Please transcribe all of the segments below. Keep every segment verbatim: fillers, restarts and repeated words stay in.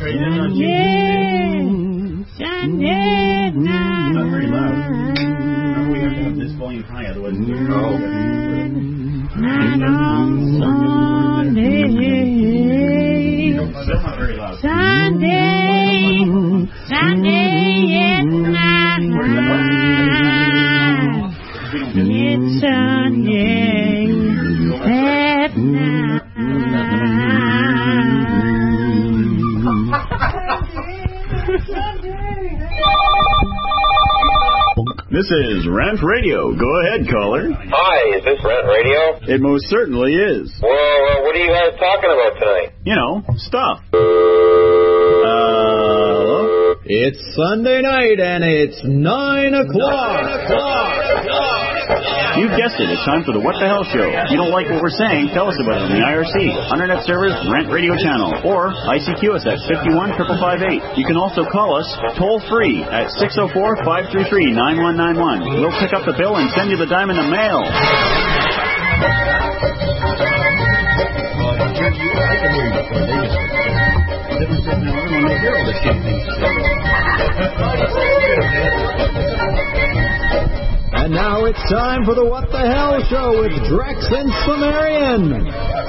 Sunday night. Not very loud. Remember, we have to have this volume high, otherwise it's very loud. Night on Sunday. Still not very loud. Sunday, Sunday at night. It's Sunday at night. This is Rant Radio. Go ahead, caller. Hi, is this Rant Radio? It most certainly is. Well, uh, what are you guys talking about tonight? You know, stuff. Uh, hello? It's Sunday night and it's nine o'clock. Nine o'clock. You guessed it. It's time for the What the Hell Show. If you don't like what we're saying, tell us about it on the I R C, Internet Service, Rant Radio Channel, or I C Q us at five one five five eight. You can also call us toll-free at six oh four, five three three, nine one nine one. We'll pick up the bill and send you the dime in the mail. And now it's time for the What the Hell Show with Drex and Sumerian.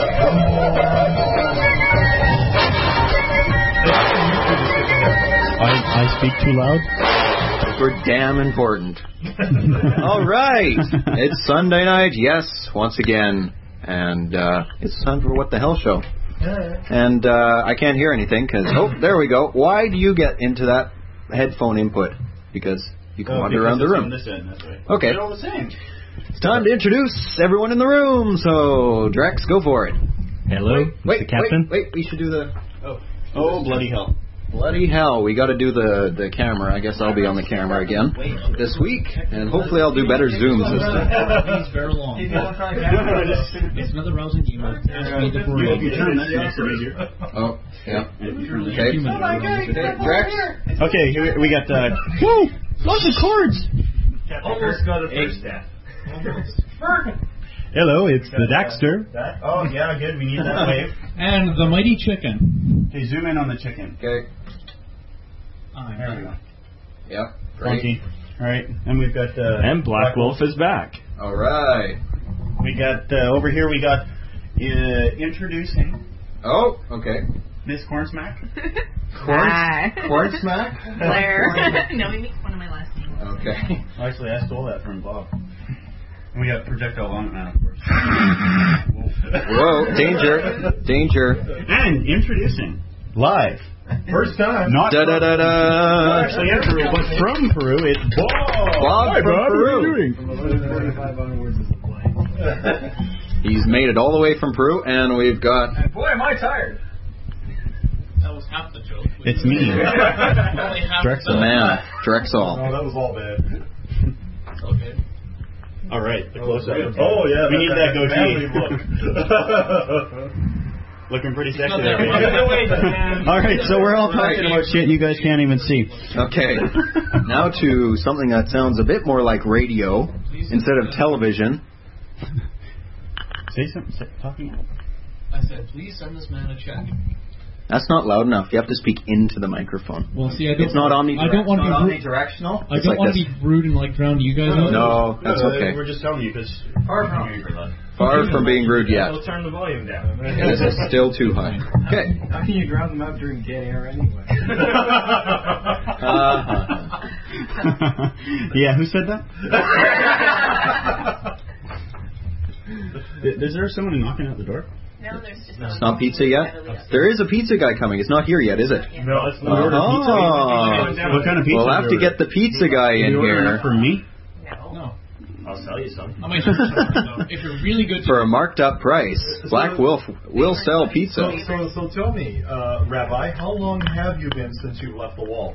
I, I speak too loud? We're damn important. All right. It's Sunday night, yes, once again. And uh, it's time for What the Hell Show. And uh, I can't hear anything because, oh, there we go. Why do you get into that headphone input? Because you can uh, wander around the room. On this end, that's right. Okay. They're all the same. It's time to introduce everyone in the room. So, Drex, go for it. Hello, wait, wait, Mister Captain. Wait, wait, we should do the... Oh, oh bloody hell. Bloody hell, we got to do the, the camera. I guess I'll be on the camera again this week, and hopefully I'll do better zooms this time. It's very long. It's another rousing email. You turn that makes it easier. Oh, yeah. Okay. Drex? Okay, here we got, uh, woo, lots of chords. Almost got a first step. Hello, it's the Daxter. That? Oh, yeah, good. We need that wave. And the mighty chicken. Okay, zoom in on the chicken. Okay. There we go. Yep. Great. Funky. All right, and we've got... Uh, And Black Wolf is back. All right. We got, uh, over here we got uh, introducing... Oh, okay. Miss Cornsmack. Hi. Corn Smack? Blair. No, we make fun of my last name. Okay. Well, actually, I stole that from Bob. And we got Projectile Vomit Man, of course. Whoa, danger, danger. And introducing, live, first time, not Da da da da. actually in Peru, but from Peru, it's Bob. Bob Hi, from Bob, Peru. What are you doing? He's made it all the way from Peru, and we've got... And boy, am I tired. That was half the joke. It's me. The man, Drexel. Oh, that was all bad. Okay. All right, the close-up. Oh, yeah, we need that goatee. Looking pretty sexy there. All right, so we're all talking about shit you guys can't even see. Okay, now to something that sounds a bit more like radio instead of television. Say something. Say, talking. I said, please send this man a check. That's not loud enough. You have to speak into the microphone. Well, see, I don't. It's not omnidirectional. I don't want to be rude. omnidirectional. I don't like want to be rude and like drown you guys out. No, that's okay. We're just telling you because Far from Far from being rude yet. We'll turn the volume down. This is still too high. Okay. How can you drown them out during dead air anyway? Uh-huh. Yeah, who said that? Is there someone knocking at the door? No, there's just It's not pizza yet? There is a pizza guy coming. It's not here yet, is it? No, it's not. Oh. What kind of pizza? We'll have to get the pizza guy in here. For me? no. No. I'll sell you some. I might so, if you're really good. For a marked up price. Black Wolf will sell pizza. So, so, so tell me, uh, Rabbi, how long have you been since you left the wall?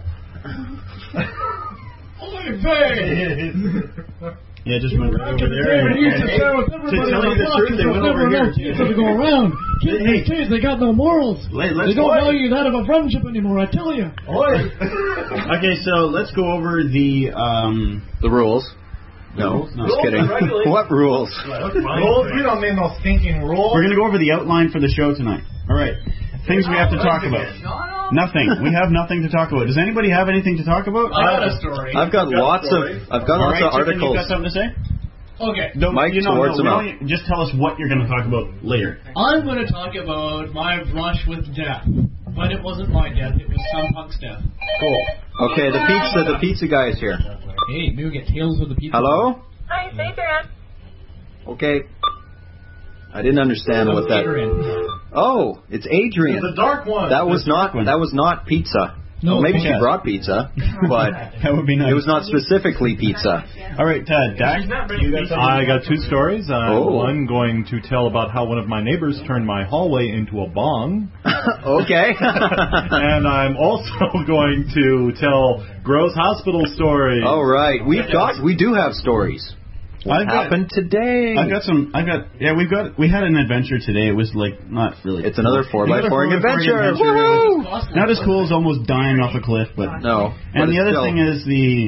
Yeah, just went right over there. And, and, and, to tell you the truth, they went over here. To go around. Kids these days, they got no morals. Let, they don't value that of a friendship anymore, I tell you. Okay, so let's go over the um the rules. No, no. just kidding. What rules? Rules? We don't mean no stinking rules. We're going to go over the outline for the show tonight. All right. Things we have to talk about. No, no, Nothing. We have nothing to talk about. Does anybody have anything to talk about? I got a story. I've got I've got lots story. of I've got All lots right, of Chicken, articles. you got something to say? Okay. Don't, Mike, you know, towards no, him we out. don't- just tell us what you're going to talk about later. I'm going to talk about my brush with death. But it wasn't my death, it was some punk's death. Cool. Okay, the pizza the pizza guy is here. Hey, maybe we get Tales with the Pizza. Hello? Hi, it's Adrian. Okay. I didn't understand what that. Oh, it's Adrian. The dark one. That was The dark not one. that was not pizza. No, Well, maybe she pizza. brought pizza, but That would be nice. it was not specifically pizza. All right, uh, Dak. I got two stories. Uh, Oh. One going to tell about how one of my neighbors turned my hallway into a bong. Okay. And I'm also going to tell gross hospital stories. All right, we've got we do have stories. What I've got- happened today? I've got some. I've got. Yeah, we've got. We had an adventure today. It was like not really. It's another four by Another four four by four adventure. adventure. Woohoo! Not as cool as almost dying off a cliff, but No. but And the it's other still- thing is the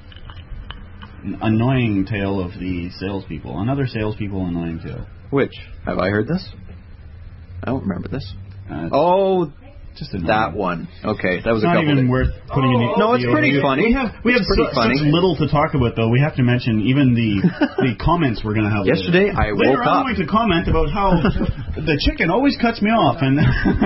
annoying tale of the salespeople. Another salespeople annoying tale. which have I heard this? I don't remember this. Uh, Oh, just annoying. that one. Okay, that was It's a not couple. even days. worth putting in. The, No, it's the pretty overview. funny. We have we It's have pretty su- funny. such little to talk about, though. We have to mention even the the comments we're going to have Yesterday, I later. woke I'm up. going to comment about how the chicken always cuts me off, and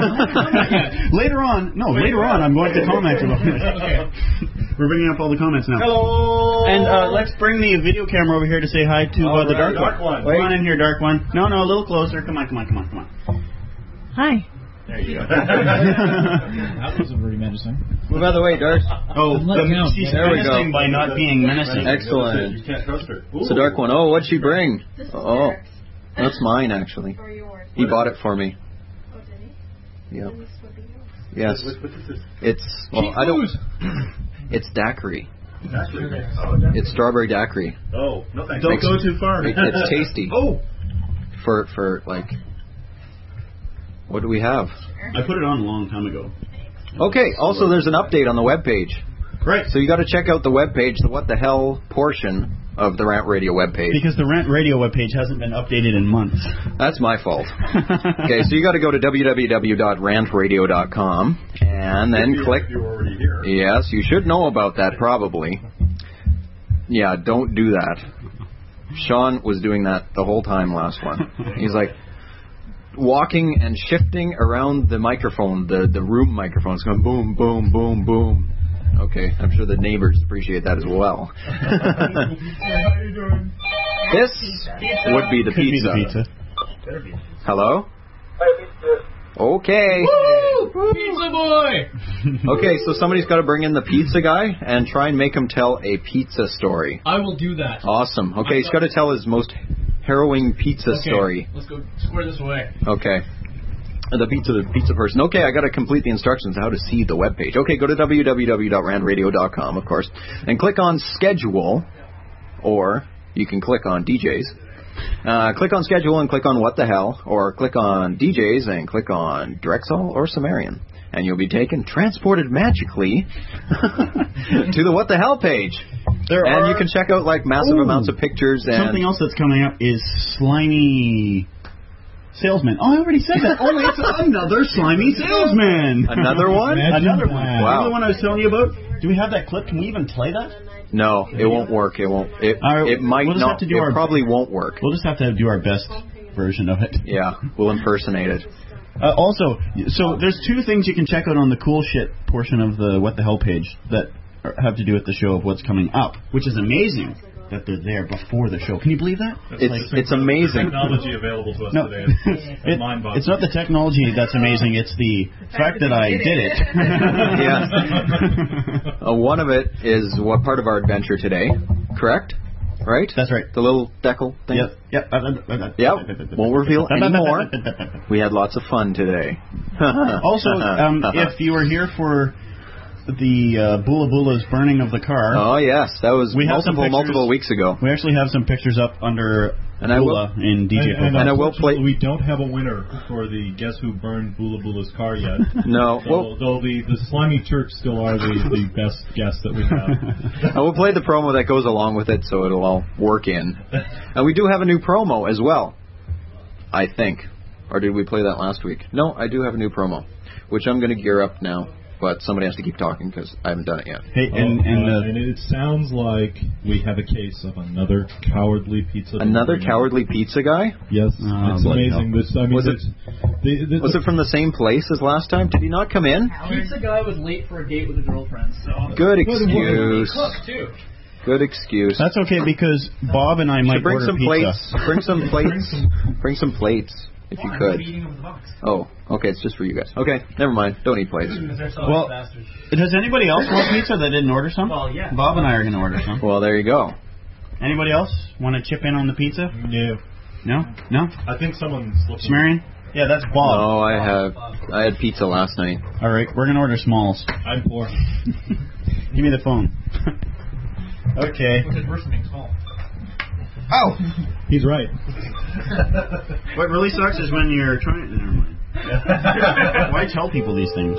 later on, no, later on, I'm going to comment about it. Okay. We're bringing up all the comments now. Hello. And uh, let's bring the video camera over here to say hi to uh, the All right, dark, dark one. Come on in here, dark one. No, no, a little closer. Come on, come on, come on, come on. Hi. There you go. That wasn't very menacing. Well, by the way, Dark. Oh, Let the, it count. she's There we menacing go. by not being menacing. Excellent. You can't trust her. It's a dark one. Oh, what'd she bring? This is Oh, Eric's. that's mine actually. Or yours. He bought it for me. Oh, did he? Yeah. Then this would be yours. Yes. What, what is this? It's well, I don't. It's daiquiri. Daiquiri. Oh, daiquiri. It's strawberry daiquiri. Oh, no thanks. Don't Makes- go too far. It- it's tasty. Oh, For for like. What do we have? I put it on a long time ago. Okay. Also, there's an update on the webpage. Right. So you got to check out the webpage, the What the Hell portion of the Rant Radio webpage. Because the Rent Radio webpage hasn't been updated in months. That's my fault. Okay, so you got to go to w w w dot rant radio dot com and then if click. You're already here. Yes, you should know about that probably. Yeah, don't do that. Sean was doing that the whole time last one. He's like walking and shifting around the microphone, the, the room microphone. It's going boom, boom, boom, boom. Okay, I'm sure the neighbors appreciate that as well. How you doing? This would be the Could be pizza. the pizza. Better be. Hello? Hi, pizza. Okay. Woo! Pizza boy! Okay, so somebody's got to bring in the pizza guy and try and make him tell a pizza story. I will do that. Awesome. Okay, he's got to tell his most harrowing pizza Okay, story. Let's go square this away. Okay. The pizza, the pizza person. Okay, I got to complete the instructions how to see the webpage. Okay, go to w w w dot rand radio dot com, of course, and click on schedule, or you can click on D Js. Uh, click on schedule and click on what the hell, or click on D Js and click on Drexel or Sumerian, and you'll be taken, transported magically to the what the hell page. There And are- you can check out like massive Ooh. amounts of pictures and Something else that's coming up is slimy salesman. Oh, I already said that. Oh, it's another slimy salesman. Another one? Another one. Wow. Remember the one I was telling you about? Do we have that clip? Can we even play that? No, it won't work. It won't. It, All right, it might we'll just not. have to do it our- probably won't work. We'll just have to do our best version of it. Yeah, we'll impersonate it. Uh, also, so there's two things you can check out on the cool shit portion of the What the Hell page that are, have to do with the show of what's coming up, which is amazing that they're there before the show. Can you believe that? It's it's amazing. Technology available to us No, today. it, Mind-boggling. it's not the technology that's amazing. It's the fact that I did it. Yeah. Uh, one of it is what part of our adventure today, correct? Right? That's right. The little decal thing. Yep. Yep. Yep. Won't reveal anymore. We had lots of fun today. Also, um, if you were here for the uh, Bula Bula's burning of the car, Oh yes, that was We have some multiple pictures. multiple weeks ago. we actually have some pictures up under And I will- Bula in D J And, and Profile. And I will play- unfortunately, we don't have a winner for the Guess Who Burned Bula Bula's Car yet. No. So, Well, though the, the Slimy Church still are the, the best guess that we have. I will play the promo that goes along with it, so it'll all work in. And we do have a new promo as well, I think. Or did we play that last week? No, I do have a new promo. which I'm going to gear up now. But somebody has to keep talking because I haven't done it yet. Hey, and Oh, and, uh, uh, and it sounds like we have a case of another cowardly pizza. Another delivery. cowardly pizza guy? Yes, Oh, it's bloody amazing. hell. This, I mean, Was it- this- the, the, Was it from the same place as last time? Did he not come in? Pizza guy was late for a date with a girlfriend, so. Good He excuse. cooked, too. Good excuse. that's okay because Bob and I might Should bring order some pizza. plates. Bring some plates. Bring some plates if you Why? could. I'm eating of the box. Oh, okay. It's just for you guys. Okay, never mind. Don't eat plates. Because they're so Well, bastards. does anybody else want pizza that didn't order some? Well, yeah. Bob and I are going to order some. Well, there you go. Anybody else want to chip in on the pizza? No. No? No? I think someone's looking. Sumerian? Yeah, that's Bob. No, I have. I had pizza last night. All right, we're going to order smalls. I'm poor. Give me the phone. Okay. Which is worse than being small. Oh! He's right. What really sucks is when you're trying... Never mind. Why tell people these things?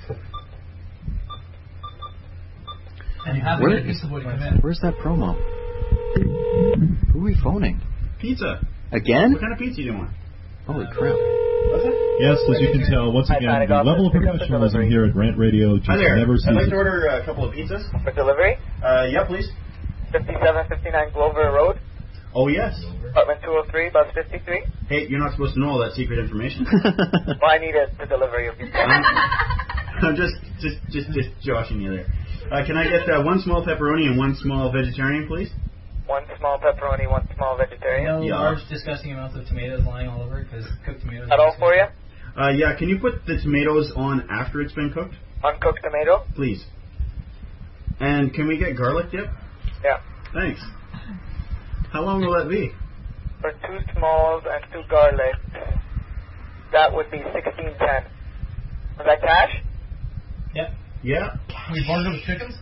And you have to Where get a is- piece of wood to come in. Where's that promo? Who are we phoning? Pizza. Again? What kind of pizza do you want? Holy crap. Yes, as you can tell, once again, the level of professionalism here at Rant Radio just Hi there. never I'd like ceases. to order a couple of pizzas. For delivery? Uh, yeah, please. fifty-seven fifty-nine Glover Road, Oh, yes. apartment two oh three, bus fifty-three. Hey, you're not supposed to know all that secret information. Well, I need it to deliver your pizza. I'm just, just, just, just joshing you there. Uh, can I get uh, one small pepperoni and one small vegetarian, please? One small pepperoni, one small vegetarian. No Yeah. large disgusting amounts of tomatoes lying all over because cooked tomatoes. That all for you? Uh, yeah, can you put the tomatoes on after it's been cooked, Uncooked tomato? please? And can we get garlic dip? Yeah. Thanks. How long will that be? For two smalls and two garlic, that would be sixteen ten. Was that cash? Yep. Yeah. We bartered with chickens?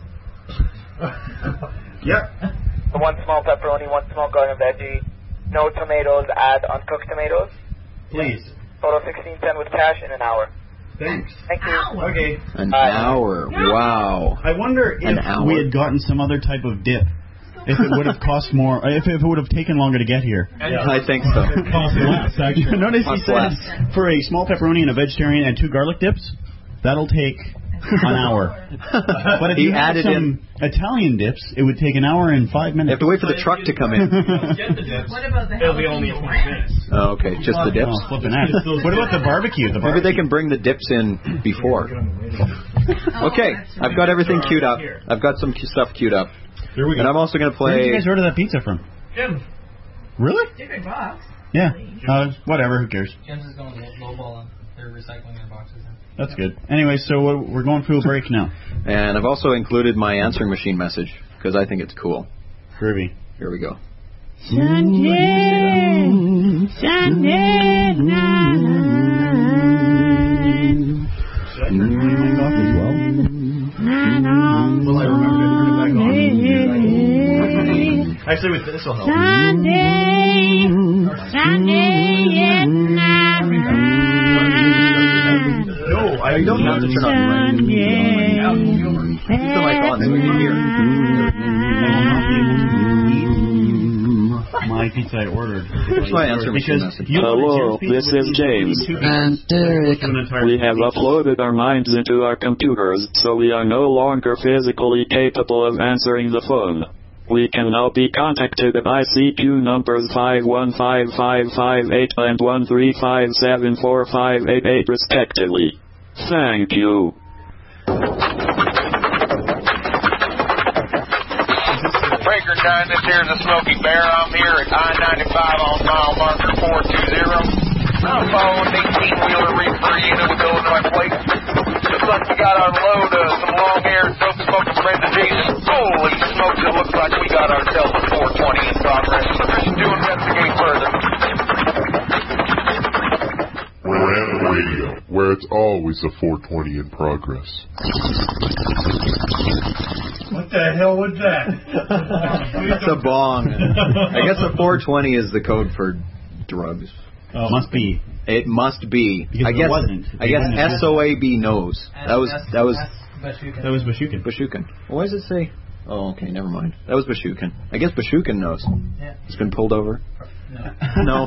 Yep. The one small pepperoni, one small garden veggie, no tomatoes, add uncooked tomatoes. Please. Total sixteen ten with cash in an hour. Thanks. Thank you. Okay. An Uh, hour. Wow. I wonder An if hour. we had gotten some other type of dip. If it would have cost more, if, if it would have taken longer to get here. I think so. Cost less, actually. Notice he Cost said less. for a small pepperoni and a vegetarian and two garlic dips, that'll take an hour. But if He you had added some Italian dips, it would take an hour and five You have minutes. to wait for the truck to come in. Get the dips. What about the It'll be only jalapeno twenty ranch? minutes. Oh, okay, just the dips. Oh, flipping that. What about the barbecue? The Maybe they barbecue. can bring the dips in before. Okay, I've got everything queued up. I've got some cu- stuff queued up. Here we go. And I'm also going to Where did you play... guys order that pizza from? Jim. Really? Big box. Yeah. Uh, whatever. Who cares? Jim's is going low ball on. They're recycling their boxes. That's good. Anyway, so uh, we're going through a break now. And I've also included my answering machine message, because I think it's cool. Groovy. Here we go. Sunday, Sunday night. Should I turn my mic off as well? Night on Will I remember to turn it back on? Sunday, Actually, with this will help. Sunday, Sunday at night. No, I don't have to turn on Sunday, Keep the mic on so we can hear. My pizza I ordered. Here's my answer machine Because message. you Hello, ordered Jim's this pizza is with James. two And Derek. An entire We have pizza. uploaded our minds into our computers, so we are no longer physically capable of answering the phone. We can now be contacted at I C Q numbers five one five five five eight and one three five seven four five eight eight respectively. Thank you. Breaker nine, this here's a Smoky Bear. I'm here at I ninety-five on mile marker four two zero. I'm following an eighteen-wheeler reefer unit with Illinois plate. Looks like we got our load of some long-haired, dope-smoking friends of Jesus. Holy smokes, it looks like we got ourselves a four twenty in progress. Permission to investigate further. Rant Radio, where it's always a four twenty in progress. What the hell was that? It's a bong. I guess a four twenty is the code for drugs. Oh, must be. It must be. Because I if it guess. wasn't, I guess then it S O A B knows. That was that was That was Bashukin. Bashukin. Why does it say Oh, okay, never mind. That was Bashukin. I guess Bashukin knows. Yeah. He's been pulled over. No. No.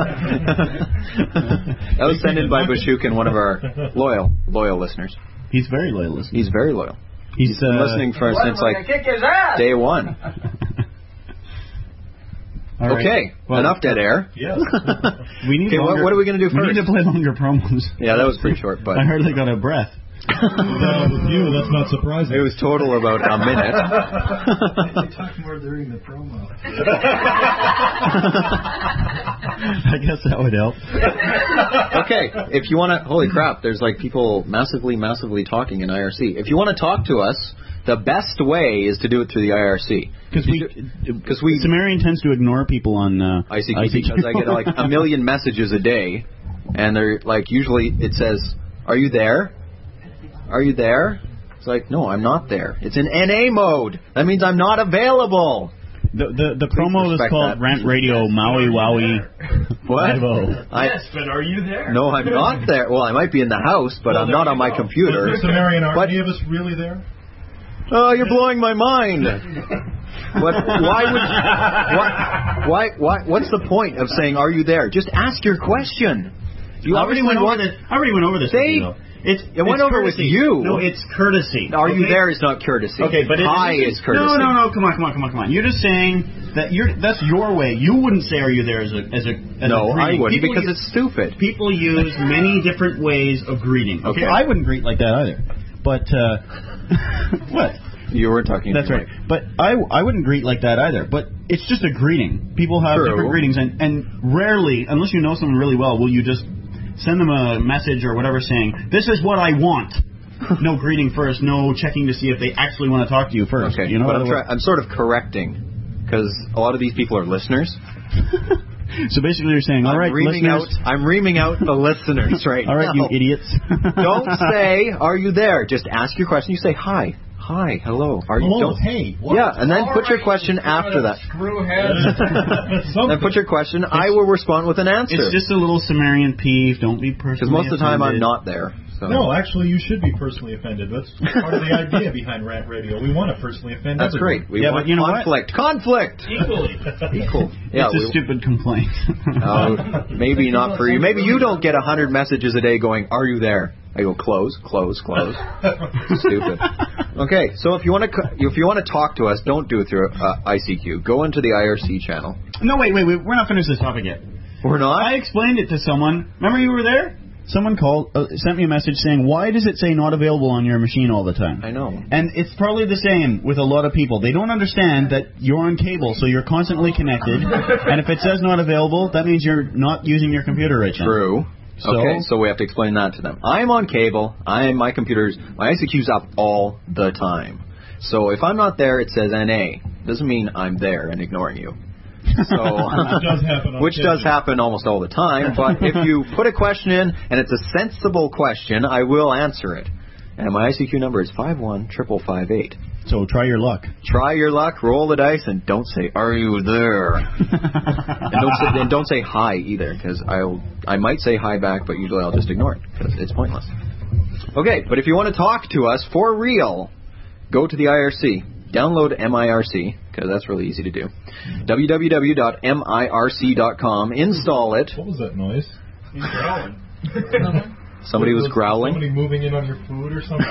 That was sent in by Bashukin, one of our loyal, loyal listeners. He's very loyal listener. He's very loyal. He's, He's been uh, listening for What, since we're like gonna kick his ass? day one. All right. Okay, Well, enough dead air. Yes. We need Okay, what, longer, what are we going to do We first? need to play longer promos. Yeah, that was pretty short, but I hardly got a breath. Well, with you, that's not surprising. it was total about a minute. They talk more during the promo. I guess that would help. Okay, if you want to, holy crap, there's like people massively, massively talking in I R C. If you want to talk to us, the best way is to do it through the I R C. Because we, because we, Sumerian tends to ignore people on uh, I C Q because I get like a million messages a day, and they're like, usually it says, "Are you there? Are you there?" It's like, no, I'm not there. It's in N A mode. That means I'm not available. The the, the promo is called that. Rant Radio Maui Wowie. What? I, Yes, but are you there? no, I'm not there. Well, I might be in the house, but Well, I'm there not you on my go. computer. Well, Sumerian, are But- any of us really there? Oh, you're blowing my mind. What? Why would? What, why? Why? What's the point of saying, "Are you there?" Just ask your question. You I already went over this. I already went over this. They- with you, though. It's It went it's over courtesy. with you. No, it's courtesy. Are you okay? there is not courtesy. Okay, but it, hi it, is courtesy. No, no, no. Come on, come on, come on, come on. You're just saying that you're. That's your way. You wouldn't say "Are you there" as a as a. As No, a I greeting. wouldn't People because use, it's stupid. people use many different ways of greeting. Okay, Okay. I wouldn't greet like that either. But uh, what? You were talking. That's to right. Mike. But I, I wouldn't greet like that either. But it's just a greeting. People have True. different greetings, and, and rarely, unless you know someone really well, will you just send them a message or whatever saying, "This is what I want." No greeting first. No checking to see if they actually want to talk to you first. Okay, You know but what I'm, I try- I'm sort of correcting because a lot of these people are listeners. So basically, you're saying, "All I'm right, reaming out. listeners." I'm reaming out the listeners right All right, now. you idiots. Don't say, "Are you there?" Just ask your question. You say, "Hi, hi, hello." Are you? Hello, don't- hey. What? Yeah, and then All put your right, question you after that. Screwhead. Then put your question. I will respond with an answer. It's just a little Sumerian peeve. Don't be personally Because most of the time I'm offended. not there. So. No, actually, you should be personally offended. That's part of the idea behind Rant Radio. We want to personally offend That's everyone. great. We Yeah, want but you know what? conflict. Conflict. Equally. Equal. Yeah, It's a we- stupid complaint. Uh, maybe not for you. Maybe you don't get a hundred messages a day going, "Are you there?" I go, "Close, close, close." Stupid. Okay, so if you want to if you want to talk to us, don't do it through uh, I C Q. Go into the I R C channel. No, wait, wait, wait. We're not finished this topic yet. We're not. I explained it to someone. Remember you were there? Someone called, uh, sent me a message saying, "Why does it say not available on your machine all the time?" I know. And it's probably the same with a lot of people. They don't understand that you're on cable, so you're constantly connected. And if it says not available, that means you're not using your computer right now. True. So, Okay, so we have to explain that to them. I'm on cable. I my computer's my I C Q's up all the time. So if I'm not there, it says N A. Doesn't mean I'm there and ignoring you. So Which does happen on which does occasion. happen almost all the time. But if you put a question in and it's a sensible question, I will answer it. And my I C Q number is five one triple five eight. So try your luck. Try your luck, roll the dice, and don't say, "Are you there?" and, don't say, and don't say hi either, because I'll I might say hi back, but usually I'll just ignore it because it's pointless. Okay, but if you want to talk to us for real, go to the I R C. Download M I R C, because that's really easy to do. w w w dot m i r c dot com. Install it. What was that noise? He's growling. Somebody was growling. Somebody moving in on your food or something?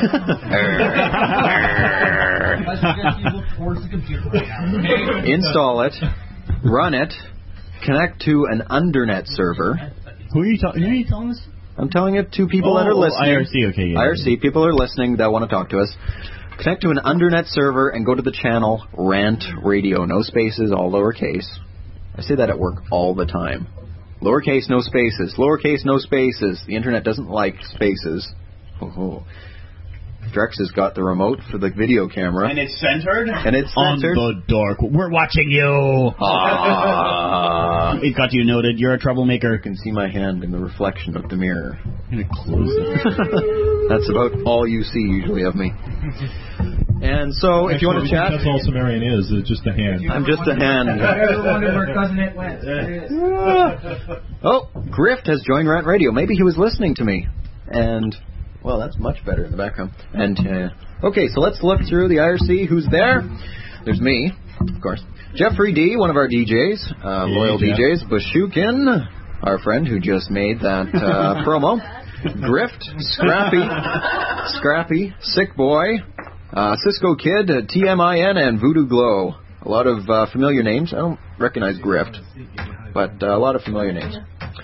I suggest you look towards the computer right now. Okay? Install it. Run it. Connect to an undernet server. Who are you, ta- who are you telling us? I'm telling it to people Oh, that are oh, listening. I R C, okay, yeah. I R C, people are listening that want to talk to us. Connect to an undernet server and go to the channel Rant Radio. No spaces, all lowercase. I say that at work all the time. Lowercase, no spaces. Lowercase, no spaces. The internet doesn't like spaces. Oh. Drex has got the remote for the video camera. And it's centered? And it's On centered. the dark. We're watching you. Ah. It got you noted. You're a troublemaker. You can see my hand in the reflection of the mirror. I'm going to close it. That's about all you see usually of me. And so, if you want to Actually, chat, that's all Sumerian is. It's just a hand. I'm just a hand. I ever wondered where Cousin It went? There it is. Oh, Grift has joined Rant Radio. Maybe he was listening to me. And, well, that's much better in the background. And, uh, okay, so let's look through the I R C. Who's there? There's me, of course. Jeffrey D, one of our D Js, uh, loyal Jeff. D Js. Bashukin, our friend who just made that uh, promo. Grift, Scrappy, Scrappy, Sick Boy, uh, Cisco Kid, uh, T M I N, and Voodoo Glow. A lot of uh, familiar names. I don't recognize Grift, but uh, a lot of familiar names.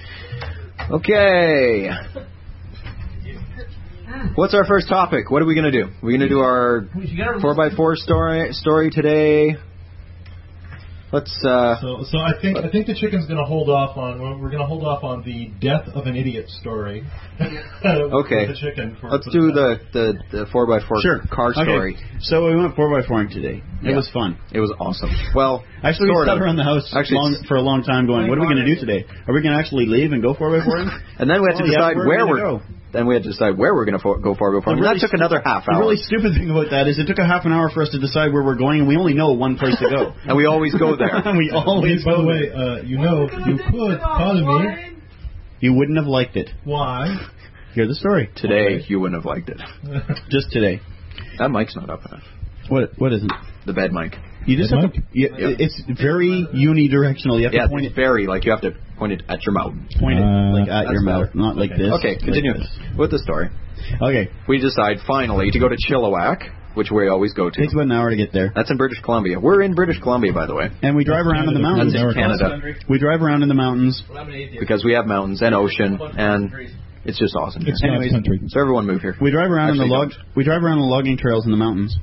Okay. What's our first topic? What are we going to do? We're going to do our four by four story story today. Let's. Uh, so, so I think I think the chicken's going to hold off on. We're going to hold off on the death of an idiot story. Okay. The chicken for, Let's for do the, the, the the four by four Sure. car story. Okay. So we went four by four today. It Yeah. was fun. It was awesome. Well, actually, we sort sat of. around the house Actually, long, for a long time going, what are we going to do today? Are we going to actually leave and go four by four? And then we had to Oh, yeah, decide where where we're we're. gonna go. Then we had to decide where we're going to go four by four. And The really that took another half The hour. really stupid thing about that is it took a half an hour for us to decide where we're going, and we only know one place to go. And we always go there. and we always By go the way, there. uh, you know, you could call me. You wouldn't have liked it. Why? Hear the story. Today, Okay. you wouldn't have liked it. Just today. That mic's not up enough. What? What isn't? The bed mic. You just Bed have to, mic? you, Yeah. It's very unidirectional. You have Yeah, to point it's it, very, like, you have to point it at your mouth. point it Uh, like at that's your mouth, better. not like this. Okay, continue Like this. with the story. Okay, We decide, finally, to go to Chilliwack, which we always go to. takes about an hour to get there, That's in British Columbia. We're in British Columbia, by the way. and we drive around in the Canada. mountains. That's in America. Canada. We drive around in the mountains. Because we have mountains and ocean, and it's just awesome. It's Anyways. God's country. So everyone move here. We drive around Actually, in the log. don't. We drive around the logging trails in the mountains,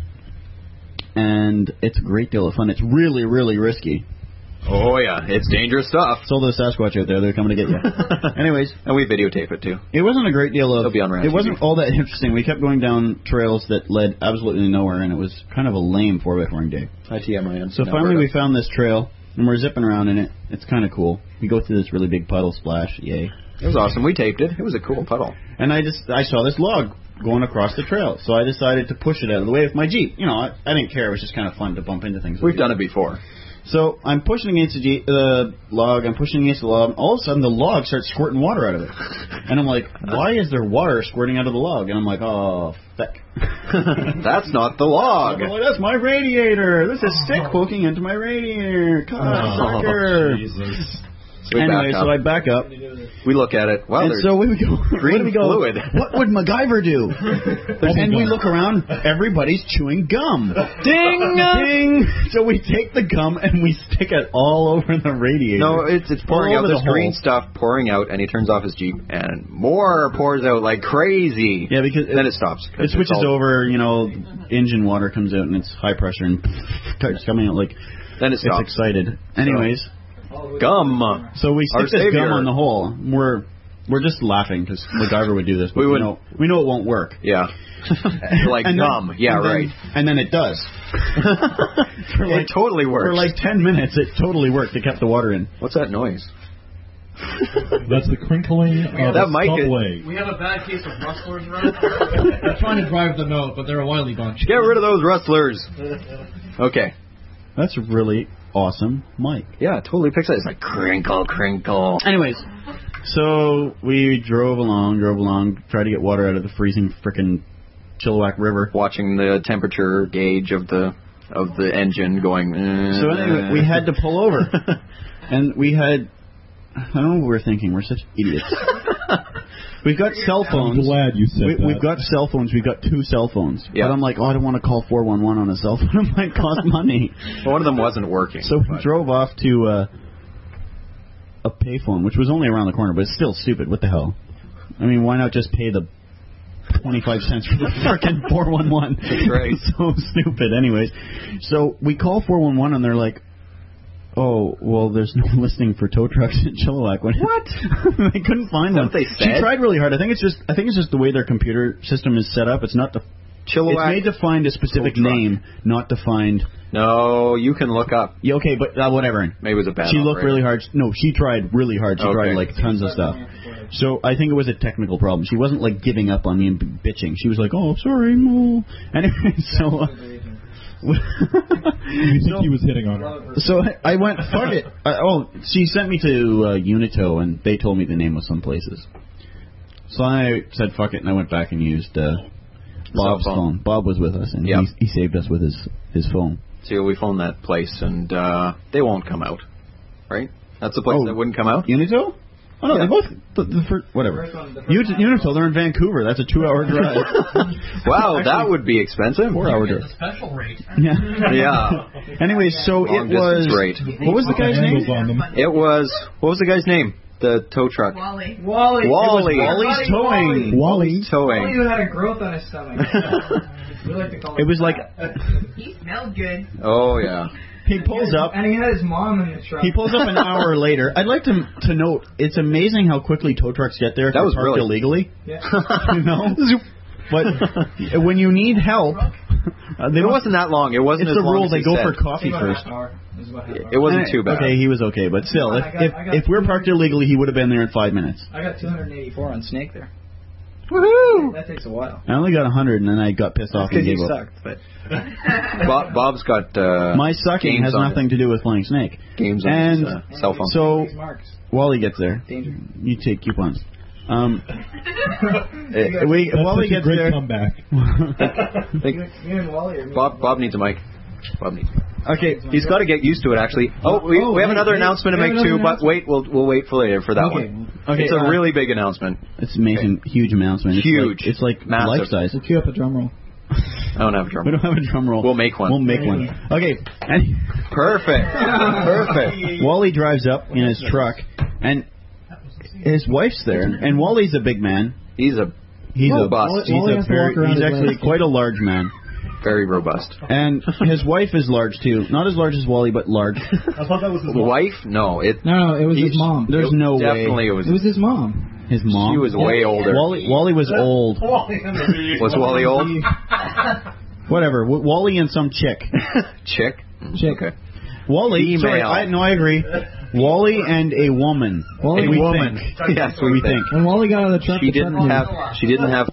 and it's a great deal of fun. It's really, really risky. Oh, yeah. It's dangerous stuff. So the Sasquatch out there, they're coming to get you. Anyways, And we videotape it, too. it wasn't a great deal of. It'll be on Rant It wasn't T V. all that interesting. We kept going down trails that led absolutely nowhere, and it was kind of a lame four by four day. I T M I N. So finally, we found this trail, and we're zipping around in it. It's kind of cool. We go through this really big puddle splash. Yay! It was awesome. We taped it. It was a cool puddle. And I just I saw this log going across the trail, so I decided to push it out of the way with my Jeep. You know, I, I didn't care. It was just kind of fun to bump into things. We've done it before. So I'm pushing against the Jeep, uh, log. I'm pushing against the log. All of a sudden, the log starts squirting water out of it, and I'm like, "Why is there water squirting out of the log?" And I'm like, "Oh, feck." That's not the log. I'm like, that's my radiator. This is stick poking into my radiator. God, sucker. Jesus. So we Anyway, back up. so I back up. We look at it. Well, And there's so we would go, green what do we go, fluid. What would MacGyver do? And we look around, everybody's chewing gum. Ding! Ding! So we take the gum and we stick it all over the radiator. No, it's it's pouring All out over this the green hole. stuff, pouring out, and he turns off his Jeep, and more pours out like crazy. Yeah, because then it stops. It switches all, over, you know, engine water comes out and it's high pressure and starts coming out like Then it it's stops. excited. Anyways, Gum. so we Our stick this savior. gum on the hole. We're we're just laughing because MacGyver would do this, but We we, would- know we know it won't work. Yeah. like And then- gum. Yeah, and then- right. And then it does. For It like, totally works. For like ten minutes, it totally worked. It kept the water in. What's that noise? That's the crinkling of That a mic is- subway. We have a bad case of rustlers around. They're trying to drive them out, but they're a wily bunch. Get rid of those rustlers. Okay. That's really awesome, Mike. Yeah, it totally picks up. It's like crinkle, crinkle. Anyways, so we drove along, drove along, tried to get water out of the freezing frickin' Chilliwack River. Watching the temperature gauge of the of the engine going. Uh, So anyway, we had to pull over, and we had. I don't know what we were thinking. We're such idiots. We've got cell phones. I'm glad you said we, that. We've got cell phones. We've got two cell phones. Yeah. But I'm like, oh, I don't want to call four one one on a cell phone. It might cost money. Well, one of them wasn't working. So we but- drove off to uh, a payphone, which was only around the corner, but it's still stupid. What the hell? I mean, why not just pay the twenty-five cents for the fucking four one one? That's right. It's so stupid. Anyways, so we call four one one, and they're like, oh, well, there's no listing for tow trucks in Chilliwack. What? They couldn't find Is that one. what they She said? tried really hard. I think it's just I think it's just the way their computer system is set up. It's not the Chilliwack. It's made to find a specific tow truck. name, not to find. No, you can look up. Yeah, okay, but uh, whatever. Maybe it was a bad She looked operator. really hard. No, she tried really hard. She Okay. tried like tons of stuff. So I think it was a technical problem. She wasn't like giving up on me and b- bitching. She was like, "Oh, sorry, no." Anyway, so. Uh, You think he was hitting on her? so I, I went, fuck it. Uh, oh, she sent me to uh, Unito, and they told me the name of some places. So I said, fuck it, and I went back and used uh, Bob's cell phone. Bob was with us, and Yep. he, he saved us with his his phone. So we phoned that place, and uh, they won't come out, right? That's the place Oh. that wouldn't come out. Unito? Oh no, Yeah. they both. The, the first, whatever. Unito, Unito, they're in Vancouver. That's a two-hour drive. Wow, that would be expensive. Four-hour Get drive. the special rate. Yeah. Yeah. Anyway, so Long it was. distance rate. What was the guy's name? It was. What was the guy's name? The tow truck. Wally. Wally. Wally. Wally's towing. Wally. Towing. Wally who had a growth on his stomach. We like to call It was like He smelled good. Oh yeah. he pulls up. And he had his mom in the truck. He pulls up an hour later. I'd like to to note it's amazing how quickly tow trucks get there. If That they're was parked really- illegally. Yeah. You know. But when you need help, uh, they It don't- wasn't that long. It wasn't It's as the long rule. as They he go said. for coffee About first. half an hour. It was about half an hour. It wasn't Eh, too bad. Okay, he was okay, but still, if I got- if, I got if we're two- parked illegally, he would have been there in five minutes. I got two hundred eighty-four on Snake there. Woohoo! That takes a while. I only got a hundred, and then I got pissed off and Because gave you up. sucked, but Bob, Bob's got uh, My sucking games has on nothing to do with playing Snake. games on And his uh, cell phone. so These marks. Wally gets there. Danger. You take coupons. Um, eh, we That's Wally such a gets great there. comeback. Think- You, you and Wally are me. Bob, Bob needs a mic. Bob needs. Okay, He's got to get used to it. Actually. Oh, we, Oh, we have wait, another wait. announcement to We have make too, another but wait, we'll we'll wait for later for that Okay. one. Okay, It's a uh, really big announcement. It's amazing, huge announcement. It's Huge. like, it's like Massive. life size. So cue up a drum roll. I don't have a drum. We don't have a drum roll. We'll make one. We'll make one. Okay, and Perfect. Perfect. Wally drives up in his truck, and his wife's there, and Wally's a big man. He's a He's robust. a Wally he's has a to very, walk around he's his actually legs. quite a large man, very robust. and his wife is large too. Not as large as Wally, but large. I thought that was his Wife? No, it. No, no, it was He- his mom. There's it- no way. Definitely, it was. It was his mom. His mom. She was way older. Wally, Wally was old. Was Wally old? Whatever. W- Wally and some chick. Chick. Chick. Okay. Wally. Female. Sorry, I, no, I agree. Wally and a woman. Wally, we woman. think. Yes, we, we think. think. When Wally got out of the truck, She the truck didn't was- have. She didn't have.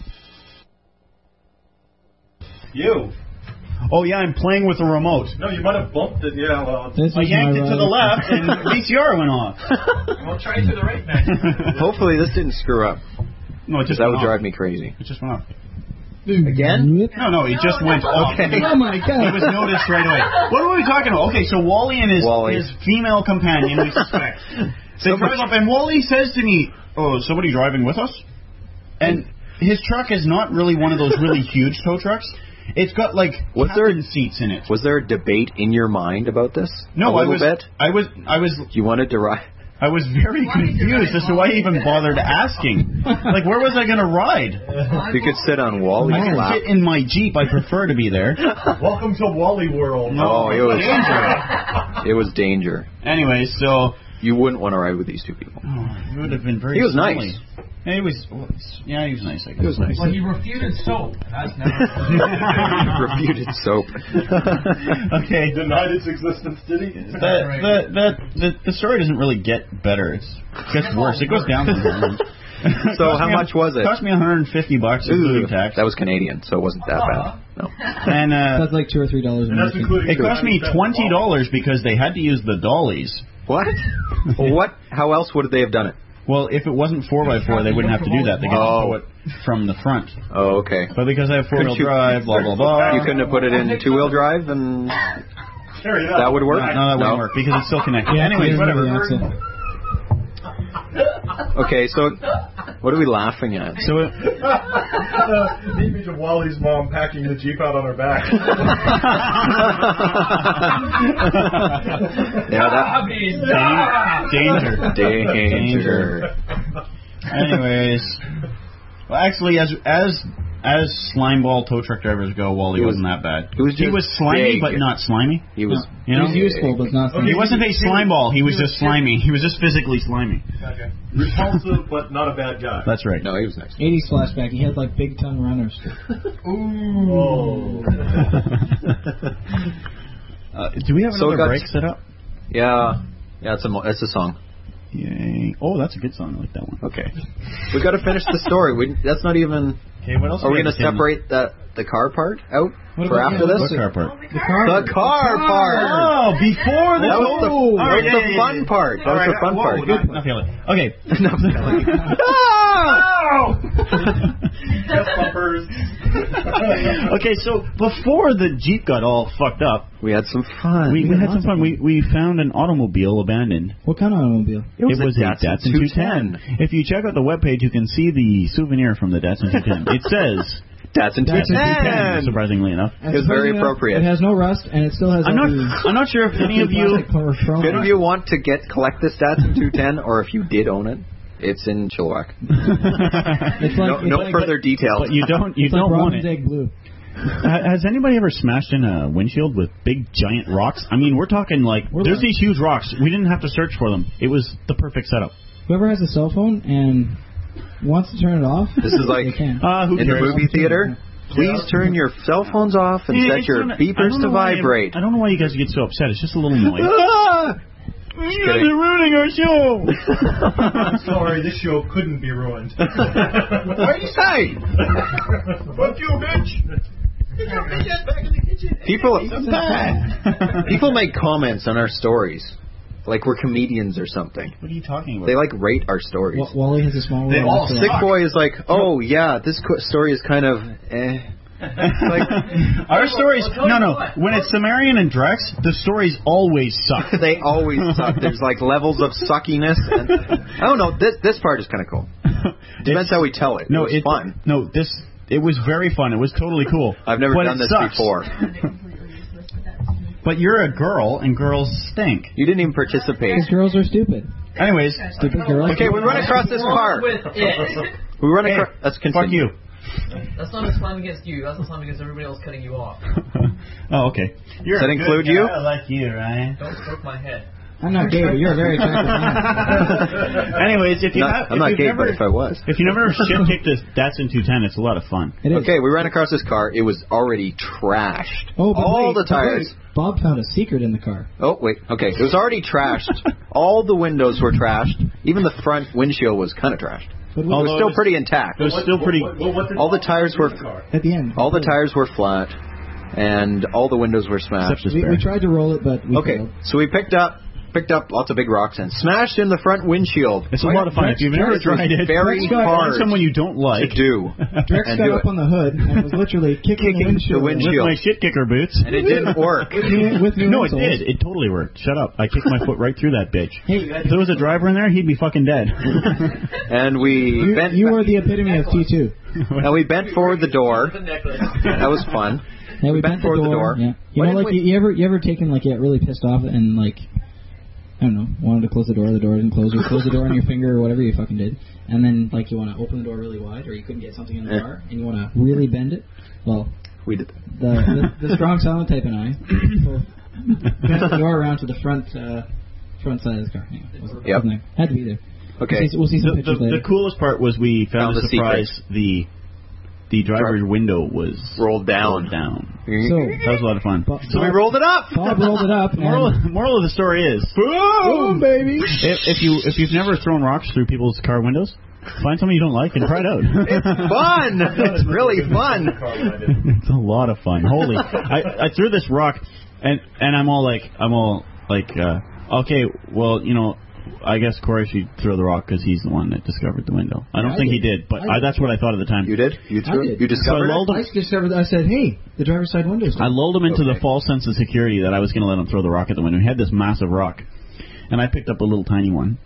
You. Oh yeah, I'm playing with the remote. No, you might have bumped it. Yeah, well. This I is yanked my it to the ride. left, and V C R went off. Well, try to the right, man. Hopefully, this didn't screw up. No, it just That went would off. drive me crazy. It just went off. Again? No, no, it just went off. Okay. Oh my It god. was noticed right away. What were we talking about? Okay, so Wally and his Wally. his female companion, we suspect. They So drive much- up, and Wally says to me, "Oh, is somebody driving with us?" And his truck is not really one of those really huge tow trucks. It's got like Was there- captain seats in it. Was there a debate in your mind about this? No, a I little was, bit. I was, I was, You wanted to ride. I was very confused as to why I even bothered asking. Like, where was I going to ride? You could sit on Wally's I could lap. sit in my Jeep. I prefer to be there. Welcome to Wally World. Oh, it was danger. It was danger. Anyway, so You wouldn't want to ride with these two people. oh, it would have been very. He was silly. nice. Yeah, he was. well, Yeah, he was nice. I guess. He was nice. Well, he refuted soap. That's never. Refuted soap. Okay. Denied its existence, did he? The, the, the, the, the story doesn't really get better. It's, it gets worse. It goes down from here. So Cost how me a- much was it? Cost me one hundred fifty bucks, including Ooh, tax. that was Canadian, so it wasn't that bad. No. And uh, That's like two or three dollars. And that's including. it cost me twenty dollars because they had to use the dollies. What? Well, what? How else would they have done it? Well, if it wasn't four by four, they wouldn't have to do that. They could Oh. tow it from the front. Oh, okay. But because I have four wheel Couldn't you- drive, blah blah blah. You couldn't have put it in two-wheel drive, and Carry that would work. No, no, that wouldn't work because it's still connected. Yeah, Anyways, clear whatever. the axle. Okay, so what are we laughing at? So it, the image of Wally's mom packing the Jeep out on her back. Yeah, that danger, danger. Anyways, well, actually, as as as slimeball tow truck drivers go, Wally He was- wasn't that bad. he was he just was slimy, big. but not slimy. He was. You know, He's useful, but not. he wasn't a slimeball. He was just slimy. He was just physically slimy. Okay. Repulsive, but not a bad guy. That's right. No, he was nice. eighties flashback. He had like big tongue runners. Oh. Uh, do we have So another it got- break set up? Yeah, yeah, it's a mo- it's a song. Yay! Oh, that's a good song. I like that one. Okay, we got to finish the story. We, that's not even. Okay, what else? Are do we have going to say? separate the the car part out What for about- after yeah, this? what car part? The car. The car part. Oh, before the That was the, oh, that all right, was the yeah, yeah, fun yeah. part. That All was right, the fun whoa, part. Enough, enough yelling. Okay. Enough yelling. Chest bumpers. Okay, so before the Jeep got all fucked up, we had some fun. We, we had some fun. We we found an automobile abandoned. What kind of automobile? It was, it was a, a Datsun two ten. If you check out the webpage, you can see the souvenir from the Datsun two ten. It says Datsun two ten. Surprisingly enough, it was very appropriate. It has no rust, and it still has. I'm not. The, I'm not sure if any of you. If any of you want to get collect this Datsun two ten, or if you did own it. It's in Chilliwack. It's like, no it's no like, further but, details. But you don't. You it's don't like want Robin's it. Egg Blue. Has anybody ever smashed in a windshield with big giant rocks? I mean, we're talking like we're there's like, these huge rocks. We didn't have to search for them. It was the perfect setup. Whoever has a cell phone and wants to turn it off, this is like uh, in the movie theater. Please turn your cell phones off and yeah, set your gonna, beepers to vibrate. I don't know why you guys get so upset. It's just a little noise. Ah! You guys are ruining our show. I'm sorry, this show couldn't be ruined. What do you say? Fuck you, bitch. People, people make comments on our stories, like we're comedians or something. What are you talking about? They like rate our stories. W- Wally has a small They world. all Sick Boy is like, oh yeah, this co- story is kind of eh. Like, our stories, no, no. When it's Sumerian and Drex, the stories always suck. They always suck. There's like levels of suckiness. And, I don't know. This this part is kind of cool. Depends how we tell it. No, it was it's fun. No, this it was very fun. It was totally cool. I've never but done this sucks. before. But you're a girl, and girls stink. You didn't even participate. Because girls are stupid. Anyways, stupid girls. Okay, we run across this car. We run across. Hey, let's continue. Fuck you. That's not a slam against you. That's a slam against everybody else cutting you off. Oh, okay. You're Does that include you? I like you, Ryan. Don't stroke my head. I'm not gay, but you're a very attractive man. Anyways, if you not, have, I'm if not gay, never, but if I was, if you never shit kicked this Datsun two ten, it's a lot of fun. Okay, we ran across this car. It was already trashed. Oh, but all wait, the tires. Wait. Bob found a secret in the car. Oh wait, okay, it was already trashed. All the windows were trashed. Even the front windshield was kind of trashed. But it was still pretty intact. It was still pretty. What, what, what all the tires were at the end. All the tires were flat, and all the windows were smashed. We, we tried to roll it, but we okay. failed. So we picked up picked up lots of big rocks and smashed in the front windshield. It's a lot of fun. If you've never tried it, very hard. Someone you don't like to do. Drex got up on the hood and was literally kicking, kicking the, windshield the windshield with my shit kicker boots, and it didn't work. with new, with new no, insoles. it did. It totally worked. Shut up! I kicked my foot right through that bitch. Hey, if there was a driver in there, he'd be fucking dead. And we you, bent. You were the epitome of T two. And we bent forward the door. That was fun. Yeah, we, we bent, bent forward the door. door. Yeah. You Why know, like we... you, you ever you ever taken like get really pissed off and like. I don't know, wanted to close the door, the door didn't close, or close the door on your finger or whatever you fucking did, and then like you want to open the door really wide, or you couldn't get something in the car, and you want to really bend it. Well, we did. The the, the strong silent type and I both bent the door around to the front uh, front side of the car. Anyway, wasn't, yep. wasn't there. Had to be there. Okay. We'll see, we'll see some the, pictures the, later. The coolest part was we found, found a surprise. Secret. The The driver's window was rolled down. Rolled down. So that was a lot of fun. Bob, so we rolled it up. Bob rolled it up. moral, moral of the story is, boom, baby. If, if you if you've never thrown rocks through people's car windows, find something you don't like and try it out. It's fun. It's really fun. It's a lot of fun. Holy! I, I threw this rock, and and I'm all like I'm all like uh, okay, well you know. I guess Corey should throw the rock because he's the one that discovered the window. I don't yeah, think I he did, but I I, that's what I thought at the time. You did? You threw it? You discovered so I it? I discovered I said, hey, the driver's side window's down. I lulled him into okay. the false sense of security that I was going to let him throw the rock at the window. He had this massive rock, and I picked up a little tiny one.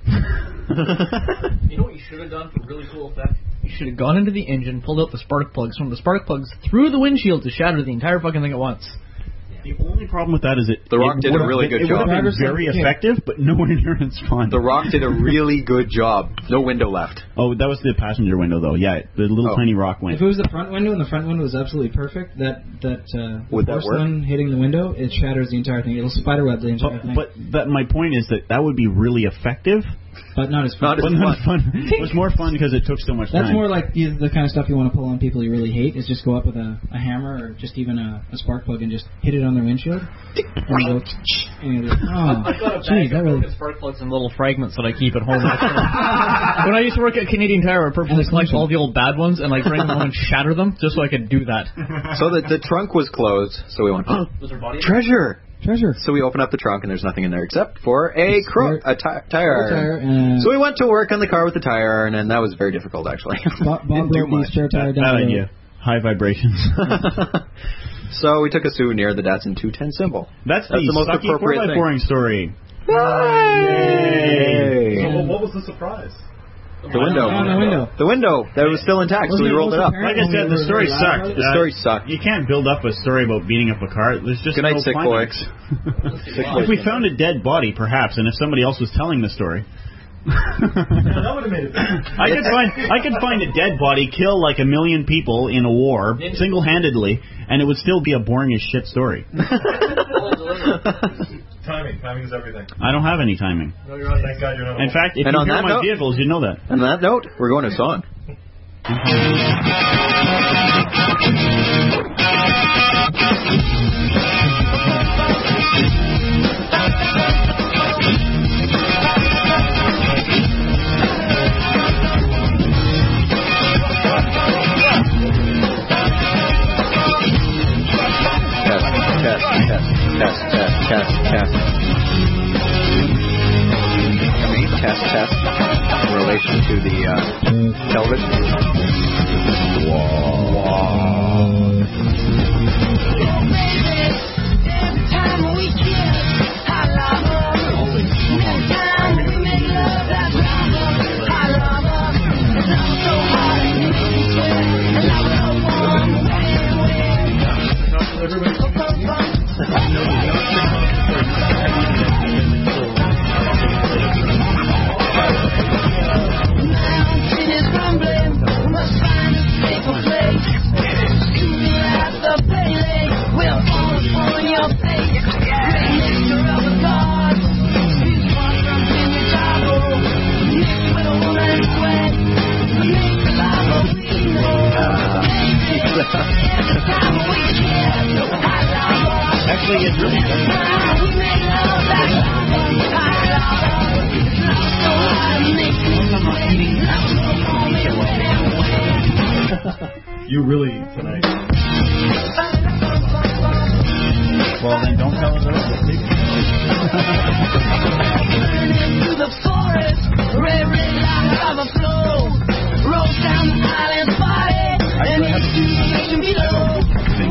You know what you should have done for really cool effect? You should have gone into the engine, pulled out the spark plugs from the spark plugs through the windshield to shatter the entire fucking thing at once. The only problem with that is it... The Rock it did a really good it job. It would have been very effective, but nowhere near as fun. The Rock did a really good job. No window left. Oh, that was the passenger window, though. Yeah, the little oh. tiny rock went. If it was the front window and the front window was absolutely perfect, that that uh, would that work? One hitting the window, it shatters the entire thing. It'll spiderweb the entire but, thing. But that, my point is that that would be really effective. But not as fun. Not as but fun. Not fun. It was more fun because it took so much That's time. more like the, the kind of stuff you want to pull on people you really hate, is just go up with a, a hammer or just even a, a spark plug and just hit it on their windshield. And go, and you go, oh, I've got a geez, bag that of really... broken spark plugs and little fragments that I keep at home. When I used to work at Canadian Tire, I purposely collect all the old bad ones and like bring them home and shatter them just so I could do that. So the, the trunk was closed, so we went, oh, was there body treasure! Treasure. So we open up the trunk and there's nothing in there except for a cro- a ti- tire tire iron. and- So we went to work on the car with the tire iron, and that was very difficult actually. Bob, Bob Didn't do broke the much. spare tire down. Bad the road. idea. High vibrations. So we took a souvenir, the Datsun two ten symbol. That's, That's the, the most sucky appropriate four by thing. four-ing story. Yay! So what- what was the surprise? The window. Oh, the window. The window. That was still intact, so we rolled it up. Like I said, the story sucked. The story sucked. You can't build up a story about beating up a car. There's just Good night, no sick climax. boys. If we found a dead body, perhaps, and if somebody else was telling the story. That would have made it better. I could find I could find a dead body, kill like a million people in a war single-handedly, and it would still be a boring as shit story. Timing. Timing is everything. I don't have any timing. No, you're on. Thank God you're not. In fact, if And you on hear that my note- vehicles, you know that. On that note, we're going to song. Test, test, test, test, test, test. Can we test, test in relation to the uh, television? Actually, it's really You really tonight. Well, then don't tell us about it. Into the forest, red, red light lava flow, rolls down the island body, and it's to the ocean below.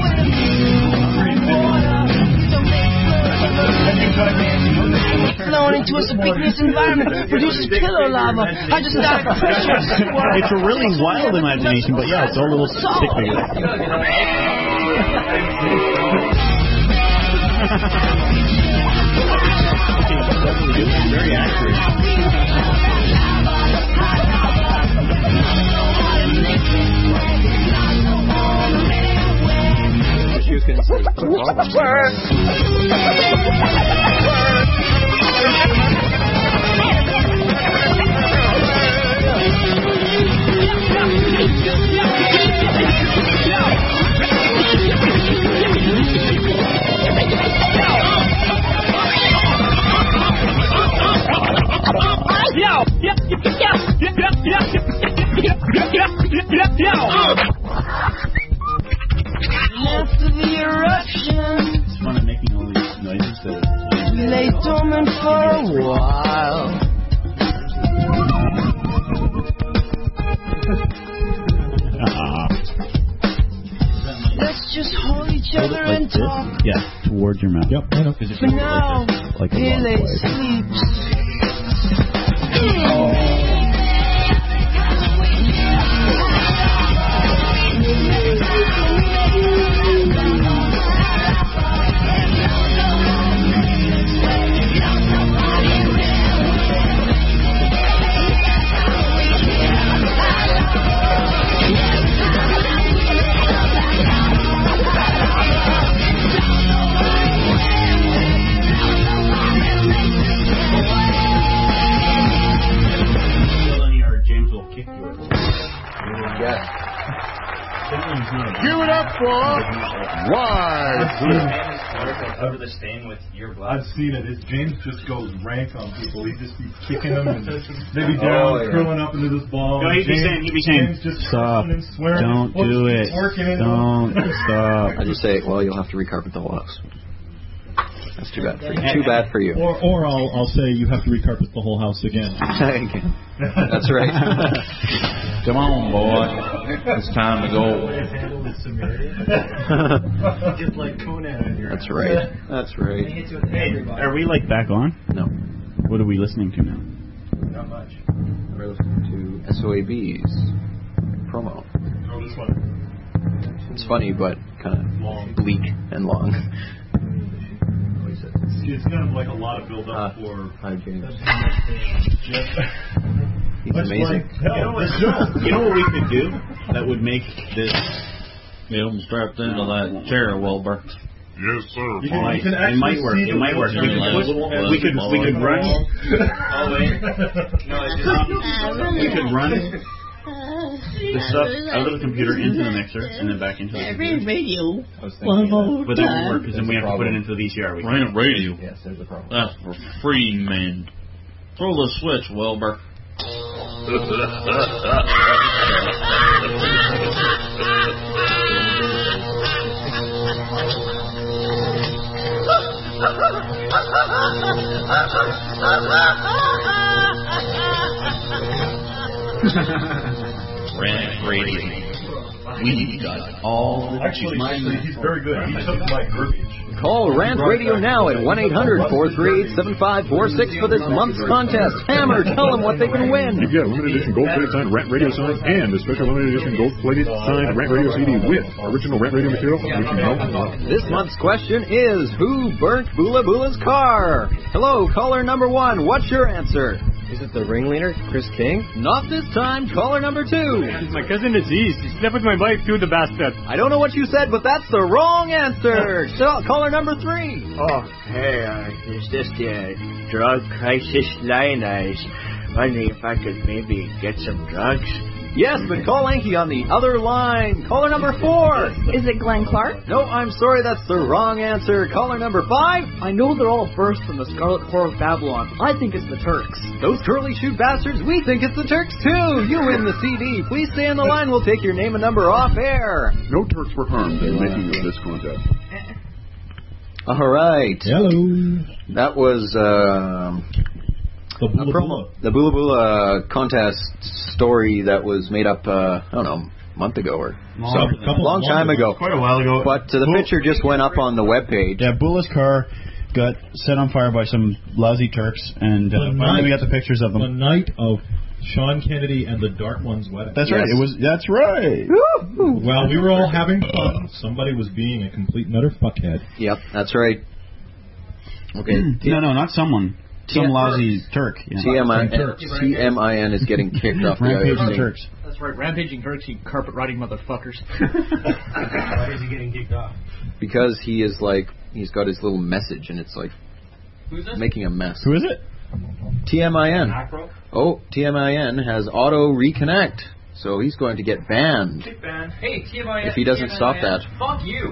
Flown into a subiquitous environment, produces killer lava, hydrostatic pressure. It's a really wild imagination, but yeah, it's all a little stick figure. Very accurate. You can After the eruption, It's fun at making all these noises that we lay dormant for a while. uh, Let's just hold each hold other it like and this. talk. Yeah, towards your mouth. Yep, I know. For now, Like a Billy long way. sleeps. Or James will kick you. Yes. Give it up for Wise. Over the stain with your blood. I've seen it. It. James just goes rank on people. He just be kicking them and they be down, Oh, yeah. curling up into this ball. No, he'd be James, saying, he'd be saying, James just stop. cursing and swearing. Don't His foot's do it. Working it. Don't stop. I just say, well, you'll have to recarpet the whole house. That's too bad for you. Too bad for you. Or, or I'll, I'll say you have to recarpet the whole house again. That's right. Come on, boy. It's time to go. Just like Conan here. That's right. That's right. Hey, are we like back on? No. What are we listening to now? Not much. We're listening to S O A B's promo. Oh, this one. It's funny, but kind of Long. bleak and long. It's kind of like a lot of build up Uh, for. Hi, James. Jeff. He's Much amazing. like hell, You know, what, this show. you know what we could do that would make this. Get them strapped into that chair, Wilbur. Yes, sir. You It can, might, you can it actually might work. see It the might work. We wheelchair could, a put, little bit. we could, we could run. Oh, wait. No, it's just. We could run the stuff out of the computer into the mixer and then back into the computer. radio. One more But that won't time. work because then we have to put it into the V C R. We can't. Rant radio. Yes, there's a problem. That's for free, man. Throw the switch, Wilbur. Rant radio. We got all the Actually, actually, he's very good. He took my verbiage. Call Rant Radio now at one eight hundred, four three eight, seven five four six for this month's contest. Hammer, tell them what they can win. You get a limited edition gold-plated signed Rant Radio sign and a special limited edition gold-plated signed Rant Radio C D with original Rant Radio material, which you know. This month's question is, who burnt Bula Bula's car? Hello, caller number one. What's your answer? Is it the ringleader, Chris King? Not this time. Caller number two. My cousin Aziz. He slept with my wife too, the bastard. I don't know what you said, but that's the wrong answer. So, caller number three. Oh, hey, uh, is this the drug crisis line? I was wondering if I could maybe get some drugs. Yes, but call Anki on the other line. Caller number four. Is it Glenn Clark? No, I'm sorry, that's the wrong answer. Caller number five. I know they're all burst from the Scarlet Whore of Babylon. I think it's the Turks. Those curly shoot bastards, we think it's the Turks too. You win the C D. Please stay on the line. We'll take your name and number off air. No Turks were harmed in the making of this contest. All right. Hello. That was um, the Bula a promo, the Bula Bula contest story that was made up. Uh, I don't know, a month ago or Long, so, a long time ago. Quite a while ago. But uh, the Bula, picture just went up on the webpage. Yeah, Bula's car got set on fire by some lousy Turks, and uh, finally we got the pictures of them. The night of Sean Kennedy and the Dark One's wedding. That's right. It was. That's right. While we were all having fun, somebody was being a complete and utter fuckhead. Yep, that's right. Okay. no, no, not someone. Some T- lousy Turk. Yeah. T M I N T M I N is getting kicked off the Rampaging I R C. Turks. That's right, rampaging Turks, you carpet riding motherfuckers. Why is he getting kicked off? Because he is like, he's got his little message and it's like Who's this? making a mess. Who is it? T M I N. Macro? Oh, T M I N has auto reconnect, so he's going to get banned Kick ban. Hey, T M I N. if he doesn't stop that. Fuck you.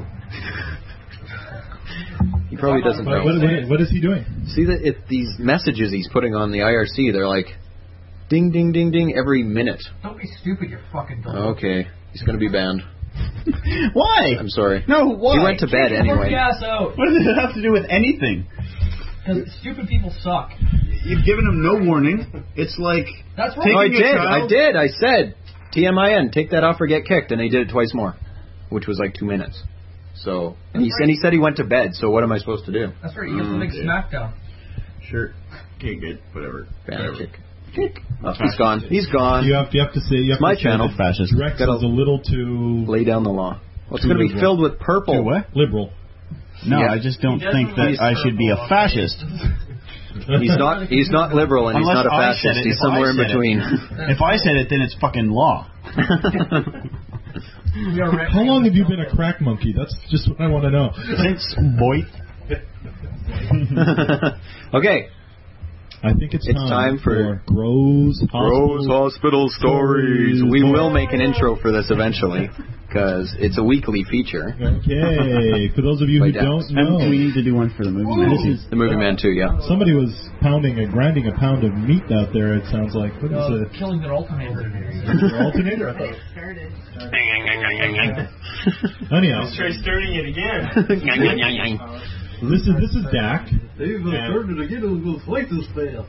He probably doesn't know. What, what, what is he doing? See that if these messages he's putting on the I R C, they're like ding, ding, ding, ding every minute. Don't be stupid, you fucking dog. Okay, he's going to be banned. Why? I'm sorry. No, why? He went to bed anyway. Your ass out. What does it have to do with anything? Because stupid people suck. You've given him no warning. It's like That's right. taking No, I a did. child- I did. I said T M I N, take that off or get kicked, and he did it twice more, which was like two minutes. So, and he, and he said he went to bed. So what am I supposed to do? That's right. You have to make SmackDown. Sure. Okay, good. Whatever. Ban kick. Kick. Oh, he's gone. He's gone. You have, you have to say. You have It's my to say channel. that Fascist. Rex is a little too Lay down the law. Well, it's Too going to be liberal. filled with purple. Too what? liberal. No, Yeah. I just don't He doesn't think that like I should be a purple. fascist. He's not. He's not liberal, and Unless he's not a I fascist. said it, He's if I somewhere in said it. between. If I said it, then it's fucking law. How long have you been a crack monkey? That's just what I want to know. Since boy. Okay. I think it's, It's time for Grows Rose Hospital Stories. We will make an intro for this eventually, because it's a weekly feature. Okay, for those of you who Play down. don't know, And we need to do one for the movie. This Man. is- The Movie Man too, yeah. somebody was pounding a grinding a pound of meat out there. It sounds like what is Uh, it? killing their alternator. Your alternator? I thought. Anyhow, Try starting it again. This is this is Dak. They've started to get a little like this fail.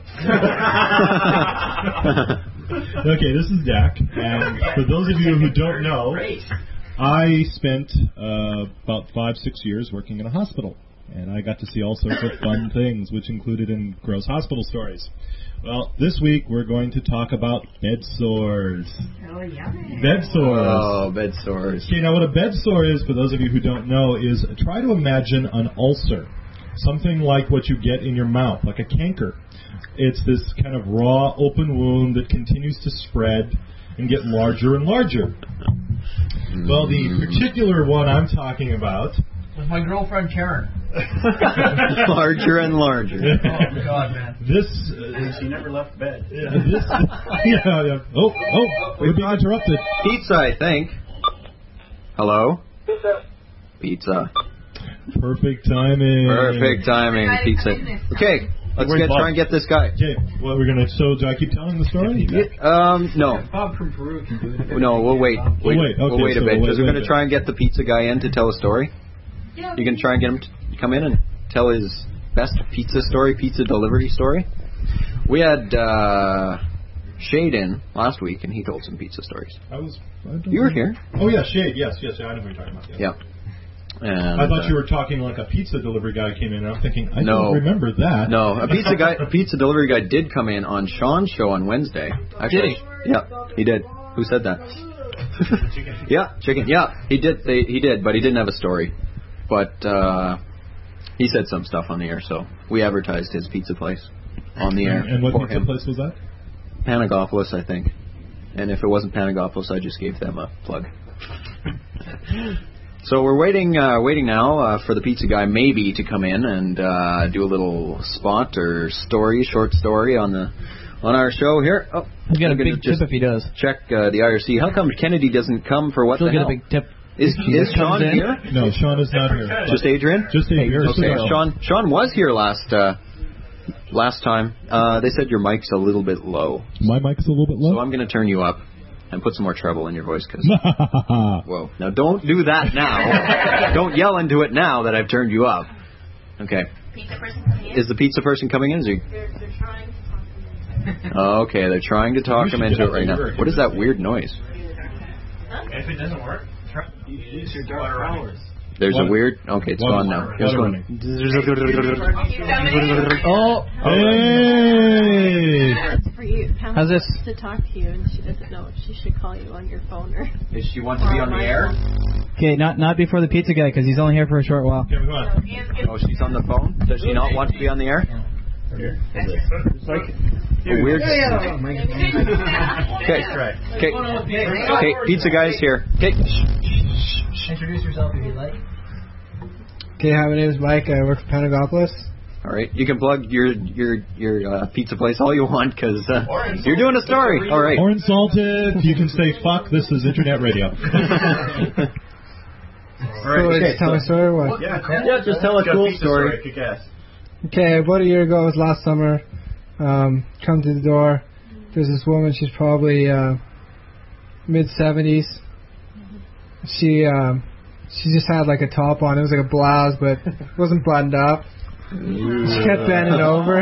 Okay, this is Dak, and for those of you who don't know, I spent uh, about five, six years working in a hospital, and I got to see all sorts of fun things, which included in gross hospital stories. Well, this week we're going to talk about bed sores. Oh, yummy. Bed sores. Oh, bed sores. Okay, now what a bed sore is, for those of you who don't know, is try to imagine an ulcer. Something like what you get in your mouth, like a canker. It's this kind of raw, open wound that continues to spread and get larger and larger. Well, the particular one I'm talking about... With my girlfriend Karen. Larger and larger. Oh, God, man. This... Uh, she never left bed. Yeah, this... yeah, yeah. Oh, oh, we're being interrupted. Pizza, I think. Hello? Pizza. Pizza. Perfect timing. Perfect timing, pizza. Okay, let's get try and get this guy. Okay, well, we're gonna. So, do I keep telling the story? Um, no. Bob from Peru can do it. No, we'll wait. Wait, We'll wait, okay, we'll wait a so bit we'll because wait- we're wait going a to try and get the pizza guy in to tell a story. You can try and get him to come in and tell his best pizza story, pizza delivery story. We had uh, Shade in last week, and he told some pizza stories. I was. I don't You were know. here. Oh yeah, Shade. Yes, yes. Yeah, I know what you're talking about. Yeah. Yeah. And, I thought uh, you were talking like a pizza delivery guy came in, and I'm thinking, I No. don't remember that. No, a pizza guy, a pizza delivery guy did come in on Sean's show on Wednesday. Actually, yeah, he did. Who said that? yeah, chicken. Yeah, he did. They, he did, but he didn't have a story. But uh, he said some stuff on the air, so we advertised his pizza place on the air. And, and what for pizza him. place was that? Panagopoulos, I think. And if it wasn't Panagopoulos, I just gave them a plug. So we're waiting, uh, waiting now uh, for the pizza guy maybe to come in and uh, do a little spot or story, short story on the on our show here. Oh, He'll get a I'm gonna big just tip if he does. Check uh, the I R C. How come Kennedy doesn't come for what He'll the get hell? a big tip. Is, He is just comes Sean in. here? No, Sean is not here. Just Adrian? Just Adrian. Okay, Sean. Sean was here last uh, last time. Uh, they said your mic's a little bit low. My mic's a little bit low. So I'm going to turn you up and put some more treble in your voice. Cause, whoa. Now, don't do that now. Don't yell into it now that I've turned you up. Okay. Pizza person coming in? Is the pizza person coming in? Is he... They're, they're trying to talk to me. Oh, okay, they're trying to talk him into it right now. What is that weird noise? If it doesn't work, try, use your dark hours. There's What? a weird... Okay, it's What? gone now. What? It's What? going... Oh, hey! It's for you. Pam How's this? wants to talk to you, and she doesn't know if she should call you on your phone or. Does she want to be on the air? okay, not not before the pizza guy because he's only here for a short while. Oh, she's on the phone? Does she not want to be on the air? A weird... Okay, okay, okay, pizza guy's here. Okay. Introduce yourself if you'd like. Okay, hi, my name is Mike. I work for Panagopoulos. All right, you can plug your your your uh, pizza place all you want because uh, you're doing a story. All right. Or insulted. You can say, fuck, this is internet radio. So it's tell my story or what? Yeah, yeah, just tell a cool story. Kick ass. Okay, about a year ago, it was last summer. Um, come to the door. There's this woman. She's probably uh, mid seventies. She um, she just had like a top on. It was like a blouse, but it wasn't buttoned up. She kept bending over.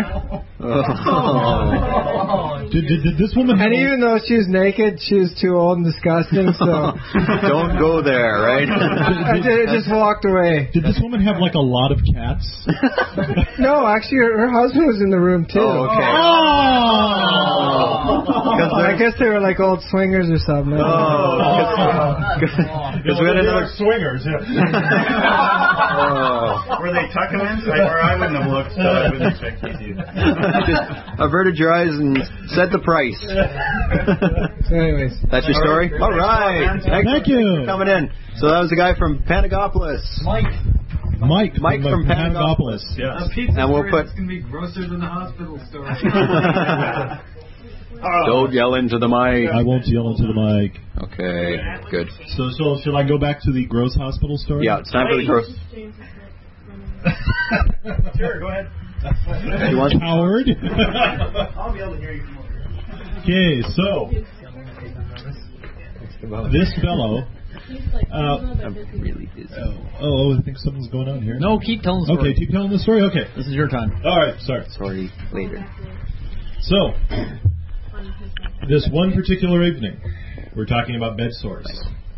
Oh. Did, did, did this woman? And even though she was naked, she was too old and disgusting. So don't go there, right? I did, just walked away. Did this woman have like a lot of cats? No, actually, her, her husband was in the room too. Oh, okay. Oh! I guess they were like old swingers or something. Oh, because we had another swingers. Yeah. Oh. Were they tucking in? I, or I wouldn't have looked, so I wouldn't expect you to. Just averted your eyes and said the price. So anyways. That's your story? All right. Thank, Thank you. for coming in. So that was the guy from Panagopoulos. Mike. Mike. Mike from, from Panagopoulos. Yes. A pizza And we'll story put- that's going to be grosser than the hospital story. Don't yell into the mic. I won't yell into the mic. Okay, good. So, so shall I go back to the gross hospital story? Yeah, it's time for the gross. Sure, go ahead. You want Coward. I'll be able to hear you from over here. Okay, so this fellow Uh, I'm really busy. Oh, oh, I think something's going on here. No, keep telling the story. Okay, keep telling the story. Okay. This is your time. All right, sorry. Sorry, later. So, this one particular evening, we're talking about bed sores.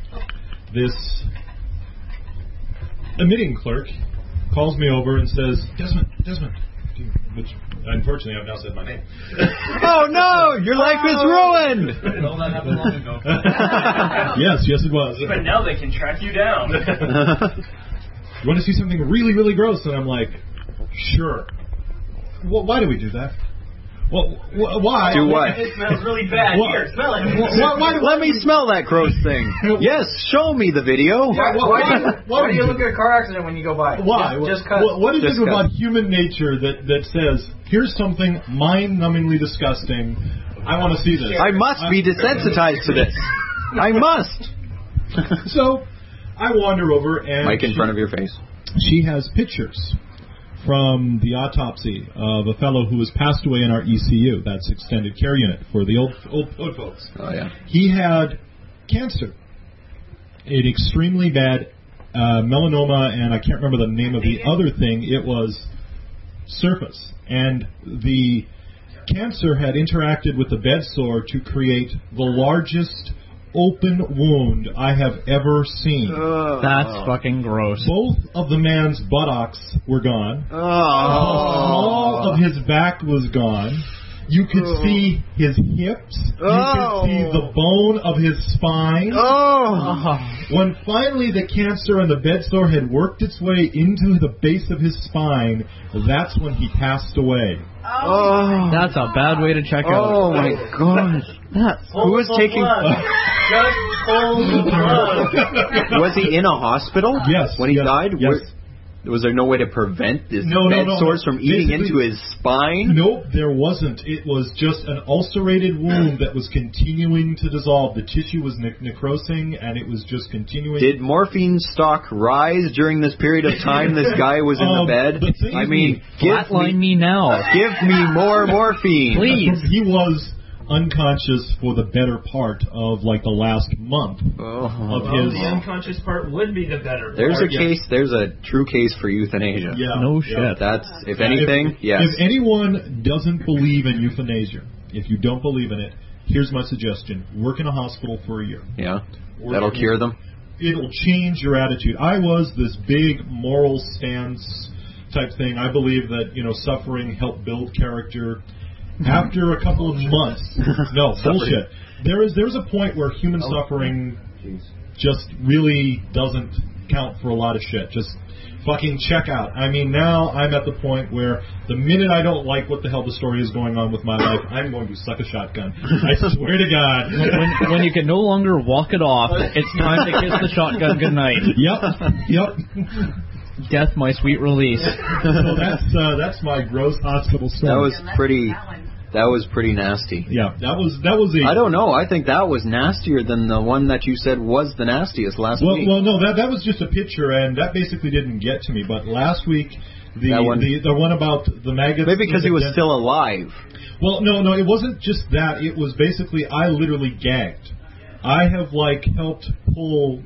This admitting clerk calls me over and says, Desmond, Desmond, which unfortunately I've now said my name. Oh no, your life is ruined! All that happened long ago. Yes, yes it was. But now they can track you down. You want to see something really, really gross? And I'm like, sure. Well, why do we do that? Well, wh- why? Do what? It smells really bad. What? Here, smell it. Why, why, Let me smell that gross thing. Yes, show me the video. Why, why, Why, why, do you, why do you look at a car accident when you go by? Why? Just because. What, what is Just it 'cause. about human nature that, that says, here's something mind-numbingly disgusting, I want to see this? I must be desensitized to this. I must. So, I wander over and... Mic in she, front of your face. She has pictures from the autopsy of a fellow who has passed away in our E C U. That's extended care unit for the old, old, old folks. Oh, yeah. He had cancer. An extremely bad uh, melanoma, and I can't remember the name of the other thing. It was surface. And the cancer had interacted with the bed sore to create the largest open wound I have ever seen. That's fucking gross. Both of the man's buttocks were gone. Oh. All of his back was gone. You could Oh. see his hips. You Oh. could see the bone of his spine. Oh. When finally the cancer and the bed sore had worked its way into the base of his spine, that's when he passed away. Oh. That's a bad way to check out. Oh my god. That's Who was taking... Just hold the blood. Was he in a hospital? Yes. When he yes, died? Yes. Were- Was there no way to prevent this No, no, bed no, sores no. from eating Basically- into his spine? Nope, there wasn't. It was just an ulcerated wound that was continuing to dissolve. The tissue was ne- necrosing, and it was just continuing. Did morphine stock rise during this period of time this guy was in Um, the bed? the thing I is, mean, give Flatline me, me now. give me more morphine. Please. He was unconscious for the better part of like the last month Oh. of Well, his. the unconscious part would be the better There's part. a case. There's a true case for euthanasia. Yeah, No yeah. shit. That's if anything. If, yes. if anyone doesn't believe in euthanasia, if you don't believe in it, here's my suggestion: work in a hospital for a year. yeah. Work- That'll cure them. It'll change your attitude. I was this big moral stance type thing. I believe that, you know, suffering helped build character. After a couple of months, no bullshit. There is there's a point where human suffering just really doesn't count for a lot of shit. Just fucking check out. I mean, now I'm at the point where the minute I don't like what the hell the story is going on with my life, I'm going to suck a shotgun. I swear to God. when, when you can no longer walk it off, it's time to kiss the shotgun goodnight. Yep, yep. Death, my sweet release. So that's uh, that's my gross hospital story. That was pretty. That was pretty nasty. Yeah, that was that was a. I don't know. I think that was nastier than the one that you said was the nastiest last Well, week. well, no, that that was just a picture, and that basically didn't get to me. But last week, the That one- the, the one about the maggots. Maybe because he was the- still alive. Well, no, no, it wasn't just that. It was basically I literally gagged. I have like helped pull.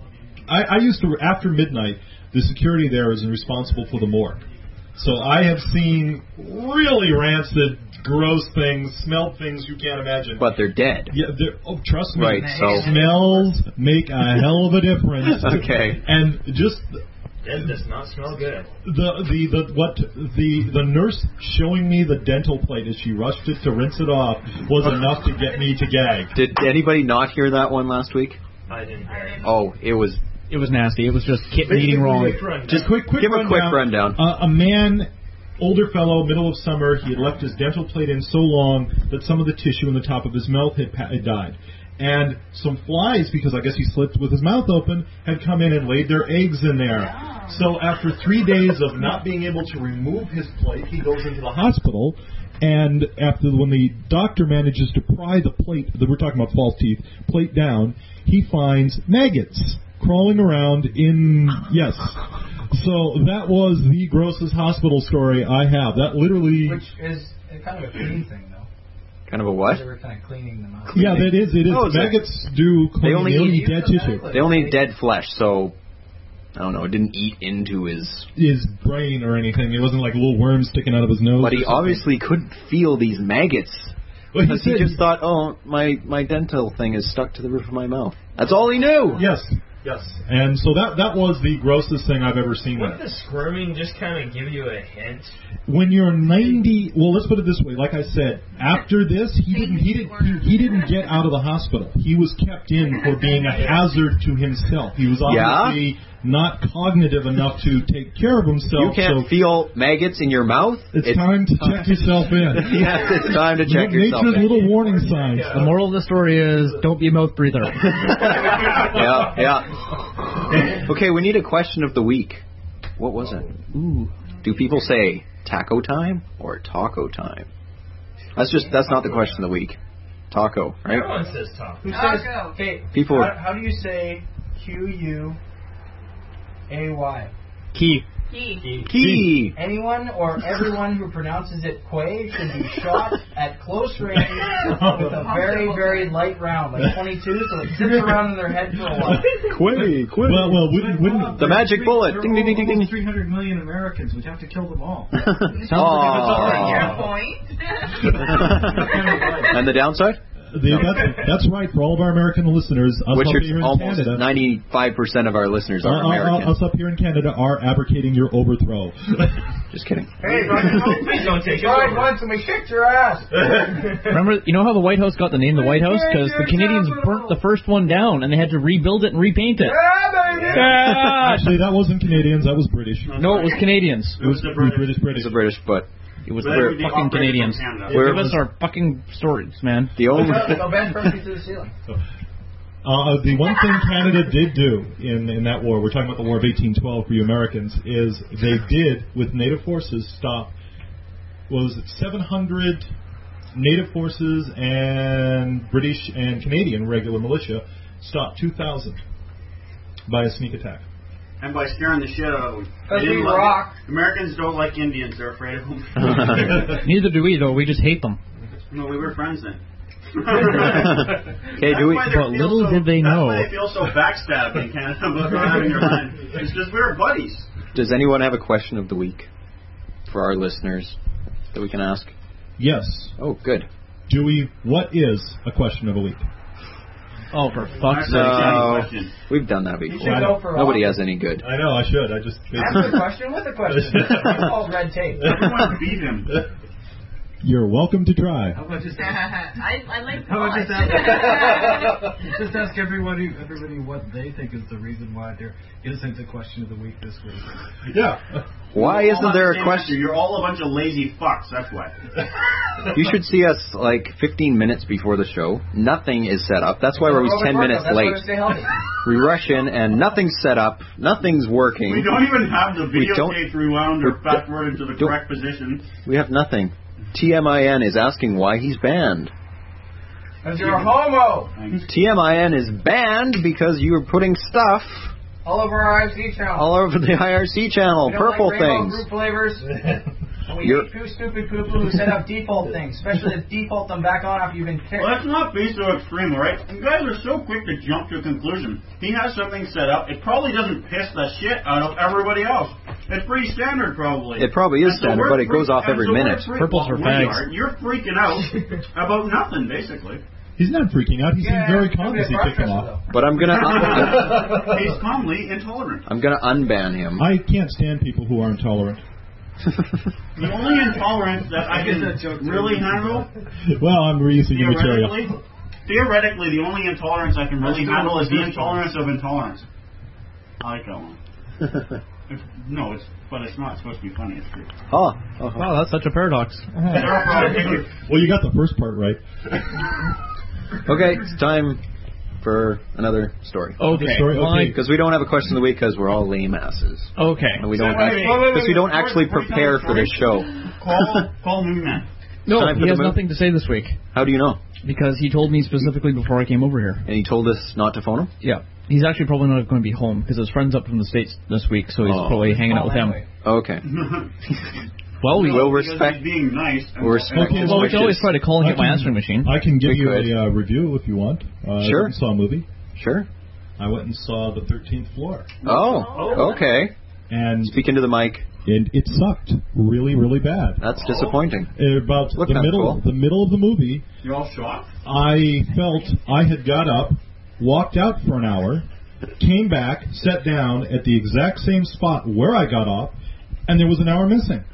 I, I used to after midnight. The security there is responsible for the morgue. So I have seen really rancid, gross things, smelled things you can't imagine. But they're dead. Yeah, they're, oh, trust me. Right, so- Smells make a hell of a difference. Okay. And just That does not smell good. the the the what the the nurse showing me the dental plate as she rushed it to rinse it off was enough to get me to gag. Did anybody not hear that one last week? I didn't hear it. Oh, it was. It was nasty. It was just kitten eating wrong. Just quick, quick Give a rundown. quick rundown. Uh, a man, older fellow, middle of summer. He had left his dental plate in so long that some of the tissue in the top of his mouth had, pa- had died. And some flies, because I guess he slept with his mouth open, had come in and laid their eggs in there. So after three days of not being able to remove his plate, he goes into the hospital. And after when the doctor manages to pry the plate, that we're talking about false teeth, plate down, he finds maggots crawling around in, yes. So that was the grossest hospital story I have. That literally... Which is kind of a clean thing, though. Kind of a what? They were kind of cleaning them out. Yeah, that is. It is. Oh, is that- Maggots do clean. They only eat dead tissue. They only eat dead flesh, so I don't know. It didn't eat into his his brain or anything. It wasn't like little worms sticking out of his nose. But or he something. obviously couldn't feel these maggots. Well, he because he, said just he- thought, oh, my, my dental thing is stuck to the roof of my mouth. That's all he knew. Yes. Yes. And so that that was the grossest thing I've ever seen. Wouldn't the squirming just kind of give you a hint? When you're ninety, well, let's put it this way. Like I said, after this, he didn't he didn't he, he didn't get out of the hospital. He was kept in for being a hazard to himself. He was obviously not cognitive enough to take care of himself. You can't so feel maggots in your mouth. it's, time to check yourself in. Yes, it's time to check yourself Nature's in. little warning signs. The moral of the story is don't be a mouth breather. Yeah, yeah. Okay, we need a question of the week. What was it? Ooh. Do people say taco time or taco time? That's just that's not the question of the week. Taco, right? Everyone says taco. Who says, okay, People- how, how do you say Q U A Y? Key. Key. Key. Anyone or everyone who pronounces it Quay should be shot at close range with a very, very light round, like twenty-two, so it sits around in their head for a while. Quay, quay. Well, well, wouldn't, wouldn't The magic bullet. Ding, ding, ding, ding, ding. three hundred million Americans. We'd have to kill them all. Aw. And the downside? The, that's, that's right. For all of our American listeners, us Which up are here in almost Canada, ninety-five percent of our listeners uh, are uh, American. us up here in Canada are advocating your overthrow. Just kidding. Hey, please don't take it. Tried once and we kicked your ass. Remember, you know how the White House got the name the White House? Because the Canadians burnt the first one down and they had to rebuild it and repaint it. Yeah. Actually, that wasn't Canadians. That was British. No, it was Canadians. It was the British. British. It's the British, but it was But the they fucking operated Canadians. from Canada. Give us our fucking stories, man. The only Go bend from to the ceiling. Uh, the one thing Canada did do in, in that war, we're talking about the War of eighteen twelve for you Americans, is they did, with Native forces, stop, what was it, seven hundred Native forces and British and Canadian regular militia stopped two thousand by a sneak attack. And by scaring the shit out of them. Because They didn't we like- rock. Americans don't like Indians. They're afraid of them. Neither do we, though. We just hate them. No, we were friends then. Okay, do we? But little so, did they know. That's why they feel so backstabbed in Canada about not having your land. It's just we were buddies. Does anyone have a question of the week for our listeners that we can ask? Yes. Oh, good. Do we, what is a question of a week? Oh, for fuck's sake. No, we've done that You before. should go for Nobody all- has any good. I know, I should. I just... Ask a question with a question. It's called red tape. Everyone beat him. You're welcome to try. How about just I, I like How about the just ask, just ask everybody, everybody what they think is the reason why there isn't a question of the week this week. Yeah. Why You're all isn't not there the a same question? answer. You're all a bunch of lazy fucks. That's why. You should see us like fifteen minutes before the show. Nothing is set up. That's why we're always ten minutes That's why late. we stay healthy. We rush in and nothing's set up. Nothing's working. We don't even have the We don't- videotape rewound or we fast forwarded to the don't- correct position. We have nothing. T M I N is asking why he's banned. Because you're a homo. T M I N is banned because you are putting stuff All over our I R C channel. all over the I R C channel. We don't Purple like rainbow things. fruit flavors. And we You're- hate two stupid people who set up default things, especially to default them back on after you've been kicked. Well, let's not be so extreme, all right? You guys are so quick to jump to a conclusion. He has something set up. It probably doesn't piss the shit out of everybody else. It's pretty standard, probably. It probably is And so standard, we're but it goes freak- off and every so we're minute. freak- Purples well, are we fags. are. You're freaking out about nothing, basically. He's not freaking out. He seems Yeah, very it's gonna calm be a as he rock picked him festival, off. But I'm gonna I'm, He's calmly intolerant. I'm gonna unban him. I can't stand people who are intolerant. The only intolerance that I can really handle, Well, I'm reusing the material. theoretically, theoretically, the only intolerance I can really handle is the intolerance of intolerance. I like that one. It's, no, it's but it's not supposed to be funny. It's true. Oh, oh, Wow, that's such a paradox. Well, you got the first part right. Okay, it's time for another story. Okay. Story, okay. Because we don't have a question of the week because we're all lame asses. Okay. And we don't So, wait, wait, wait, because we wait, don't wait, actually before you tell prepare the for this show. Call, call Moon Man. No, Time for he the has move? nothing to say this week. How do you know? Because he told me specifically before I came over here. And he told us not to phone him? Yeah. He's actually probably not going to be home because his friend's up from the States this week, so he's Oh. probably hanging out with them. Okay. Well, we No, will because respect. he's being nice. and- We'll respect Okay, his well, we can always wishes. try to call and I get my can- answering machine. I can give We you could. a uh, review if you want. Uh, I Sure. went and saw a movie. Sure. I went and saw The thirteenth Floor. Oh, okay. And Speak into the mic. And it sucked really, really bad. That's disappointing. Uh, About Look the kinda middle, cool. the middle of the movie, You're all shocked? I felt I had got up, walked out for an hour, came back, sat down at the exact same spot where I got off, and there was an hour missing.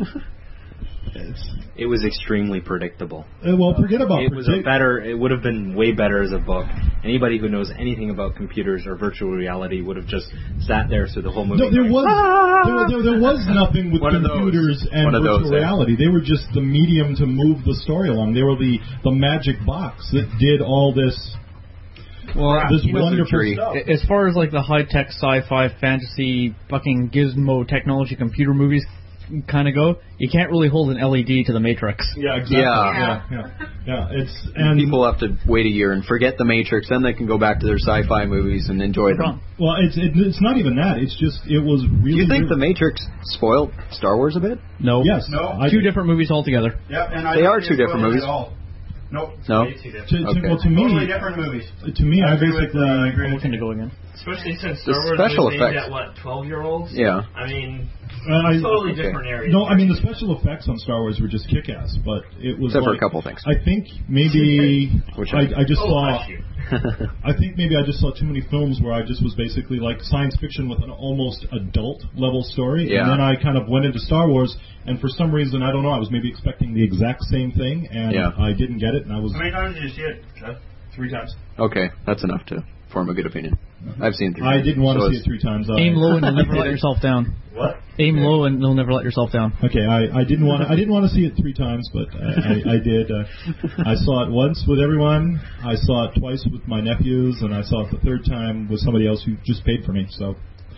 It was extremely predictable. Uh, well, forget about it. Was a predict- better. It would have been way better as a book. Anybody who knows anything about computers or virtual reality would have just sat there through the whole movie. No, there going, was there, there, there was nothing with One of those. computers and One of virtual those, eh? reality. They were just the medium to move the story along. They were the the magic box that did all this. Well, this you know, wonderful stuff. as far as like the high tech sci-fi fantasy fucking gizmo technology computer movies kind of go, you can't really hold an L E D to the Matrix. Yeah, exactly. Yeah. Yeah, yeah, yeah. It's and people have to wait a year and forget the Matrix, then they can go back to their sci-fi movies and enjoy them. Well, it's it, it's not even that. It's just it was really. Do you think really- the Matrix spoiled Star Wars a bit? No. Yes. No. I Two do. different movies altogether. Yep, and I They don't are think two it's different spoiled movies. At all. Nope. No. Way two different. To, to, Okay. well, to me, Totally different movies. to me, I, I agree with, basically. uh, I agree I'm with looking to go again. Especially since The Star Wars special was aimed effects. at what, twelve year olds? Yeah. I mean, Uh, I- totally okay. different areas. No, I mean the special effects on Star Wars were just kick-ass, but it was Except for like, a couple things. I think maybe Which I, I just Oh, saw. bless you. I think maybe I just saw too many films where I just was basically like science fiction with an almost adult level story, Yeah. and then I kind of went into Star Wars, and for some reason I don't know, I was maybe expecting the exact same thing, and Yeah. I didn't get it, and I was. How many times did you see it, Jeff? Three times. Okay, that's enough to form a good opinion. I've seen three. I didn't want so to see it's- it three times. I, Aim low and you'll never let yourself down. What? Aim low and you'll never let yourself down. Okay, I, I didn't want to, I didn't want to see it three times, but I, I, I did. Uh, I saw it once with everyone. I saw it twice with my nephews, and I saw it the third time with somebody else who just paid for me. So.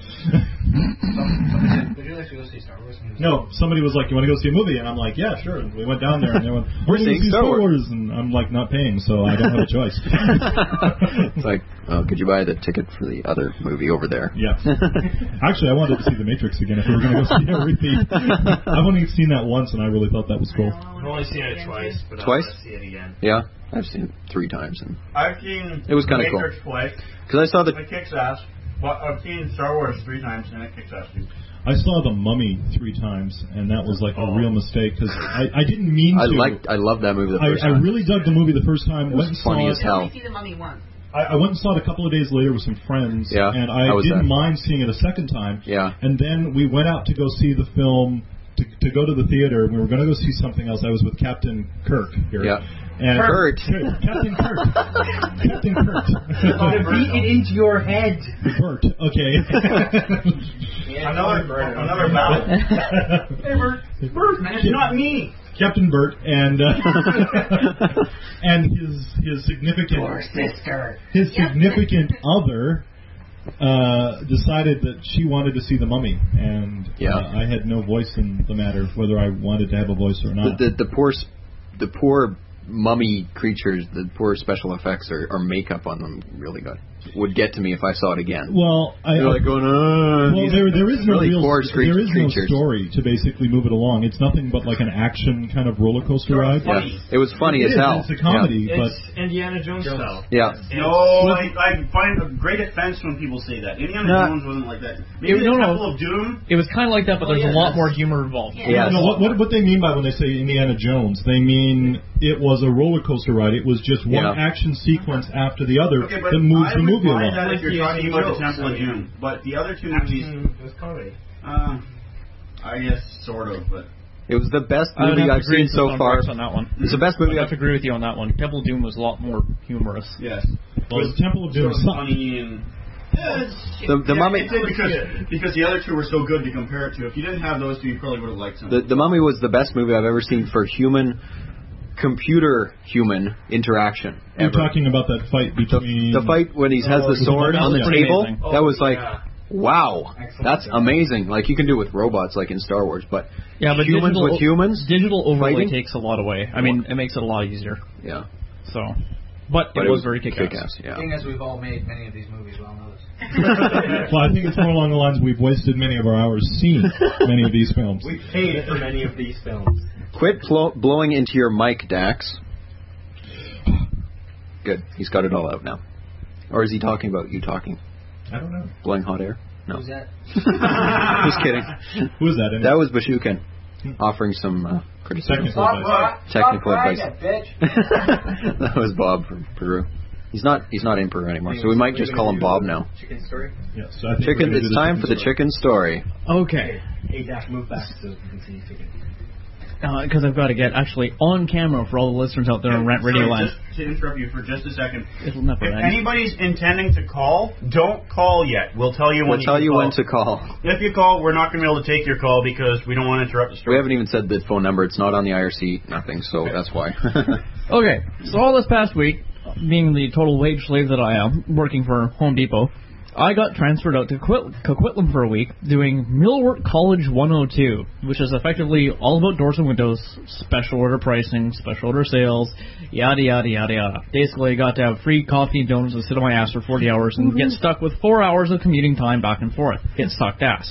Would you like to go see Star Wars? No, somebody was like, "You want to go see a movie?" And I'm like, "Yeah, sure." And we went down there, and they went, We're "We're going to seeing see Star Star Wars." Wars," and I'm like, not paying, so I don't have a choice. It's like, oh, could you buy the ticket for the other movie over there? Yeah. Actually, I wanted to see The Matrix again if we were going to go see a repeat. I've only seen that once, and I really thought that was cool. I've only seen it twice, but Twice? I want to see it again. Yeah, I've seen it three times, and I've seen It was kinda cool. Matrix twice. because I saw the It kicks ass. Well, I've seen Star Wars three times, and it kicks ass too. I saw The Mummy three times, and that was like a real mistake because I, I didn't mean I to. liked, I loved that movie the first I, I time. really dug the movie the first time. It was went and funny saw as it. hell. I see the mummy once. I, I went and saw it a couple of days later with some friends, Yeah, and I how was didn't that? mind seeing it a second time. Yeah. And then we went out to go see the film, to, to go to the theater, and we were going to go see something else. I was with Captain Kirk here. Yeah. And Kurt. Captain Kirk. Captain Kurt. Beat it into your head. Bert. Okay. Another, another ballot. Hey, Bert. Bert, man, it's not me. Captain Bert and uh, and his his significant Poor sister. his significant other uh, decided that she wanted to see the Mummy, and Yeah. uh, I had no voice in the matter whether I wanted to have a voice or The, not. the, the poor, s- the poor mummy creatures, the poor special effects or, or makeup on them really good. Would get to me if I saw it again. Well, I, You're like going, uh, well, there there is no really real poor there is creatures. no story to basically move it along. It's nothing but like an action kind of roller coaster ride. Yeah. It was funny It as is, hell. It's a comedy, It's but Indiana Jones style. Yeah. No, I, I find a great offense when people say that. Indiana No. Jones wasn't like that. Maybe It- the no, no. Temple of Doom. It was kind of like that, but Oh, there's yeah, a lot that's- more humor involved. Yes. No, what, what what they mean by when they say Indiana Jones, they mean it was a roller coaster ride. It was just one Yeah. action sequence after the other Okay, but that moves I the would movie buy along. that if you're talking about the Temple of Doom. But the other two movies, Action was comedy. uh, I guess sort of, but It was the best I would movie have I've to agree seen so with far. Bryce on that one. It's the best movie I'd I've have to agree with you on that one. Temple Doom was a lot more humorous. yes. Well, the Temple of Doom sort of sucked. funny and. Yeah, it's, The- the yeah, Mummy- it's because, because the other two were so good to compare it to. If you didn't have those two, you probably would have liked some. The, the Mummy was the best movie I've ever seen for human, computer human interaction. You're ever. talking about that fight between The fight when he has Oh, the with sword the on the Mummy? table, Amazing. that was like, yeah. wow, Excellent. that's amazing. Like you can do it with robots, like in Star Wars, but Yeah, but humans digital, with humans, digital overlay fighting? takes a lot away. I mean, it makes it a lot easier. yeah. So But, But it it was was very kick-ass. kick-ass, yeah. Seeing as we've all made many of these movies, well knows. Well, I think it's more along the lines we've wasted many of our hours seeing many of these films. We paid for many of these films. Quit pl- blowing into your mic, Dax. Good. He's got it all out now. Or is he talking about you talking? I don't know. Blowing hot air? No. Who's that? Just kidding. Who's that? Anyway? That was Bashukin offering some uh, criticism. Technical advice. Technical Stop advice. crying, bitch. That was Bob from Peru. He's not. He's not in Peru anymore, so we might just call him Bob now. Chicken story? Yes. So I think Chicken. we're gonna do It's the time chicken for the story. chicken story. Okay. Hey, Dash, move back so you can see chicken. Because I've got to get actually on camera for all the listeners out there on Rent Radio Sorry, Land. just to interrupt you for just a second. It'll never If end. anybody's intending to call, don't call yet. We'll tell you when We'll you tell can you call. when to call. If you call, we're not going to be able to take your call because we don't want to interrupt the story. We haven't even said the phone number. It's not on the I R C. Nothing. So that's why. Okay, so all this past week, being the total wage slave that I am, working for Home Depot, I got transferred out to Coquit- Coquitlam for a week doing Millwork College one oh two, which is effectively all about doors and windows, special order pricing, special order sales, yada, yada, yada, yada. Basically, I got to have free coffee and donuts and sit on my ass for forty hours and get stuck with four hours of commuting time back and forth. Get sucked ass.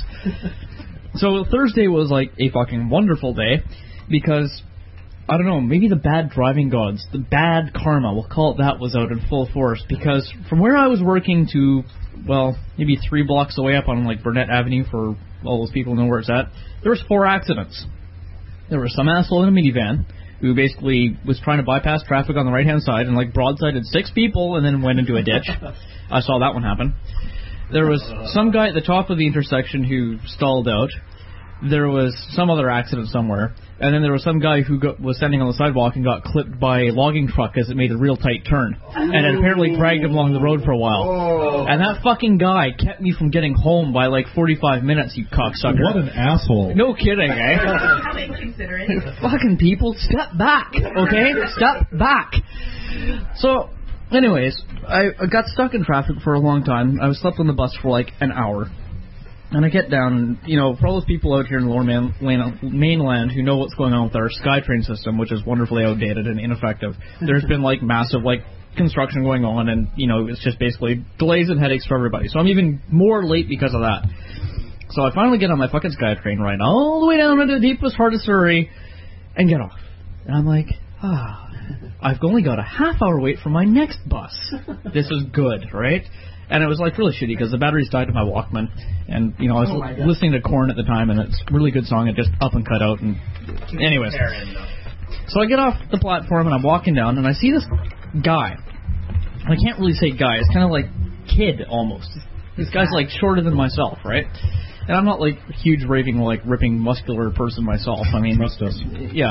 So Thursday was like a fucking wonderful day because, I don't know, maybe the bad driving gods, the bad karma, we'll call it that, was out in full force because from where I was working to, well, maybe three blocks away up on like Burnett Avenue for all those people who know where it's at, there was four accidents. There was some asshole in a minivan who basically was trying to bypass traffic on the right-hand side and like broadsided six people and then went into a ditch. I saw that one happen. There was some guy at the top of the intersection who stalled out. There was some other accident somewhere. And then there was some guy who got, was standing on the sidewalk and got clipped by a logging truck as it made a real tight turn. And it apparently dragged him along the road for a while. Oh. And that fucking guy kept me from getting home by like forty-five minutes, you cocksucker. What an asshole. No kidding, eh? How inconsiderate. Fucking people, step back, okay? Step back. So, anyways, I, I got stuck in traffic for a long time. I was slept on the bus for like an hour. And I get down, and, you know, for all those people out here in the lower man, land, mainland who know what's going on with our SkyTrain system, which is wonderfully outdated and ineffective, there's been, like, massive, like, construction going on, and, you know, it's just basically delays and headaches for everybody. So I'm even more late because of that. So I finally get on my fucking SkyTrain ride all the way down into the deepest, hardest Surrey and get off. And I'm like, ah, I've only got a half hour wait for my next bus. This is good, right? And it was like really shitty because the batteries died in my Walkman, and you know I was Oh my l- God. listening to Korn at the time, and it's a really good song. It just up and cut out, and anyways. So I get off the platform and I'm walking down, and I see this guy. I can't really say guy; it's kind of like kid almost. This guy's like shorter than myself, right? And I'm not like a huge raving like ripping muscular person myself. I mean, Trust us. yeah.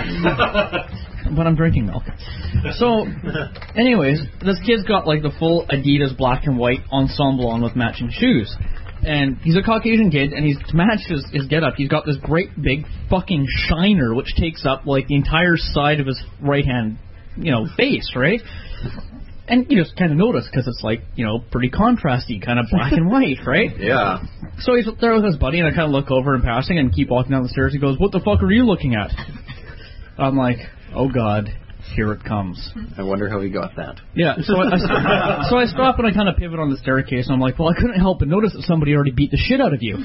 But I'm drinking milk. So, anyways, this kid's got like the full Adidas black and white ensemble on with matching shoes. And he's a Caucasian kid, and he's to match his, his get up, he's got this great big fucking shiner which takes up like the entire side of his right hand, you know, face, right? And you just kind of notice because it's like, you know, pretty contrasty, kind of black and white, right? Yeah. So he's there with his buddy, and I kind of look over in passing and keep walking down the stairs. He goes, "What the fuck are you looking at?" I'm like, "Oh God, here it comes." I wonder how he got that. Yeah, so I, I, so I stop and I kind of pivot on the staircase, and I'm like, well, I couldn't help but notice that somebody already beat the shit out of you.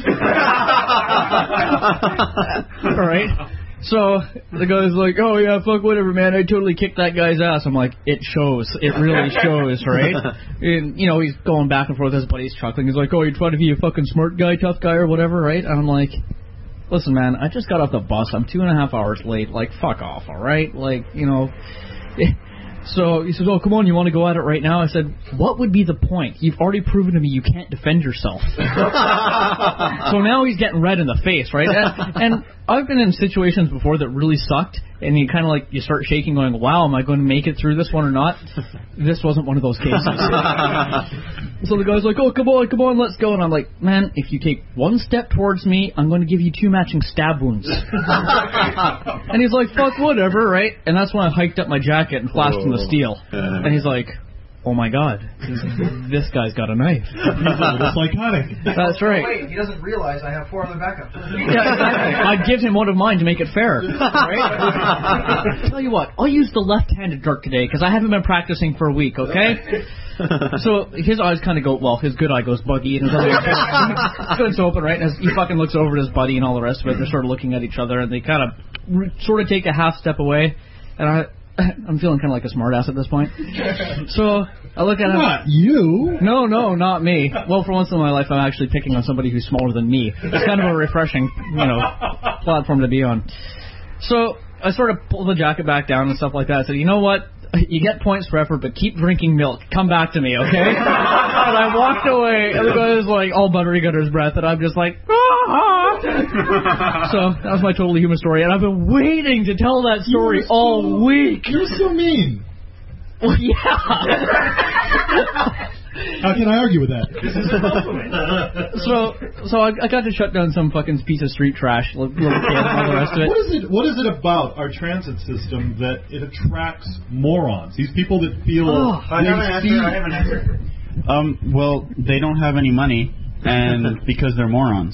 All right. So the guy's like, oh, yeah, fuck, whatever, man. I totally kicked that guy's ass. I'm like, it shows. It really shows, right? And, you know, he's going back and forth with his buddy. He's chuckling. He's like, oh, you're trying to be a fucking smart guy, tough guy, or whatever, right? And I'm like, listen, man, I just got off the bus. I'm two and a half hours late. Like, fuck off, all right? Like, you know. So he says, oh, come on, you want to go at it right now? I said, what would be the point? You've already proven to me you can't defend yourself. So now he's getting red in the face, right? And, and I've been in situations before that really sucked, and you kind of like, you start shaking going, wow, am I going to make it through this one or not? This wasn't one of those cases. So the guy's like, oh, come on, come on, let's go. And I'm like, man, if you take one step towards me, I'm going to give you two matching stab wounds. And he's like, fuck, whatever, right? And that's when I hiked up my jacket and flashed him the steel. And he's like, oh my God, this guy's got a knife. He's a little psychotic. That's right. Wait, he doesn't realize I have four other backups. Yeah, exactly. I'd give him one of mine to make it fair. Right? Tell you what, I'll use the left-handed dart today because I haven't been practicing for a week, okay? So his eyes kind of go, well, his good eye goes buggy, and his other eye goes open, right? And he fucking looks over at his buddy and all the rest of it. They're sort of looking at each other, and they kind of re- sort of take a half step away. And I, I'm feeling kind of like a smartass at this point. So I look at him. Not you. No, no, not me. Well, for once in my life, I'm actually picking on somebody who's smaller than me. It's kind of a refreshing, you know, platform to be on. So I sort of pull the jacket back down and stuff like that. I said, you know what? You get points for effort, but keep drinking milk. Come back to me, okay? And I walked away, and the guy was like all buttery under his breath, and I'm just like, ah! So that was my totally human story, and I've been waiting to tell that story so, all week. You're so mean. Well, yeah. How can I argue with that? so, so I, I got to shut down some fucking piece of street trash, little kid, and all the rest of it. What is it? What is it about our transit system that it attracts morons? These people that feel. Oh, I have an answer. I have an answer. Um. Well, they don't have any money, and because they're morons.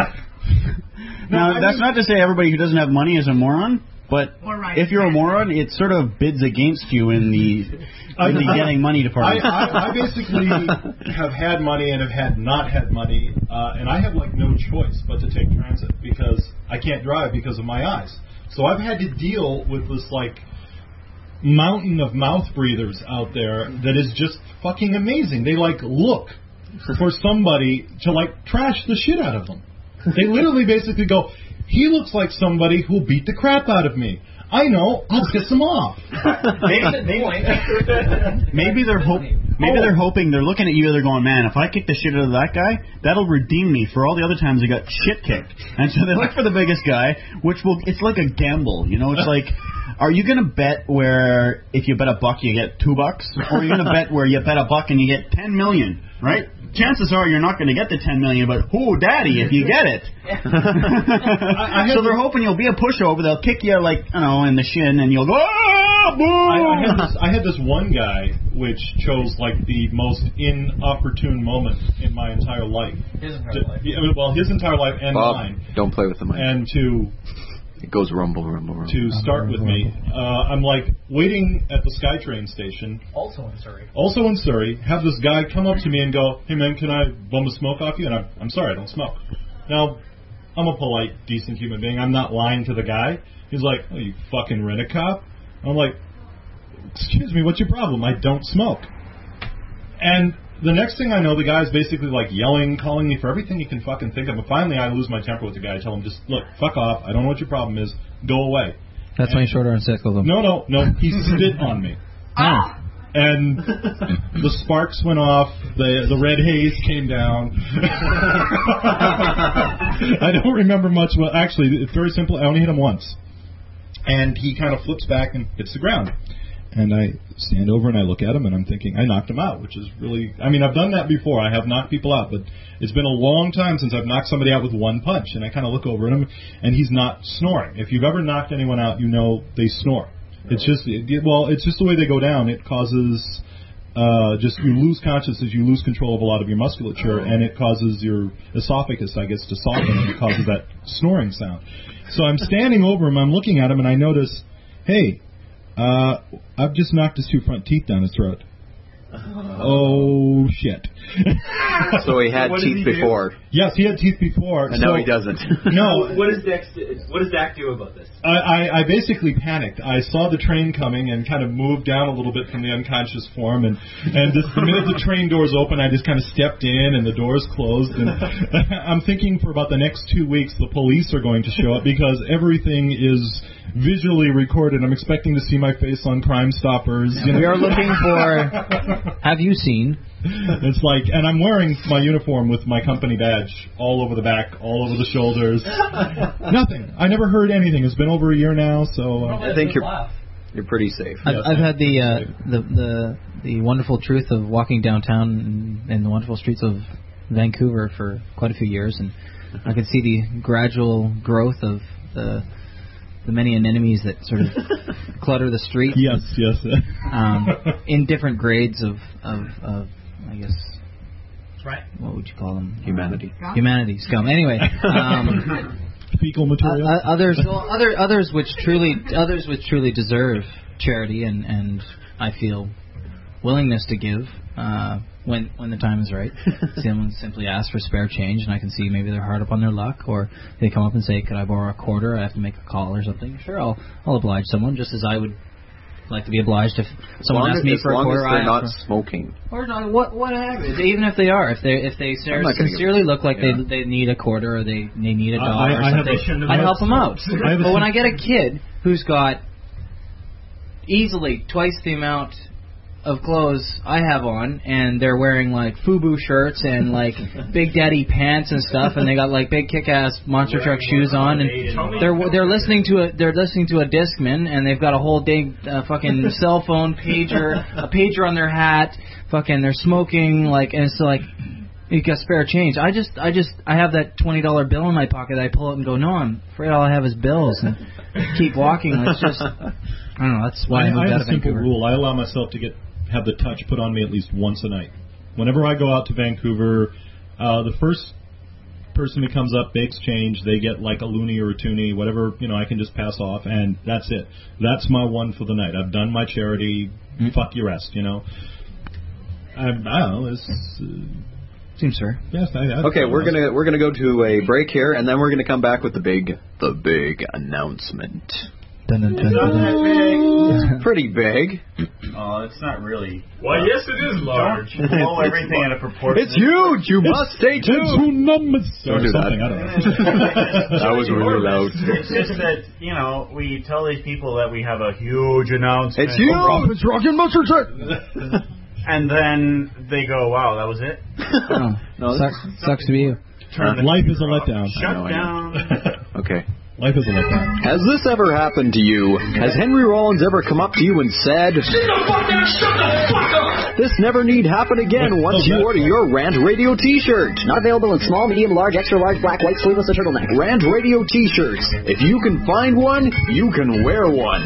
Now, no, that's mean, not to say everybody who doesn't have money is a moron. But if you're a moron, it sort of bids against you in the in the getting money department. I, I, I basically have had money and have had not had money, uh, and I have like no choice but to take transit because I can't drive because of my eyes. So I've had to deal with this like mountain of mouth breathers out there that is just fucking amazing. They like look for somebody to like trash the shit out of them. They literally basically go, he looks like somebody who'll beat the crap out of me. I know, I'll piss him off. maybe, maybe, maybe they're hope, maybe they're hoping, they're looking at you, they're going, man, if I kick the shit out of that guy, that'll redeem me for all the other times I got shit kicked. And so they look for the biggest guy, which will, it's like a gamble, you know, it's like, are you going to bet where if you bet a buck you get two bucks, or are you going to bet where you bet a buck and you get ten million, right? Chances are you're not going to get the ten million, but whoo, daddy, if you get it. I, I so they're hoping you'll be a pushover. They'll kick you like, you know, in the shin, and you'll go, ah, boom. I, I, had this, I had this one guy which chose like the most inopportune moment in my entire life. His entire to, life. Yeah, well, his entire life and Bob, mine. Don't play with the mic. And to. It goes rumble, rumble, rumble. To start with me, uh, I'm like waiting at the SkyTrain station. Also in Surrey. Also in Surrey, have this guy come up to me and go, hey man, can I bum a smoke off you? And I'm, I'm sorry, I don't smoke. Now, I'm a polite, decent human being. I'm not lying to the guy. He's like, oh, you fucking rent-a-cop? I'm like, excuse me, what's your problem? I don't smoke. And the next thing I know, the guy's basically like yelling, calling me for everything he can fucking think of. And finally, I lose my temper with the guy. I tell him, just, look, fuck off. I don't know what your problem is. Go away. That's when you short and sickle them. No, no, no. He spit on me. Ah! And the sparks went off. The the red haze came down. I don't remember much. Well, actually, it's very simple. I only hit him once. And he kind of flips back and hits the ground. And I stand over and I look at him and I'm thinking, I knocked him out, which is really, I mean, I've done that before. I have knocked people out, but it's been a long time since I've knocked somebody out with one punch. And I kind of look over at him and he's not snoring. If you've ever knocked anyone out, you know they snore. It's just, it, well, it's just the way they go down. It causes, uh, just, you lose consciousness, you lose control of a lot of your musculature, and it causes your esophagus, I guess, to soften, and it causes that snoring sound. So I'm standing over him, I'm looking at him, and I notice, hey, Uh, I've just knocked his two front teeth down his throat. Oh, shit. So he had teeth before. Yes, he had teeth before. And so, now he doesn't. No. What does Dak? What does Dak do about this? I, I, I basically panicked. I saw the train coming and kind of moved down a little bit from the unconscious form. And and just the minute the train doors open, I just kind of stepped in and the doors closed. And I'm thinking for about the next two weeks, the police are going to show up because everything is visually recorded. I'm expecting to see my face on Crime Stoppers. You know? We are looking for. Have you seen? It's like, and I'm wearing my uniform with my company badge all over the back, all over the shoulders. Nothing. I never heard anything. It's been over a year now, so uh, I think you're you're pretty safe. I've, I've had the, uh, the the the wonderful truth of walking downtown in, in the wonderful streets of Vancouver for quite a few years, and I can see the gradual growth of the the many anemones that sort of clutter the streets. Yes, yes. Um, in different grades of, of, of I guess, right. what would you call them? Humanity. Um, humanity, scum. Anyway, um, fecal material. Uh, others, well, other others which truly, others which truly deserve charity and, and I feel willingness to give uh, when when the time is right. Someone simply asks for spare change, and I can see maybe they're hard up on their luck, or they come up and say, "Could I borrow a quarter? I have to make a call or something." Sure, I'll I'll oblige someone, just as I would like to be obliged if someone asked me as for a long quarter. as they're I not ask for, smoking. or not, what whatever. Even if they are, if they if they I'm not gonna sincerely give- look like yeah. they they need a quarter or they they need a I- dollar I- or I have something, a- I help them out. I have a- But when I get a kid who's got easily twice the amount of clothes I have on, and they're wearing like FUBU shirts and like Big Daddy pants and stuff, and they got like big kick-ass monster truck shoes on, and they're they're listening to a they're listening to a Discman, and they've got a whole dang uh, fucking cell phone pager, a pager on their hat, fucking they're smoking, like, and it's like you got spare change. I just I just I have that twenty dollar bill in my pocket. I pull it and go, no, I'm afraid all I have is bills, and keep walking. It's just I don't know. That's why I, I, moved I out have a of simple Vancouver. rule. I allow myself to get have the touch put on me at least once a night. Whenever I go out to Vancouver, uh, the first person who comes up, begs change, they get like a loony or a toonie, whatever, you know, I can just pass off, and that's it. That's my one for the night. I've done my charity. Mm-hmm. Fuck your rest, you know. I, I don't know. It's, uh, seems fair. Yes. I, I, Okay, we're gonna we're gonna go to a break here, and then we're gonna come back with the big the big announcement. Dun, dun, dun, It's not dun, that dun. big. It's pretty big. Oh, it's not really. Why, yes, it is large. Don't blow everything out of proportion. It's huge. You must stay tuned. Don't do that. I don't know. That was really loud. It's just that, you know, we tell these people that we have a huge announcement. It's huge. It's rockin' mustard And then they go, wow, that was it? Oh, No, sucks, sucks to be you. Uh, life is a letdown. Shut down. Okay. Life is a letdown. Has this ever happened to you? Has Henry Rollins ever come up to you and said, "This never need happen again" once you order your Rant Radio T-shirt? Not available in small, medium, large, extra large, black, white, sleeveless, or turtleneck. Rant Radio T-shirts. If you can find one, you can wear one.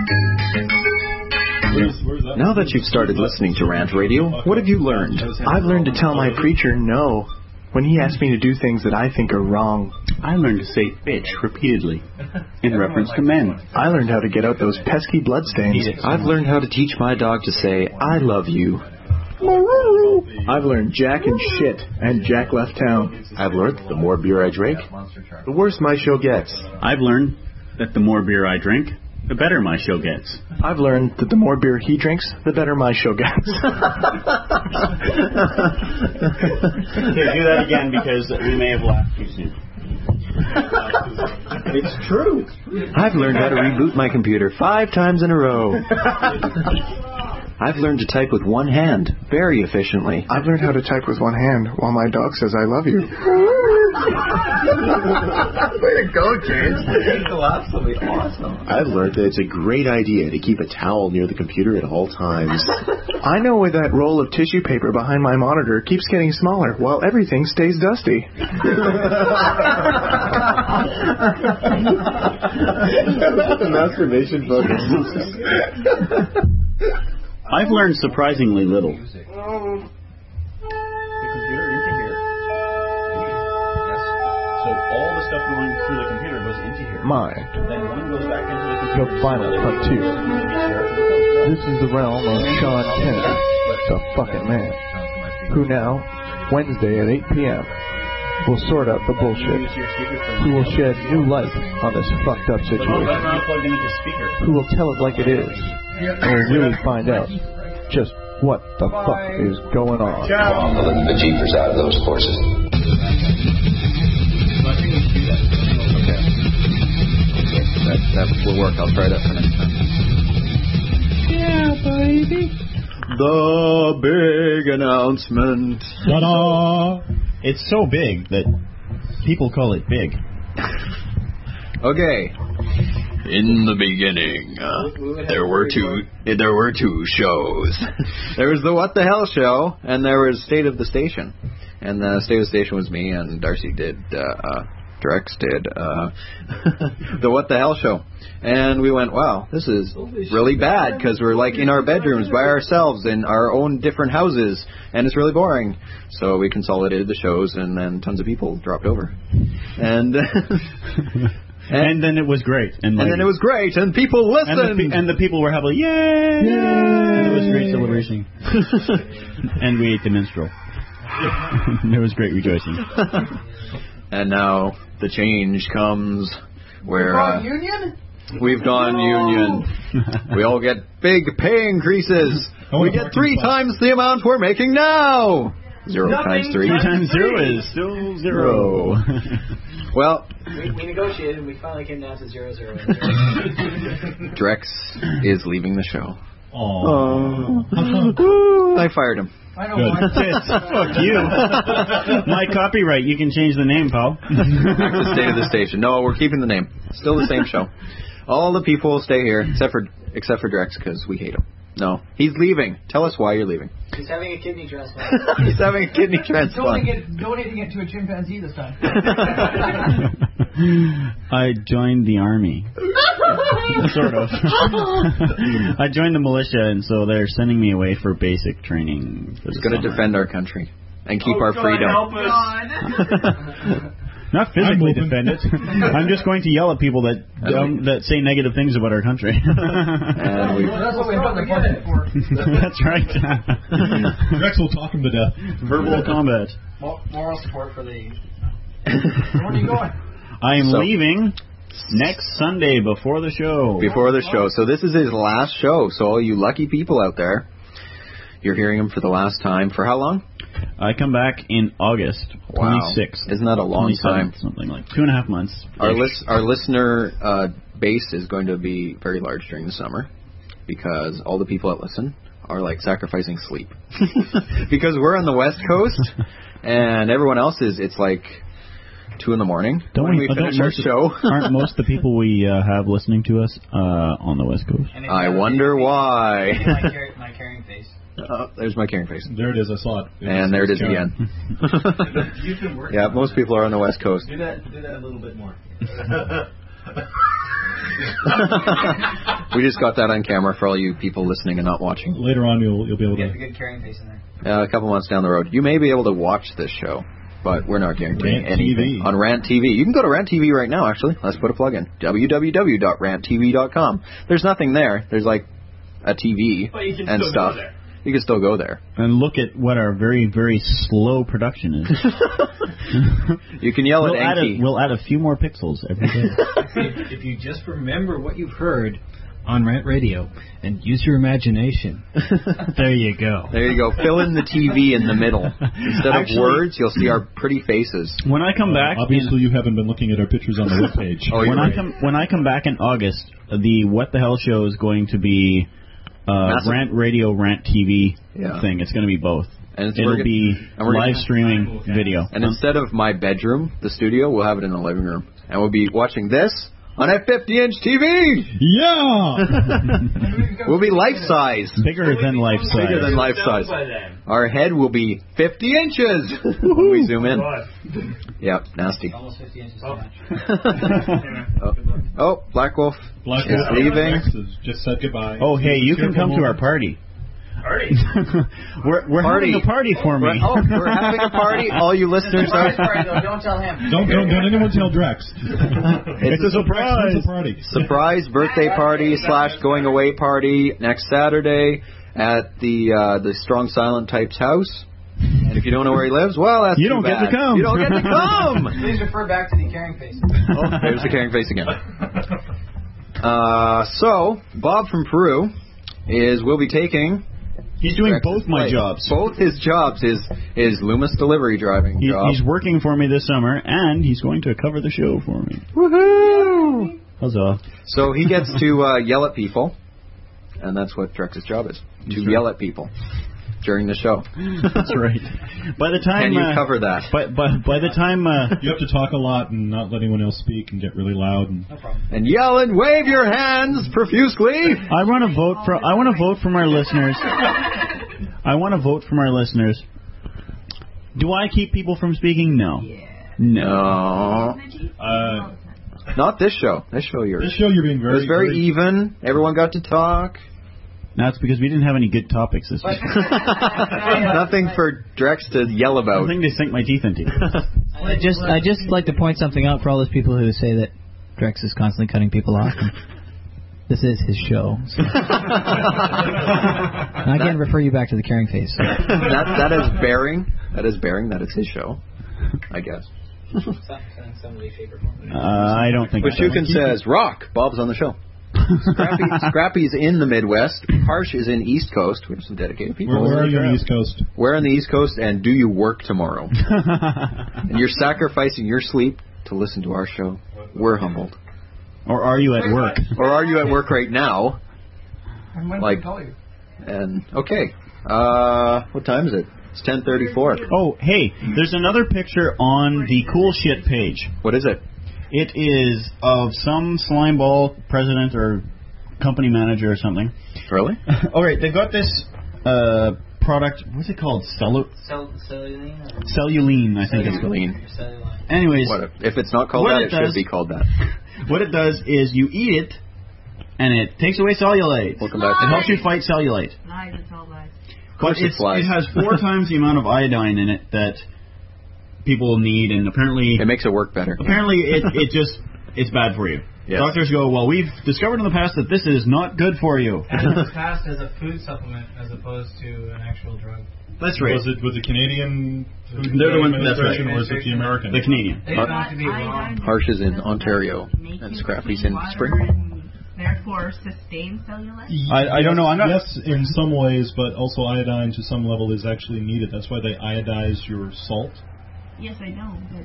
Now that you've started listening to Rant Radio, what have you learned? I've learned to tell my preacher no when he asks me to do things that I think are wrong. I learned to say bitch repeatedly in reference to men. I learned how to get out those pesky bloodstains. I've learned how to teach my dog to say, "I love you." I've learned Jack and shit, and Jack left town. I've learned that the more beer I drink, the worse my show gets. I've learned that the more beer I drink, the better my show gets. I've learned that the more beer he drinks, the better my show gets. Okay, do that again because we may have laughed too soon. It's true. I've learned how to reboot my computer five times in a row. I've learned to type with one hand very efficiently. I've learned how to type with one hand while my dog says I love you. Way to go, James. Absolutely awesome. I've learned that it's a great idea to keep a towel near the computer at all times. I know why that roll of tissue paper behind my monitor keeps getting smaller while everything stays dusty. Masturbation focus. I've learned surprisingly little. The computer into here. Yes. So all the stuff going through the computer goes into here. Mine. Then one goes back into the The computer. final frontier. This is the realm of Sean Kennedy, the fucking man, who now, Wednesday at eight p.m., will sort out the bullshit, who will shed new light on this fucked up situation, who will tell it like it is, and will really find out just what the fuck is going on. I'm pulling the jeepers out of those horses. That, that will work. I'll try that for next time. Yeah, baby. The big announcement. Ta-da! It's so big that people call it big. Okay. In the beginning, uh, there were two. There were two shows. There was the What the Hell show, and there was State of the Station. And the State of the Station was me, and Darcy did uh, uh, Drex did uh, the What the Hell show. And we went, wow, this is really bad because we're like in our bedrooms by ourselves in our own different houses, and it's really boring. So we consolidated the shows, and then tons of people dropped over. And and, and then it was great. And, like, and then it was great, and people listened. And the, pe- and the people were happy, yay! Yay! And it was great celebration. And we ate the minstrel. It was great rejoicing. And now the change comes where uh, union? we've gone union. We all get big pay increases. We get three times the amount we're making now. Zero Nothing times three. Three times zero is still zero. Well, We, we negotiated and we finally came down to zero zero. Drex is leaving the show. Oh. I fired him. I know Good. why. Fuck you. My copyright. You can change the name, pal. Back to the state of the station. No, we're keeping the name. Still the same show. All the people will stay here except for except for Drex because we hate him. No, he's leaving. Tell us why you're leaving. He's having a kidney transplant. He's having a kidney transplant. Donating it, donating it to a chimpanzee this time. I joined the army. Sort of. I joined the militia, and so they're sending me away for basic training. For He's going to defend our country and keep Oh, our God, freedom. help us. Not physically defend it. I'm just going to yell at people that um, that say negative things about our country. And we, That's what we have the budget for. That's right. Drex will talk him to death. Verbal combat. Mo- Moral support for the... Where are you going? I am So- leaving next Sunday before the show. before the show. So this is his last show. So all you lucky people out there, you're hearing him for the last time. For how long? I come back in August Wow. twenty-sixth. Isn't that a long time? Something like two and a half months. Our lis- our listener uh, base is going to be very large during the summer because all the people that listen are like sacrificing sleep because we're on the West Coast and everyone else is. It's like two in the morning Don't when we, we finish don't our most, show. Aren't most of the people we uh, have listening to us uh, on the West Coast? I wonder why. My, car- my caring face. Uh, there's my caring face. There it is. I saw it. It And was- there it is was again. You've been working. Yeah, most people are on the West Coast. Do that. Do that a little bit more. We just got that on camera for all you people listening and not watching. Later on, you'll you'll be able You have a to. good caring face in there. Uh, a couple months down the road, you may be able to watch this show, but we're not guaranteeing Rant anything T V. on Rant T V. You can go to Rant T V right now. Actually, let's put a plug in: w w w dot rant t v dot com. There's nothing there. There's like a T V But you can and still stuff. go there. You can still go there. And look at what our very, very slow production is. You can yell we'll at add, a, Enki. we'll add a few more pixels every day. If you just remember what you've heard on Rant Radio and use your imagination, there you go. There you go. Fill in the T V in the middle. Instead Actually- of words, you'll see our pretty faces. When I come back, Obviously, you haven't been looking at our pictures on the webpage. Oh, you're when right. I come when I come back in August, the What the Hell show is going to be uh, Massive. Rant Radio, Rant T V Yeah. thing. It's going to be both. And it's- we're It'll gonna- be and we're gonna- live streaming video. And instead of my bedroom, the studio, we'll have it in the living room. And we'll be watching this on a fifty inch T V. Yeah. We'll be life size. Bigger than life size. Bigger than life size. Our head will be fifty inches when we zoom in. Yep, nasty. Almost fifty inches too much. Oh, oh Black Wolf Black is Wolf leaving. has just said goodbye. Oh, hey, you can Careful come to our moment. party. Party. we're we're Party. having a party for me. We're- oh, we're having a party. All you listeners Sorry, are. sorry, though, don't tell him. Don't don't don't anyone tell Drex. It's a surprise. It's a party. Surprise birthday party slash going away party next Saturday at the uh, the Strong Silent Type's house. And if you don't know where he lives, well, that's You too don't get bad. to come. You don't get to come. Please refer back to the caring face. Oh, there's the caring face again. Uh, so Bob from Peru is will be taking. He's doing Drex's both my place. jobs. Both his jobs. His his Loomis delivery driving He, job. he's working for me this summer, and he's going to cover the show for me. Woohoo! Huzzah. So he gets to uh, yell at people, and that's what Drex's job is, to That's right. yell at people during the show. That's right. By the time Can you uh, cover that? By, by, by the time uh, You have to talk a lot and not let anyone else speak and get really loud. And And yell and wave your hands profusely. I want to vote for I want to vote from our listeners. I want to vote from our listeners. Do I keep people from speaking? No. No. Uh, Not this show. This show you're. This show you're being very. It was very, very even. Everyone got to talk. That's because we didn't have any good topics this week. Nothing for Drex to yell about. Nothing to sink my teeth into. I just I just like to point something out for all those people who say that Drex is constantly cutting people off. This is his show. So. And I can refer you back to the Caring Face. So. that that is bearing. That is bearing. That it's his show. I guess. Uh, I don't think. But so. Shukin says, "Rock." Bob's on the show. Scrappy, Scrappy's in the Midwest. Harsh is in East Coast. We have some dedicated people. Where, where are you on the East Coast? Where on the East Coast, and do you work tomorrow? And you're sacrificing your sleep to listen to our show. We're humbled. Or are you at work? Or are you at work right now? And when Like, can I call you? and okay. Uh, what time is it? It's ten thirty-four. Oh, hey, there's another picture on the Cool Shit page. What is it? It is of some slimeball president or company manager or something. Really? All right, they've got this uh, product. What's it called? Cellu- Cell, celluline? Celluline, I think it's called. Celluline. Anyways, What, if it's not called what that, it it, does- should be called that. what it does is you eat it, and it takes away cellulite. Welcome back. It helps you fight cellulite. Lies, it's all lies. Of course But it it's, flies. it has four times the amount of iodine in it that people need, and apparently It makes it work better. apparently it, it just it's bad for you. Yes. Doctors go, well, we've discovered in the past that this is not good for you. And in the past as a food supplement as opposed to an actual drug. That's right. Was it was it Canadian? They're the ones. That's right. Or was it the American? The Canadian. They found to be wrong. Harsh is in Ontario, and Scrappy's in Spring. Therefore, sustain cellulite? I, I don't know. I'm not. Yes, in some ways, but also iodine to some level is actually needed. That's why they iodize your salt. Yes, I know, but.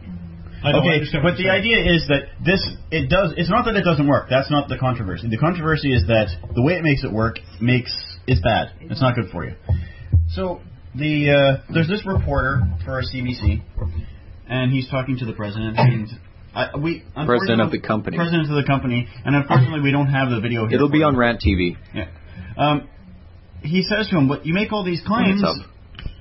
I know, I Okay, understand what but the you're saying. idea is that this it does. It's not that it doesn't work. That's not the controversy. The controversy is that the way it makes it work makes it's bad. It's not good for you. So the uh, there's this reporter for C B C, and he's talking to the president. And I, we President of the company. President of the company, and unfortunately we don't have the video here. It'll be for on him. Rant T V. Yeah. Um, he says to him, "But you make all these claims. What's up?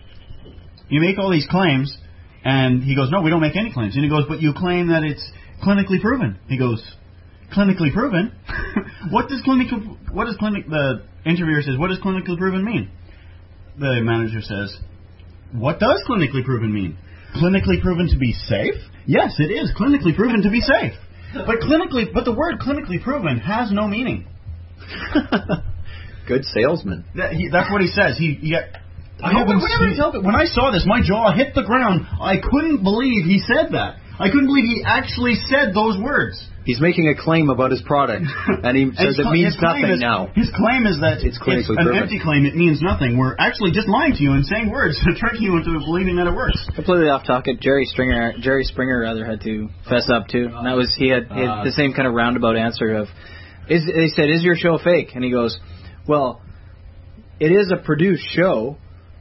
You make all these claims." And he goes, no, we don't make any claims. And he goes, but you claim that it's clinically proven. He goes, clinically proven? What does clinical? What does clinic? The interviewer says, what does clinically proven mean? The manager says, what does clinically proven mean? Clinically proven to be safe? Yes, it is clinically proven to be safe. But clinically, but the word clinically proven has no meaning. Good salesman. That, he, that's what he says. He. he I No, haven't whenever he seen- tells it- when I saw this, my jaw hit the ground. I couldn't believe he said that. I couldn't believe he actually said those words. He's making a claim about his product, and he says His it cl- means his claim nothing is- now. His claim is that It's clinically an proven. empty claim. It means nothing. We're actually just lying to you and saying words to trick you into believing that it works. Completely off topic. Jerry Springer, Jerry Springer rather had to fess up too. And that was he had, he had the same kind of roundabout answer of, is they said, is your show fake? And he goes, well, it is a produced show.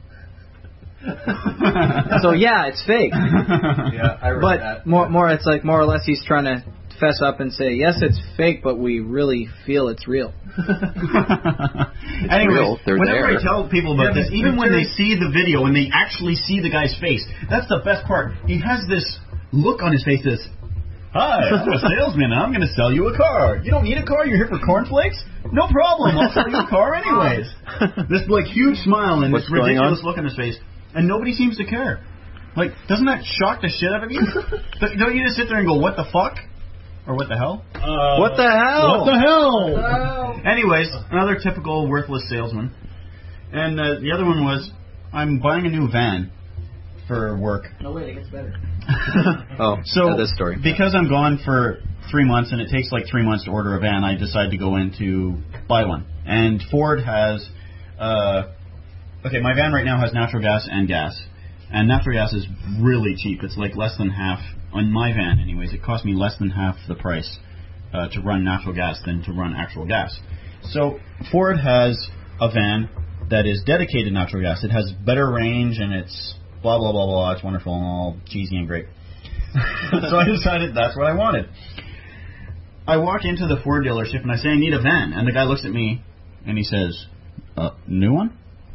So yeah, it's fake. Yeah, I read But that. more, more, it's like more or less he's trying to fess up and say, yes, it's fake, but we really feel it's real. Anyways, real. They're whenever there. I tell people about Yeah, this, but- even but when they Jerry- see the video, when they actually see the guy's face, that's the best part. He has this look on his face. This, hi, I'm a salesman. And I'm going to sell you a car. You don't need a car. You're here for cornflakes. No problem. I'll sell you a car anyways. This like huge smile and What's this going ridiculous on? look on his face, and nobody seems to care. Like, doesn't that shock the shit out of you? Don't don't you just sit there and go, what the fuck? Or what the hell? Uh, What the hell? What the hell? Anyways, another typical worthless salesman. And uh, the other one was, I'm buying a new van for work. No way, it gets better. Oh, So, yeah, this story. because I'm gone for three months and it takes like three months to order a van, I decide to go in to buy one. And Ford has, uh, okay, my van right now has natural gas and gas. And natural gas is really cheap. It's like less than half, on my van anyways, it cost me less than half the price uh, to run natural gas than to run actual gas. So Ford has a van that is dedicated to natural gas. It has better range and it's blah, blah, blah, blah. It's wonderful and all cheesy and great. So I decided that's what I wanted. I walk into the Ford dealership and I say, I need a van. And the guy looks at me and he says, uh, new one?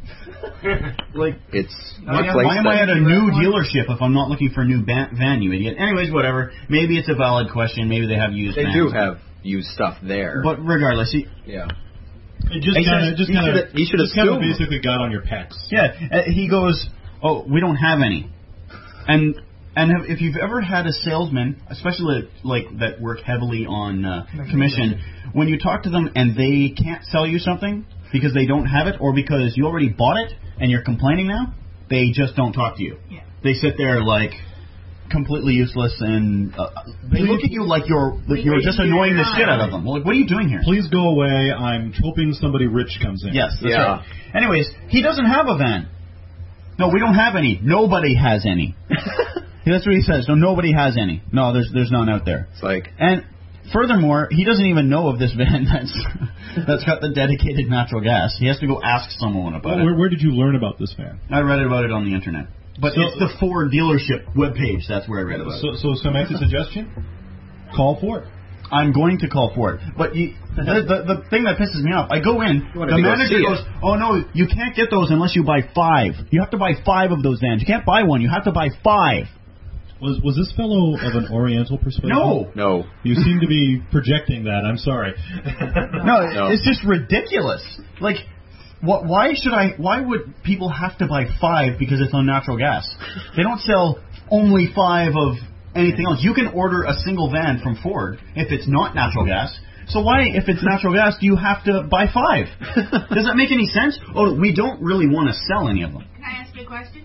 Like, it's why, a place why am I that- at a new dealership if I'm not looking for a new van, van, you idiot? Anyways, whatever. Maybe it's a valid question. Maybe they have used They vans. do have used stuff there. But regardless, he, yeah. It just He kind says- of, just he kind of, shoulda- he should just kind of assume. basically got on your pecs. Yeah, uh, he goes, oh, we don't have any. And and have, if you've ever had a salesman, especially like that work heavily on uh, commission, when you talk to them and they can't sell you something because they don't have it or because you already bought it and you're complaining now, they just don't talk to you. Yeah. They sit there like completely useless and uh, they look at you like you're like you're just annoying the shit out of them. Well, like, what are you doing here? Please go away. I'm hoping somebody rich comes in. Yes, that's right. Anyways, he doesn't have a van. No, we don't have any. Nobody has any. That's what he says. No, nobody has any. No, there's there's none out there. It's like, and furthermore, he doesn't even know of this van that's that's got the dedicated natural gas. He has to go ask someone about Well, it. where, where did you learn about this van? I read about it on the internet, but So- it's the Ford dealership webpage. That's where I read about So, it. so some extra suggestion? Call for it. I'm going to call for it. But you, the, the the thing that pisses me off, I go in, wanted the to go manager see goes, it. oh no, you can't get those unless you buy five. You have to buy five of those vans. You can't buy one. You have to buy five. Was was this fellow of an Oriental persuasion? No. No. You seem to be projecting that. I'm sorry. No, No. it's just ridiculous. Like, what? Why should I? Why would people have to buy five because it's on natural gas? They don't sell only five of anything else. You can order a single van from Ford if it's not natural gas. So why, if it's natural gas, do you have to buy five? Does that make any sense? Oh, we don't really want to sell any of them. Can I ask you a question?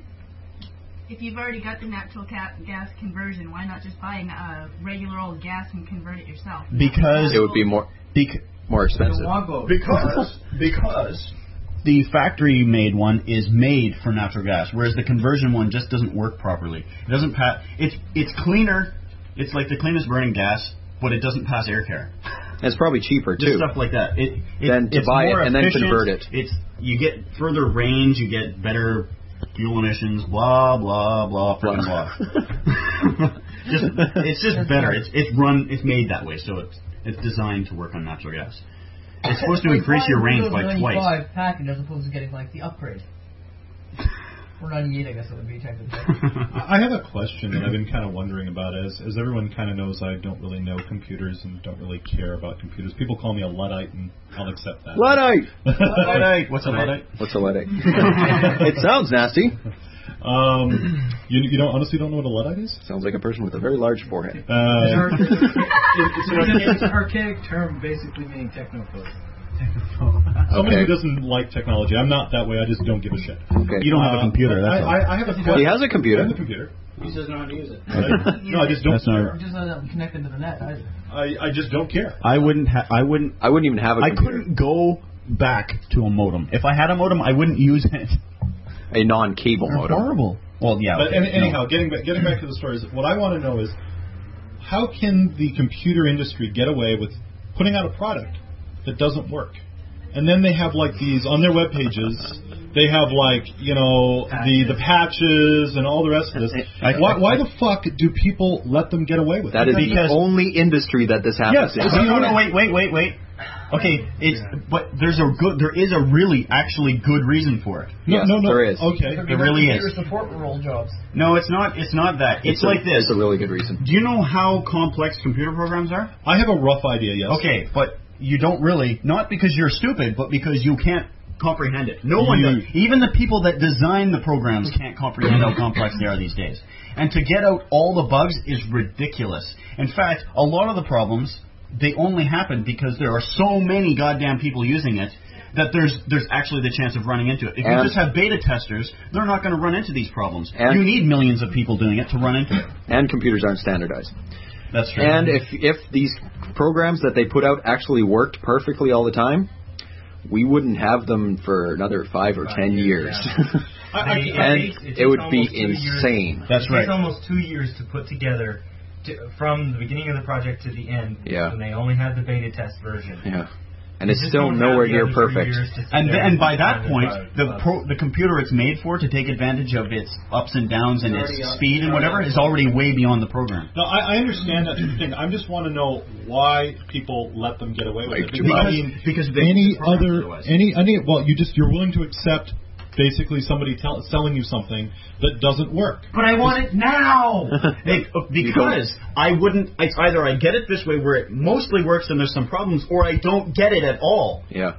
If you've already got the natural ca- gas conversion, why not just buy a regular old gas and convert it yourself? Because it would be more bec- more expensive. Because because the factory made one is made for natural gas, whereas the conversion one just doesn't work properly. It doesn't pass. It's it's cleaner. It's like the cleanest burning gas, but it doesn't pass air care. It's probably cheaper Just too. stuff like that. It, it Than to it's buy it more and then efficient. convert it. It's you get further range. You get better fuel emissions. Blah blah blah. Blah blah. just it's just better. It's it's run. It's made that way, so it's it's designed to work on natural gas. It's supposed to increase your range by twice. ninety-five package as opposed to getting like the upgrade. Or ninety-eight, I guess it would be technically. I have a question that I've been kind of wondering about. As as everyone kind of knows, I don't really know computers and don't really care about computers. People call me a Luddite, and I'll accept that. Luddite. Luddite. What's a Luddite? What's a Luddite? It sounds nasty. Um, you you don't honestly don't know what a Luddite is? Sounds like a person with a very large forehead. Uh, It's an archaic, it's an archaic term, basically meaning technophobe. Somebody Okay. who doesn't like technology. I'm not that way. I just don't give a shit. Okay. You don't have a computer, I, that's all. I, I have a question. He has a computer. I have a computer. He just doesn't know how to use it. No, I just don't That's not- care. It just doesn't connect into the net either. I, I just don't care. I wouldn't. Ha- I wouldn't. I wouldn't even have a I computer. couldn't go back to a modem. If I had a modem, I wouldn't use it. A non-cable They're modem. horrible. Well, yeah. But okay, any, anyhow, no. getting back, getting back to the stories, what I want to know is how can the computer industry get away with putting out a product that doesn't work? And then they have like these on their web pages. They have like you know the the patches and all the rest of this. Why, why the fuck do people let them get away with That it? is the only industry that this happens Yes, in. No, no, no, wait, wait, wait, wait. Okay, it's but there's a good, there is a really actually good reason for it. No, Yes, no, no. there is. Okay. There really is. Computer support role jobs. No, it's not. It's not that. It's, a, like this. It's a really good reason. Do you know how complex computer programs are? I have a rough idea. Yes. Okay, but you don't really. Not because you're stupid, but because you can't comprehend it. No one You- does. Even the people that design the programs can't comprehend how complex they are these days. And to get out all the bugs is ridiculous. In fact, a lot of the problems, they only happen because there are so many goddamn people using it that there's there's actually the chance of running into it. If And- you just have beta testers, they're not going to run into these problems. And- you need millions of people doing it to run into it. And computers aren't standardized. That's true. And if if these programs that they put out actually worked perfectly all the time, we wouldn't have them for another five or ten years. I, I, They- and it takes- it it would takes be almost two years- insane. That's it right. takes almost two years to put together, to, from the beginning of the project to the end. Yeah. When they only had the beta test version. Yeah. And They it's just still don't have nowhere the near other three perfect. years to sit And there and by and that find point, the the bugs. pro, the computer it's made for to take advantage of its ups and downs and its Already up. speed and whatever is already way beyond the program. No, I, I understand that thing. I just want to know why people let them get away with Like it. too Because, much. I mean, Because they- any the program's other, otherwise. any, any, well, you just you're willing to accept basically somebody tell, selling you something that doesn't work. But I want it now. Hey, because I wouldn't. It's either I get it this way where it mostly works and there's some problems, or I don't get it at all. Yeah.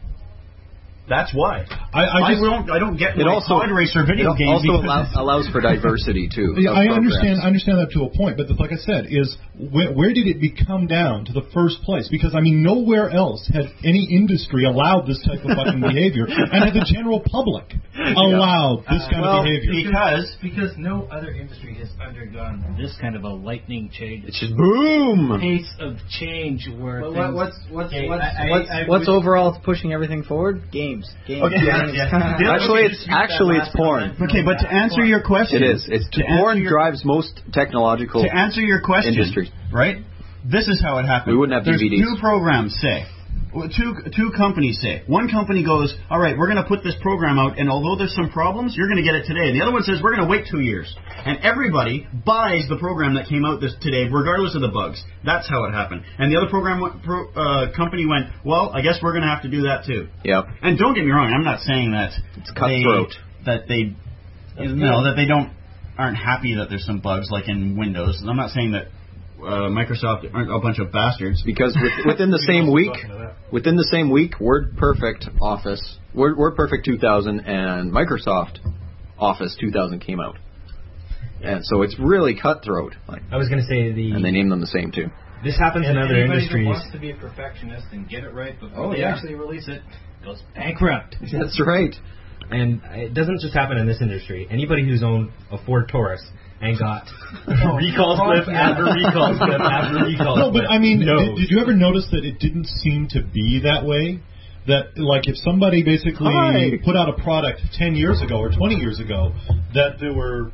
That's why. I, I, just, I don't. I don't get it my also, Pod Racer video it game. also because allow, allows for diversity too. Yeah, I programs. understand. I understand that to a point, but the, like I said, is where, where did it become down to the first place? Because I mean, nowhere else had any industry allowed this type of fucking behavior, and had the general public allowed this kind uh, well, of behavior. Because because no other industry has undergone this kind of a lightning change. It's just boom pace of change where. But things, what, what's what's okay, what's I, what's, I, I what's would, overall pushing everything forward? Games. Games. Okay. Games. Yeah. Actually, it's actually it's porn. Okay, but to answer your question, it is. It's porn your, drives most technological. To answer your question, industry. Right? This is how it happened. We wouldn't have There's D V Ds. two programs, say. Two two companies say. One company goes, all right, we're going to put this program out, and although there's some problems, you're going to get it today. And the other one says, we're going to wait two years. And everybody buys the program that came out this today, regardless of the bugs. That's how it happened. And the other program pro, uh, company went, well, I guess we're going to have to do that too. Yep. And don't get me wrong, I'm not saying that it's cutthroat. They, that they, you know, that they don't aren't happy that there's some bugs like in Windows. I'm not saying that uh, Microsoft aren't a bunch of bastards. Because with, within the same week, within the same week, WordPerfect Office, Word, WordPerfect two thousand and Microsoft Office two thousand came out, and so it's really cutthroat. Like, I was going to say the, and they name them the same too. This happens and in other anybody industries. Who wants to be a perfectionist and get it right before Oh, they yeah. actually release it goes bankrupt. That's right. And it doesn't just happen in this industry. Anybody who's owned a Ford Taurus and got recall slip after recall slip after recall No, slip. but I mean, knows. did, did you ever notice that it didn't seem to be that way? That, like, if somebody basically Hi. put out a product ten years ago or twenty years ago, that there were...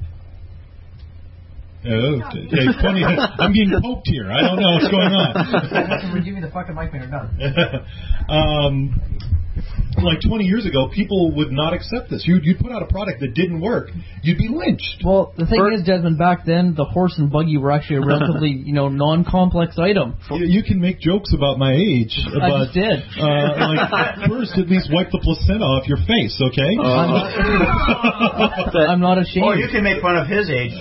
Oh, okay, funny. I'm being poked here. I don't know what's going on. Give me the fucking mic when you're done. um, like twenty years ago, people would not accept this. You'd, you'd put out a product that didn't work, you'd be lynched. Well, the thing For- is, Desmond, back then, the horse and buggy were actually a relatively, you know, non-complex item. You, you can make jokes about my age, I but just did. Uh, like, first, at least wipe the placenta off your face, okay? I'm not ashamed. Or you can make fun of his age.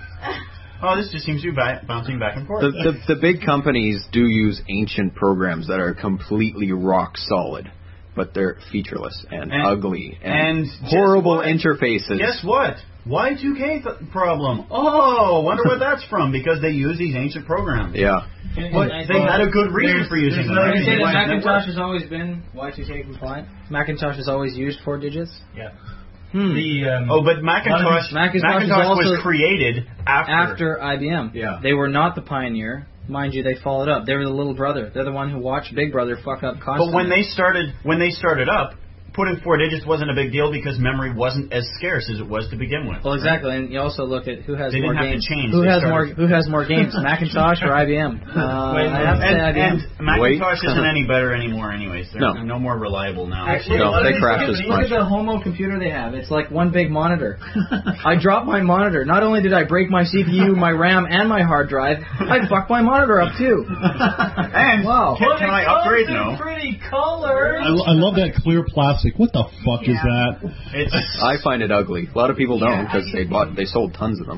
Oh, this just seems to be ba- bouncing back and forth. The, the, the big companies do use ancient programs that are completely rock solid, but they're featureless and, And- ugly and, and horrible guess interfaces. Guess what? Y two K th- problem. Oh, wonder where that's from, because they use these ancient programs. Yeah. But they had a good reason for using them. Can you say that Right? Macintosh has always been Y two K compliant? Macintosh has always used four digits? Yeah. Hmm. The, um, Oh, but Macintosh, Macintosh, Macintosh was, was created after. after I B M. Yeah. They were not the pioneer. Mind you, they followed up. They were the little brother. They're the one who watched Big Brother fuck up constantly. But when they started, when they started up, putting four digits wasn't a big deal because memory wasn't as scarce as it was to begin with. Well, exactly, and you also look at who has They more didn't have to games. change. Who They has started- more? Who has more games, Macintosh or I B M? Uh, I have to say I B M. and, and Macintosh isn't any better anymore, anyways. They're No. no more reliable now. Actually, No, look they at- crash as look much. at the Homo computer they have. It's like one big monitor. I dropped my monitor. Not only did I break my C P U, my RAM, and my hard drive, I fucked my monitor up too. And wow. can, can I upgrade? No. Pretty colors. I, I love that clear plastic. What the fuck is that? It's I find it ugly. A lot of people don't because they bought, they sold tons of them.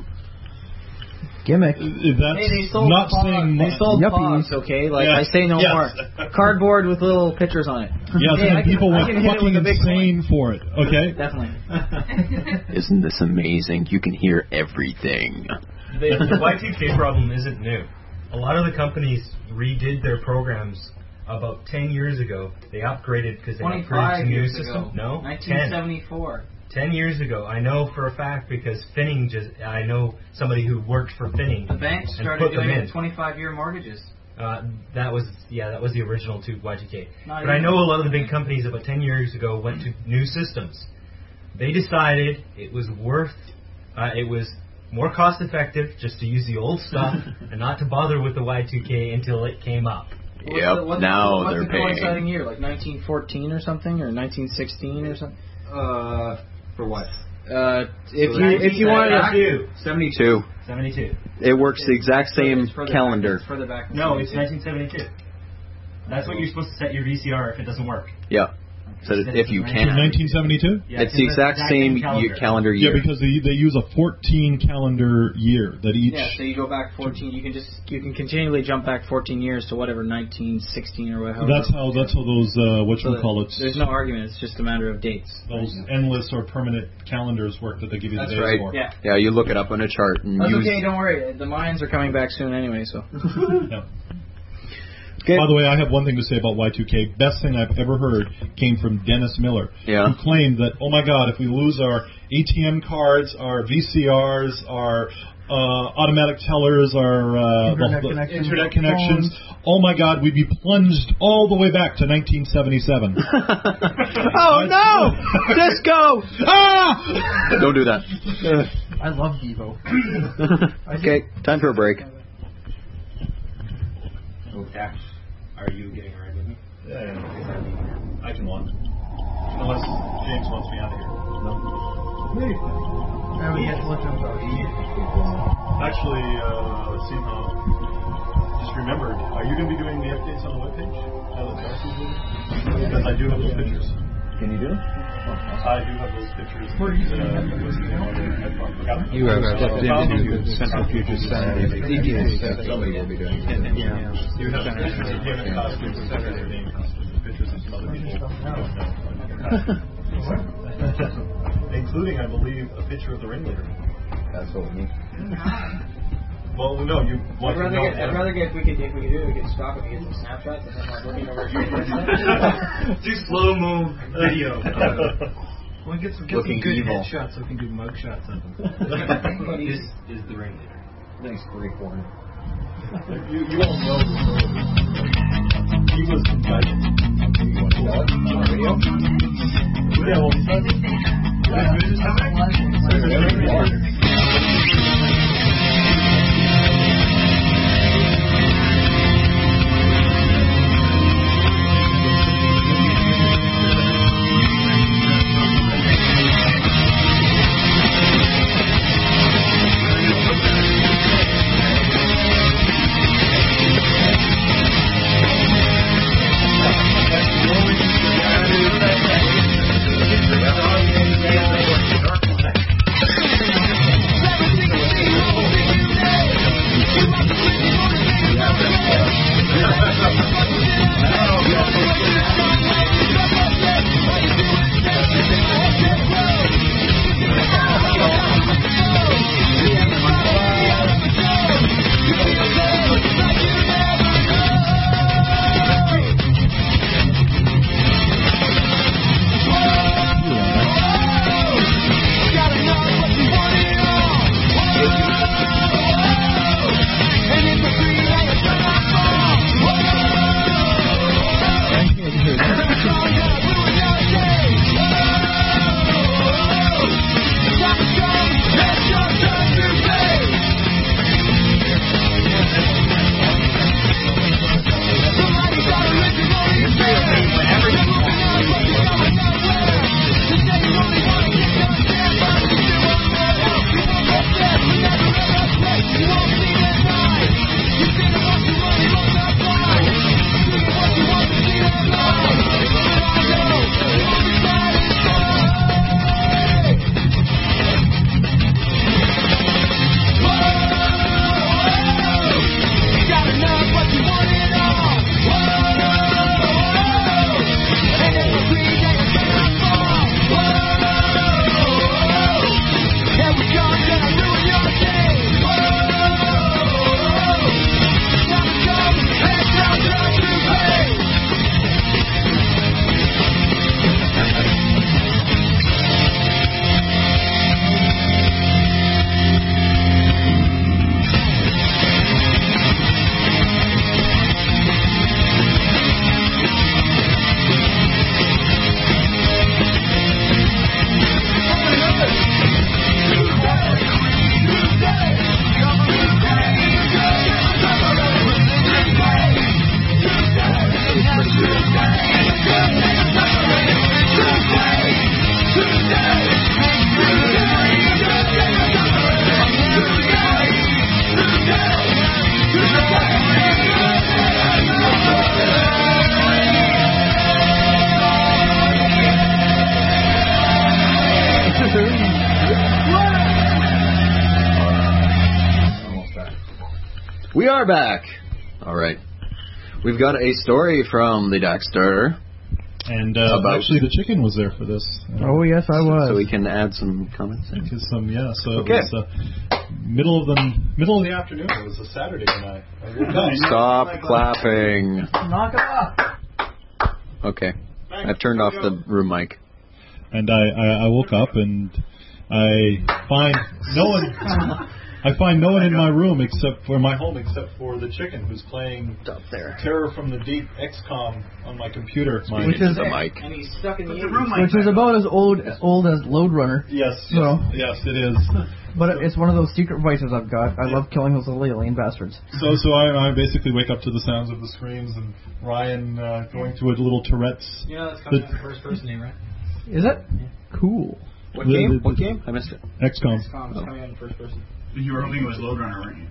Gimmick. That's Hey, they sold not pogs. saying They sold Yuppies. pogs, okay? Like, Yes. I say no Yes. more. Cardboard with little pictures on it. Yes, Hey, I and can- people I went can hit it with fucking a big insane for it. Okay. Definitely. Isn't this amazing? You can hear everything. The, the Y two K problem isn't new. A lot of the companies redid their programs about ten years ago. They upgraded because they upgraded to twenty-five new years system. ago. No, nineteen ten. seventy-four. Ten years ago, I know for a fact because Finning just. I know somebody who worked for Finning. The banks and started put them doing in. twenty-five-year mortgages. Uh, that was yeah, that was the original to Y two K. Not But I even. know a lot of the big companies about ten years ago went to new systems. They decided it was worth, uh, it was more cost effective just to use the old stuff and not to bother with the Y two K until it came up. What's Yep, the, what's now the, what's they're the paying. coinciding year? Like nineteen fourteen or something, or nineteen sixteen or something. Uh, for what? Uh, if So you if you wanted to. seventy-two. seventy-two. It works the exact same It's further calendar. Back, it's further back. than No, it's seventy-two. nineteen seventy-two. That's what you're supposed to set your V C R if it doesn't work. Yeah. So that if you can. nineteen seventy-two? Yeah, it's the exact same calendar, calendar year. Yeah, because they they use a fourteen calendar year that each. Yeah, so you go back fourteen. You can just you can continually jump back fourteen years to whatever nineteen sixteen or whatever. That's how that's how those uh, what so you call it. There's no argument. It's just a matter of dates. Those endless or permanent calendars work that they give you That's the days right. for. Yeah. Yeah, you look it up on a chart and That's use. okay. Don't worry. The Mayans are coming back soon anyway. So. Yeah. By the way, I have one thing to say about Y two K. Best thing I've ever heard came from Dennis Miller, yeah. who claimed that, oh my God, if we lose our A T M cards, our V C Rs, our uh, automatic tellers, our uh, internet, the, the connections, internet connections, oh my God, we'd be plunged all the way back to nineteen seventy-seven. Oh no! Disco! Ah! Don't do that. I love Devo. Okay, time for a break. Okay. Are you getting a ride with me? Yeah, yeah. I can walk. Unless James wants me out of here. No. I would get looked up. Actually, uh, let's see how. Just remembered, are you going to be doing the updates on the webpage? Now that Darcy's doing it? Because I do have those pictures. Can you do it? I do have those pictures. Where are you doing uh, You have stepped into the Central Futures Center. Somebody will be doing it. Yeah. You have pictures of him in costume, pictures of name costume, pictures of some other people. Including, I believe, a picture of the ringleader. That's what we need. Well, no, you want I'd rather to know. get. I'd rather get. If we could. If we could do it, we could stop it and get some snapshots and then like looking over. Do slow mo video. Well, get some, get Looking some good evil. headshots so we can do mug shots of them. is is the ringleader? Nice gray corn. You, you all know the story. He was indicted. You want to tell it on the radio? Yeah, well, yeah. We are back. All right. We've got a story from the Daxter. And uh, About- actually, the chicken was there for this. Oh, yes, I was. So we can add some comments. Because some, yeah. So Okay. it was uh, middle of the middle of the afternoon. It was a Saturday night. I woke up. Stop clapping. Knock it off. Okay. I've turned off the room mic. And I, I, I woke up and I find no one. I find no one in my room except for my home, except for the chicken who's playing up there. Terror from the Deep X COM on my computer. My, Which is the mic. And he's stuck in the, the room Which is about as old old as Load Runner. Yes, yes, So, yes, it is. but it's one of those secret vices I've got. I love killing those little alien bastards. So, so I, I basically wake up to the sounds of the screams and Ryan uh, going through a little Tourette's. Yeah, that's coming The- out the first person name, right? Is it? Cool. What The- game? the- What game? I missed it. X COM. It's coming out in first person. You were hoping it was Load Runner, weren't you?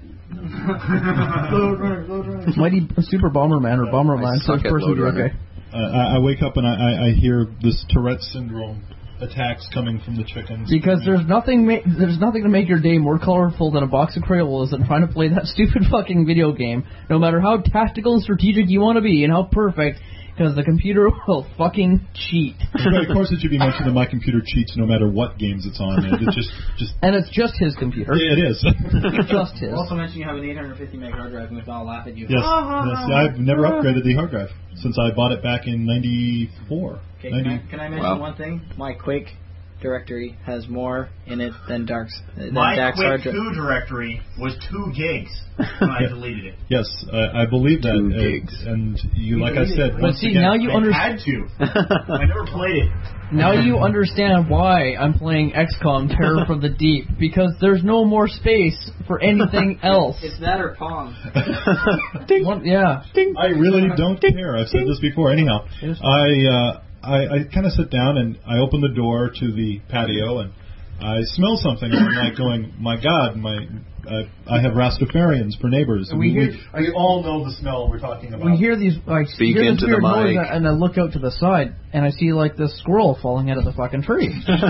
Load Runner, Load Runner. Mighty Super Bomberman or Bomberman. suck First at person Load would be Runner. okay. Uh, I, I wake up and I, I, I hear this Tourette syndrome attacks coming from the chickens. Because there's nothing ma- there's nothing to make your day more colorful than a box of Crayolas and trying to play that stupid fucking video game. No matter how tactical and strategic you want to be and how perfect, because the computer will fucking cheat. But of course, it should be mentioned that my computer cheats no matter what games it's on. And it just, just And it's just his computer. Yeah, it is. Just his. Also mention you have an eight hundred fifty meg hard drive and if I'll laugh at you. Yes, yes. I've never upgraded the hard drive since I bought it back in ninety-four. Okay, can, ninety I, can I mention Wow. one thing? My Quake directory has more in it than Dark's than My Dax hard Quick drive. two directory was two gigs when I deleted it. Yes, I, I believe that. Two uh, gigs. And you, You like I deleted said, it. once But see, again, now you I understand. had to. I never played it. Now you understand why I'm playing X COM Terror from the Deep, because there's no more space for anything else. It's that or Pong. One, yeah. I really don't care. I've said this before. Anyhow, I uh, I, I kind of sit down and I open the door to the patio and I smell something and I'm like going, my God, my uh, I have Rastafarians for neighbors. We hear- we, we all know the smell we're talking about. We hear these like Speak hear this into the weird noise, mic. and I look out to the side and I see like this squirrel falling out of the fucking tree,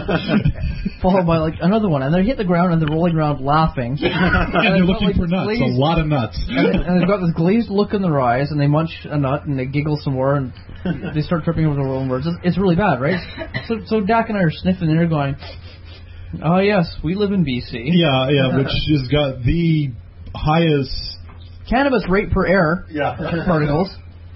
followed by like another one, and they hit the ground and they're rolling around laughing. and they're they've got, looking like, for nuts, glazed- a lot of nuts. and, and they've got this glazed look in their eyes, and they munch a nut and they giggle some more, and they start tripping over their own words. It's, it's really bad, right? So, so Dak and I are sniffing there, going, "Oh yes, we live in B C. Yeah, yeah, which has got the highest cannabis rate per air yeah. particles."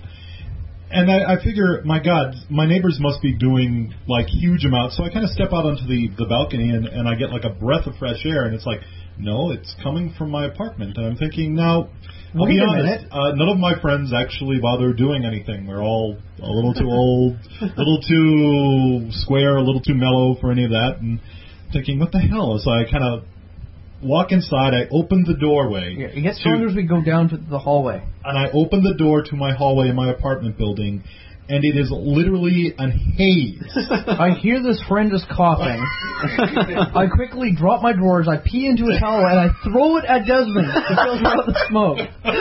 And I, I figure, my God, my neighbors must be doing like huge amounts. So I kind of step out onto the, the balcony and, and I get like a breath of fresh air, and it's like, no, it's coming from my apartment. And I'm thinking, now, I'll Wait be a honest, uh, none of my friends actually bother doing anything. We're all a little too old, a little too square, a little too mellow for any of that. And thinking, what the hell? So I kind of walk inside, I open the doorway. Yeah, it gets stronger as we go down to the hallway. And I open the door to my hallway in my apartment building, and it is literally a haze. I hear this horrendous coughing. I quickly drop my drawers, I pee into a towel, and I throw it at Desmond to filter out the smoke.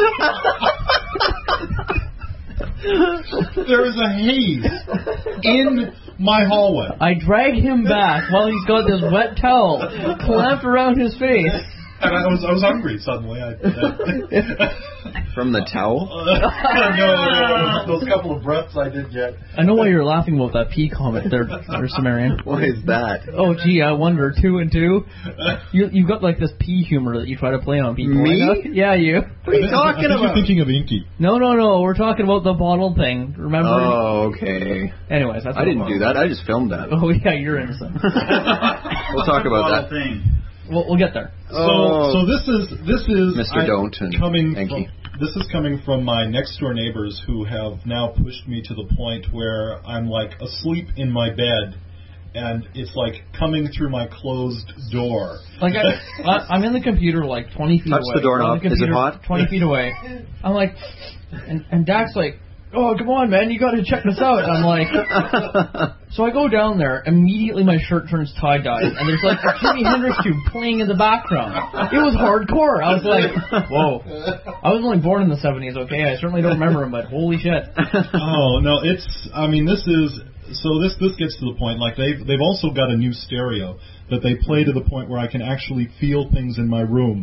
There is a haze in my hallway. I drag him back while he's got this wet towel clamped around his face. And I was I was hungry suddenly. I, I, From the towel? no, no, those couple of breaths I did get. I know why you're laughing about that pee comment there, there Sumerian. Why is that? Oh, gee, I wonder. Two and two. You, you've got like this pee humor that you try to play on people. Me? I know. Yeah, you. What are you talking I think about? You're thinking of Inky. No, no, no. We're talking about the bottle thing. Remember? Oh, okay. Anyways, that's I didn't do that. I just filmed that. Oh, yeah, you're innocent. We'll talk about that. Thing. We'll, we'll get there. So, Oh. so this is this is Mister I- Don't and coming Enki. from, this is coming from my next door neighbors who have now pushed me to the point where I'm like asleep in my bed, and it's like coming through my closed door. Like I, I, I'm in the computer like twenty feet Touch away. the doorknob. I'm in the Is it computer hot? Twenty feet away. I'm like, and, and Dak's like, "Oh, come on, man, you got to check this out." I'm like, so I go down there. Immediately, my shirt turns tie dye, and there's like a Jimi Hendrix tube playing in the background. It was hardcore. I was like, whoa. I was only born in the seventies. Okay, I certainly don't remember him, but holy shit. Oh no, it's. I mean, this is. So this this gets to the point. Like they've they've also got a new stereo that they play to the point where I can actually feel things in my room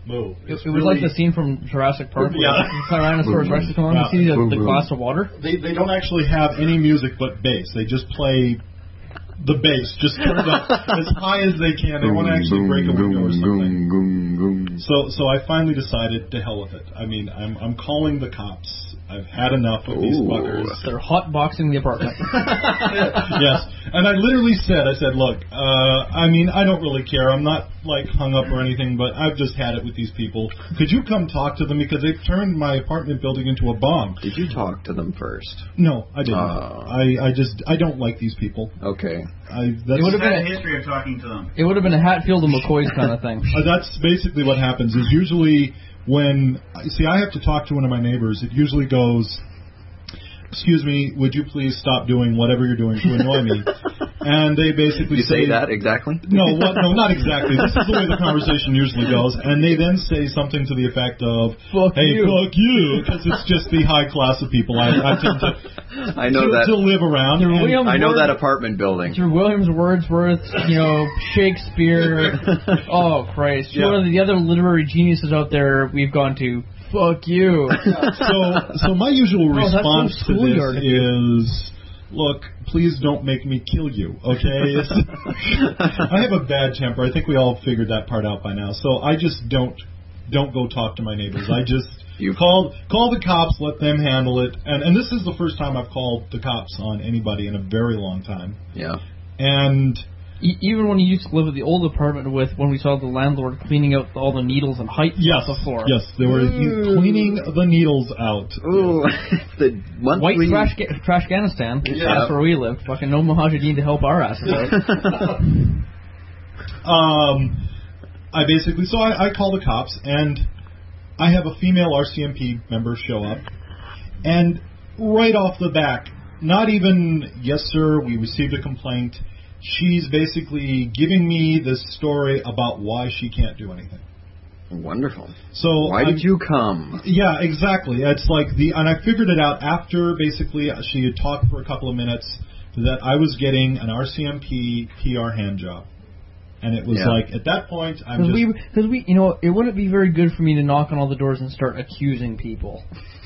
move. It, It's it was really- like the scene from Jurassic Park where Yeah. the Tyrannosaurus Rex come on. Yeah. You see the, Boom, the boom. glass of water. They they don't actually have any music but bass. They just play the bass, just turn it up as high as they can. They want to actually break a window or something. So so I finally decided to hell with it. I mean, I'm I'm calling the cops. I've had enough of these fuckers. They're hotboxing the apartment. Yes, and I literally said, I said, look, uh, I mean, I don't really care. I'm not like hung up or anything, but I've just had it with these people. Could you come talk to them because they've turned my apartment building into a bomb? Did you talk to them first? No, I didn't. Uh. I I just I don't like these people. Okay. I that's, It would have been a history of talking to them. It would have been a Hatfield and McCoy's kind of thing. Uh, that's basically what happens. Is usually when see I have to talk to one of my neighbors. It usually goes, excuse me, would you please stop doing whatever you're doing to annoy me? And they basically You say that exactly? No, what, no, not exactly. This is the way the conversation usually goes. And they then say something to the effect of, fuck hey, you. fuck you, because it's just the high class of people I, I tend to, I know to, that. to live around. Through And- William I know Word- that apartment building. Through Williams, Wordsworth, you know, Shakespeare. Oh, Christ. Yeah. One of the other literary geniuses out there we've gone to, fuck you. so, so my usual Oh, that's response so to this schoolyard of you. is, look, please don't make me kill you, okay? It's, I have a bad temper. I think we all figured that part out by now. So I just don't don't go talk to my neighbors. I just You call call the cops, let them handle it. And and this is the first time I've called the cops on anybody in a very long time. Yeah. And E- even when you used to live at the old apartment with, when we saw the landlord cleaning out all the needles and heights yes, off the floor. yes, they were Ooh. cleaning the needles out. Ooh, the monthly... White trash, ga- Trashganistan. Yeah. That's where we lived. Fucking no Mujahideen to help our asses out. Um, I basically, so I, I call the cops, and I have a female R C M P member show up, and right off the bat, not even, yes sir, we received a complaint, she's basically giving me this story about why she can't do anything. Wonderful. So Why I'm- did you come? Yeah, exactly. It's like the, and I figured it out after basically she had talked for a couple of minutes that I was getting an R C M P P R hand job. And it was Yeah. like, at that point, I'm Because just... we, because we, you know, it wouldn't be very good for me to knock on all the doors and start accusing people.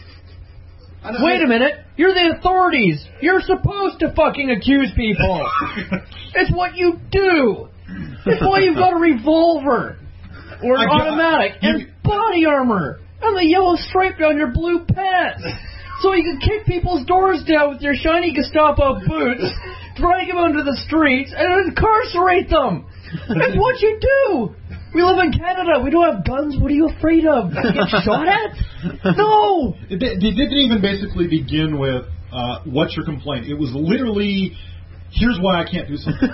Wait a minute, you're the authorities. You're supposed to fucking accuse people. It's what you do. It's why you've got a revolver or an I get- automatic and body armor and the yellow stripe down your blue pants, so you can kick people's doors down with your shiny Gestapo boots, drag them onto the streets, and incarcerate them. That's what you do. We live in Canada. We don't have guns. What are you afraid of? Get shot at? No. It, it didn't even basically begin with, uh, what's your complaint? It was literally, here's why I can't do something.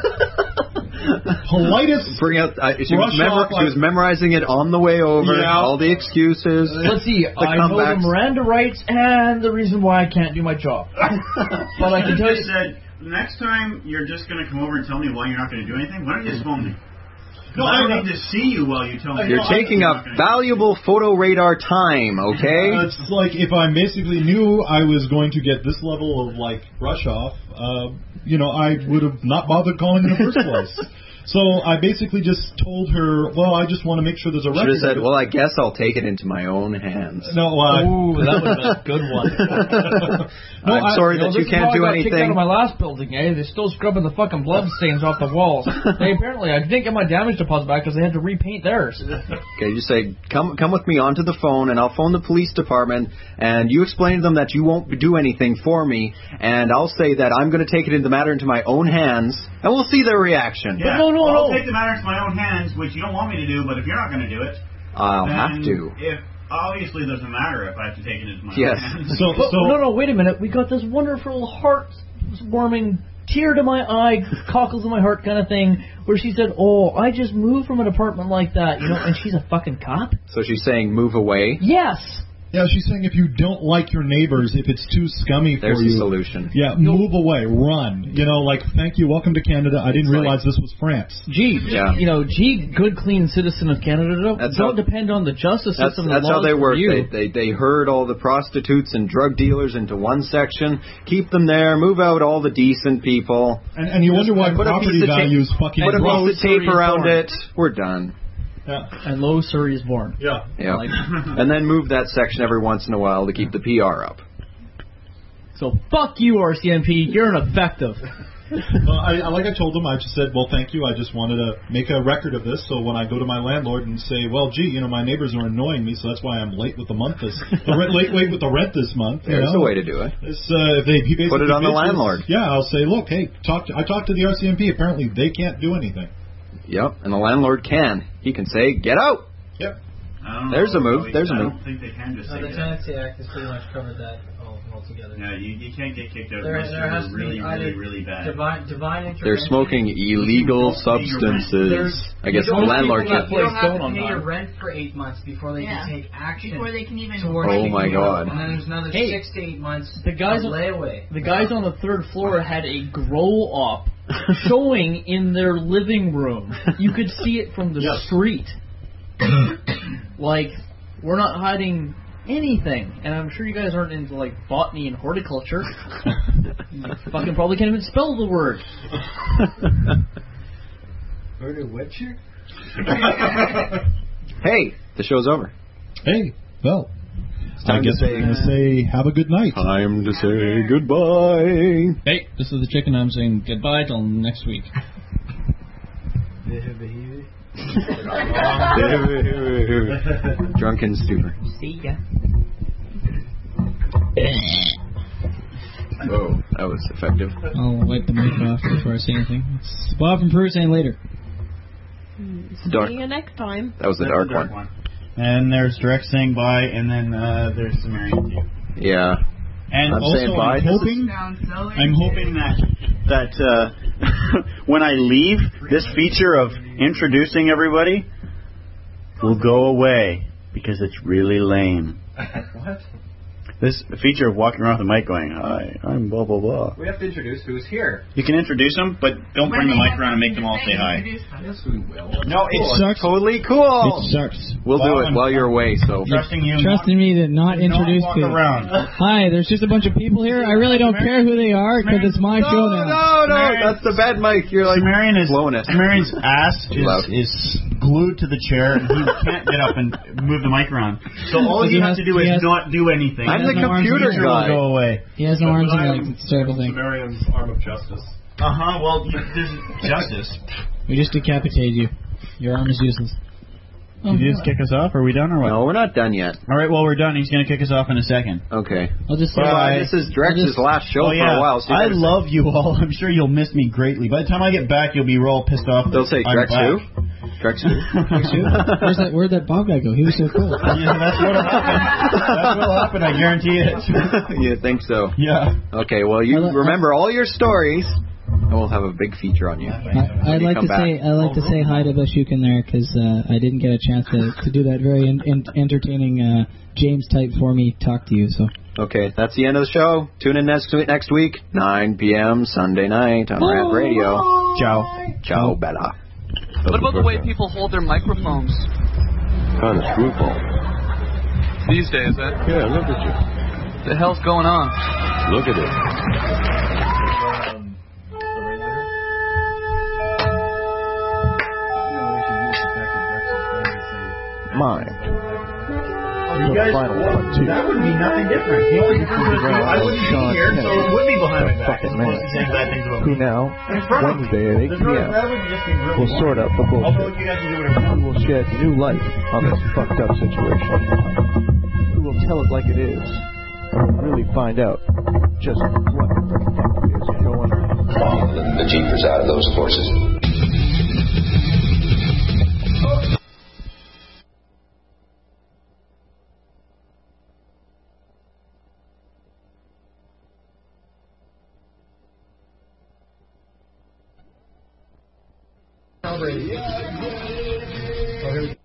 Politest. Bring out. Uh, she, was brush memor- off she like- was memorizing it on the way over. Yeah. All the excuses. Let's see. the I know the comebacks. Miranda rights and the reason why I can't do my job. But I can tell you. just said, next time you're just going to come over and tell me why you're not going to do anything, why don't you just phone me? No, I don't I- need to see you while you tell me. You're taking up valuable photo radar time, okay? Uh, it's like if I basically knew I was going to get this level of like brush off, uh, you know, I would have not bothered calling in the first place. So I basically just told her, well, I just want to make sure there's a Should record. have said, of it. well, I guess I'll take it into my own hands. No, uh, Ooh, that would have been a good one. No, I'm I- sorry You know, that you this is can't how do I got kicked out anything. of my last building, eh? They're still scrubbing the fucking blood stains off the walls. They apparently, I didn't get my damage deposit back because they had to repaint theirs. Okay, you say, come come with me onto the phone, and I'll phone the police department, and you explain to them that you won't do anything for me, and I'll say that I'm going to take it in the matter into my own hands, and we'll see their reaction. Yeah, no, no, I'll no. take the matter into my own hands, which you don't want me to do, but if you're not going to do it, I'll then have to. If obviously it doesn't matter if I have to take it into my Yes. own hands. So, But, so no, no, wait a minute. We got this wonderful heart-warming, tear to my eye, cockles in my heart kind of thing, where she said, "Oh, I just moved from an apartment like that, you know," and she's a fucking cop. So she's saying, move away. Yes. yeah, she's saying if you don't like your neighbors, if it's too scummy for There's you, the solution. yeah, move away, run. You know, like, thank you, welcome to Canada. I didn't It's realize this was France. Gee, Yeah. you know, gee, good, clean citizen of Canada. Don't, That's don't how- depend on the justice That's, system. that's the how laws they for work. you. They, they they herd all the prostitutes and drug dealers into one section, keep them there, move out all the decent people. And, and you wonder why Put a property piece of tape- values fucking Put a grow. piece of tape around it. We're done. Yeah. And Low Surrey is born. Yeah. Yeah. Like- And then move that section every once in a while to keep the P R up. So fuck you, R C M P. You're ineffective. Well, I, I- like I told them, I just said, well, thank you. I just wanted to make a record of this, so when I go to my landlord and say, well, gee, you know, my neighbors are annoying me, so that's why I'm late with the month this, the rent, late, late with the rent this month. you There's know? a way to do it. It's, uh, if they, he basically Put it on the bitches- landlord. Yeah, I'll say, look, hey, talk to, I talked to the R C M P. Apparently, they can't do anything. Yep, and the landlord can. He can say, get out. Yep. I don't know, There's a move. really. There's a I move. don't think they can just No, say the that. Tenancy Act has pretty much covered that all, altogether. Yeah, you, you can't get kicked out There, unless there has you're to really, be really, either really bad. divine, divine intervention. They're smoking illegal substances. I guess the You don't landlord have can. to- You don't have to pay your rent for eight months before they Yeah. can take action. Before they can even. towards Oh kicking my you out. God. And then there's another Hey, six to eight months The guys, of on, layaway. the guys on the third floor had a grow op showing in their living room. You could see it from the Yes. street. Like, we're not hiding anything. And I'm sure you guys aren't into, like, botany and horticulture. You fucking probably can't even spell the word. Horticulture? Hey, the show's over. Hey, well, time I guess to say- we're going to say have a good night. Time to say goodbye. Hey, this is the chicken. I'm saying goodbye till next week. Drunken stupor. See ya. Oh, that was effective. I'll wipe the mic off before I say anything. It's Bob from Peru saying later. Dark. See you next time. That was the That's dark, the one. And there's Direct saying bye, and then uh, there's Sumerian too. Yeah. And I'm also, saying bye. I'm hoping, I'm hoping that that uh, when I leave, this feature of introducing everybody will go away because it's really lame. What? This feature of walking around with the mic going, "Hi, I'm blah blah blah." We have to introduce who's here. You can introduce them, but don't bring the mic around and make them all say hi. Yes, we will. No, it Cool, sucks. it's totally cool. It sucks. We'll Well, do it I'm- while you're away. So Trusting you. Trusting me to not Do not introduce walk people. around. Hi, there's just a bunch of people here. I really don't care who they are because it's my no, show now. no, no, that's the bad mic. You're like Sumerian is blowing it. Sumerian's ass Too loud. is, is glued to the chair, and he can't get up and move the mic around. So all He you has- have to do he is has- not do anything. I'm the no arms computer and It will guy. go away. He has no arms and legs. It's a terrible thing. Sumerian's arm of justice. Uh huh. Well, you, there's justice. We just decapitated you. Your arm is useless. Did you just kick us off? Are we done or what? No, we're not done yet. All right. Well, we're done. He's going to kick us off in a second. Okay. I'll just say Well, Bye. this is Drex's last show Oh for yeah. a while. So you I gotta say- love you all. I'm sure you'll miss me greatly. By the time I get back, you'll be real pissed off. They'll say I'm Drex back. who? Drex who? Where's that? Where'd that Bob guy go? He was so cool. Yeah, that's what'll happen. That's what'll happen. I guarantee it. You think so? Yeah. Okay. Well, you remember all your stories, and we'll have a big feature on you. I, when I'd you like come to back. say I'd like to say hi to Bashuk in there because uh, I didn't get a chance to, to do that very en- en- entertaining uh, James type for me talk to you. So Okay, that's the end of the show. Tune in next next week, nine p.m. Sunday night on Rad Radio. Ciao. Ciao, Bella. What about the way people hold their microphones Kind of screwball. these days? Eh? Yeah, look at you. The hell's going on? Look at it. Mind. You The guys, final well, one, too. that would be nothing different. The only difference is I wouldn't be Sean here, so it would be behind my Penn, back. fucking As opposed man. to saying bad things about Who me. now, In front of me. Wednesday at eight There's no- p.m., that would just be really will sort out the Although bullshit. you guys can do whatever you want. Who will shed new light on this fucked up situation. Who will tell it like it is. And will really find out just what the fuck is going on. The, the jeepers out of those forces. Celebrate. Oh, here we go.